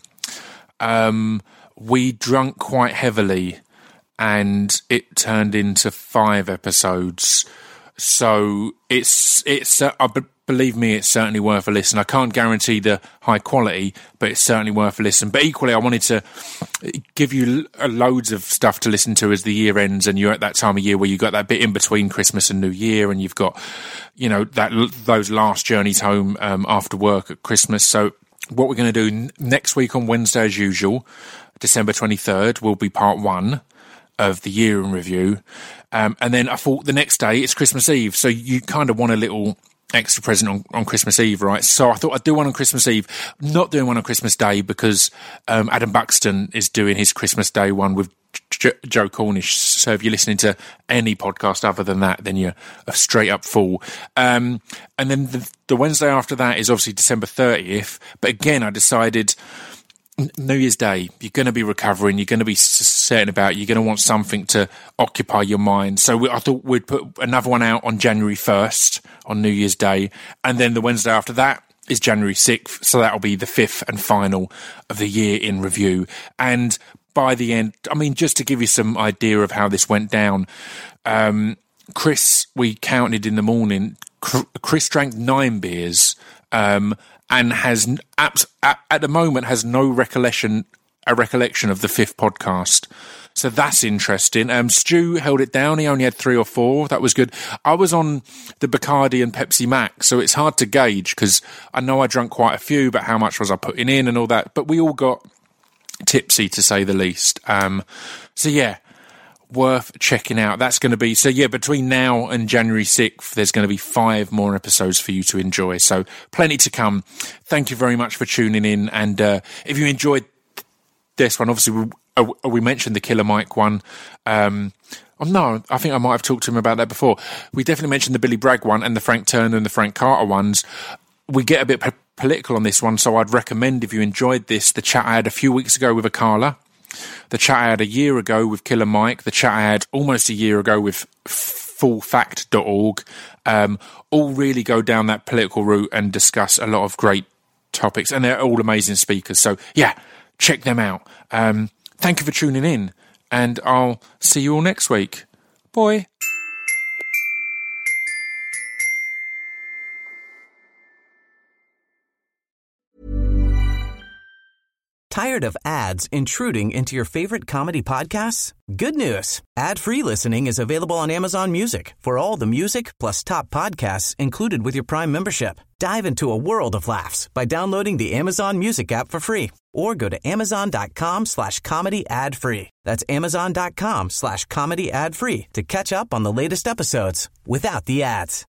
Um, we drunk quite heavily, and it turned into five episodes. So it's it's uh, I b- believe me, it's certainly worth a listen. I can't guarantee the high quality, but it's certainly worth a listen. But equally, I wanted to give you l- loads of stuff to listen to as the year ends, and you're at that time of year where you've got that bit in between Christmas and New Year, and you've got, you know, that those last journeys home um, after work at Christmas. So what we're going to do n- next week on Wednesday, as usual, December twenty-third, will be part one of the year in review. Um, and then I thought the next day it's Christmas Eve, so you kind of want a little extra present on, on Christmas Eve, right? So I thought I'd do one on Christmas Eve. I'm not doing one on Christmas Day because um, Adam Buxton is doing his Christmas Day one with J- Joe Cornish. So if you're listening to any podcast other than that, then you're a straight up fool. Um, and then the, the Wednesday after that is obviously December thirtieth. But again, I decided New Year's Day, you're going to be recovering, you're going to be certain about, you're going to want something to occupy your mind. So we, I thought we'd put another one out on January first, on New Year's Day, and then the Wednesday after that is January sixth, so that'll be the fifth and final of the year in review. And by the end, I mean, just to give you some idea of how this went down, um, Chris, we counted in the morning, Chris drank nine beers, um, and has at, at the moment has no recollection a recollection of the fifth podcast. So that's interesting. Um, Stu held it down. He only had three or four. That was good. I was on the Bacardi and Pepsi Max, so it's hard to gauge because I know I drank quite a few, but how much was I putting in and all that? But we all got tipsy, to say the least. Um, so yeah, worth checking out. That's going to be, so yeah, between now and January sixth, there's going to be five more episodes for you to enjoy. So plenty to come. Thank you very much for tuning in. And uh, if you enjoyed this one, obviously we, uh, we mentioned the Killer Mike one. Um, oh no, I think I might have talked to him about that before. We definitely mentioned the Billy Bragg one and the Frank Turner and the Frank Carter ones. We get a bit p- political on this one, so I'd recommend, if you enjoyed this, the chat I had a few weeks ago with Akala, the chat I had a year ago with Killer Mike, the chat I had almost a year ago with full fact dot org, um, all really go down that political route and discuss a lot of great topics, and they're all amazing speakers. So, yeah, check them out. Um, thank you for tuning in, and I'll see you all next week. Bye. Tired of ads intruding into your favorite comedy podcasts? Good news. Ad-free listening is available on Amazon Music for all the music plus top podcasts included with your Prime membership. Dive into a world of laughs by downloading the Amazon Music app for free or go to amazon.com slash comedy ad free. That's amazon.com slash comedy ad free to catch up on the latest episodes without the ads.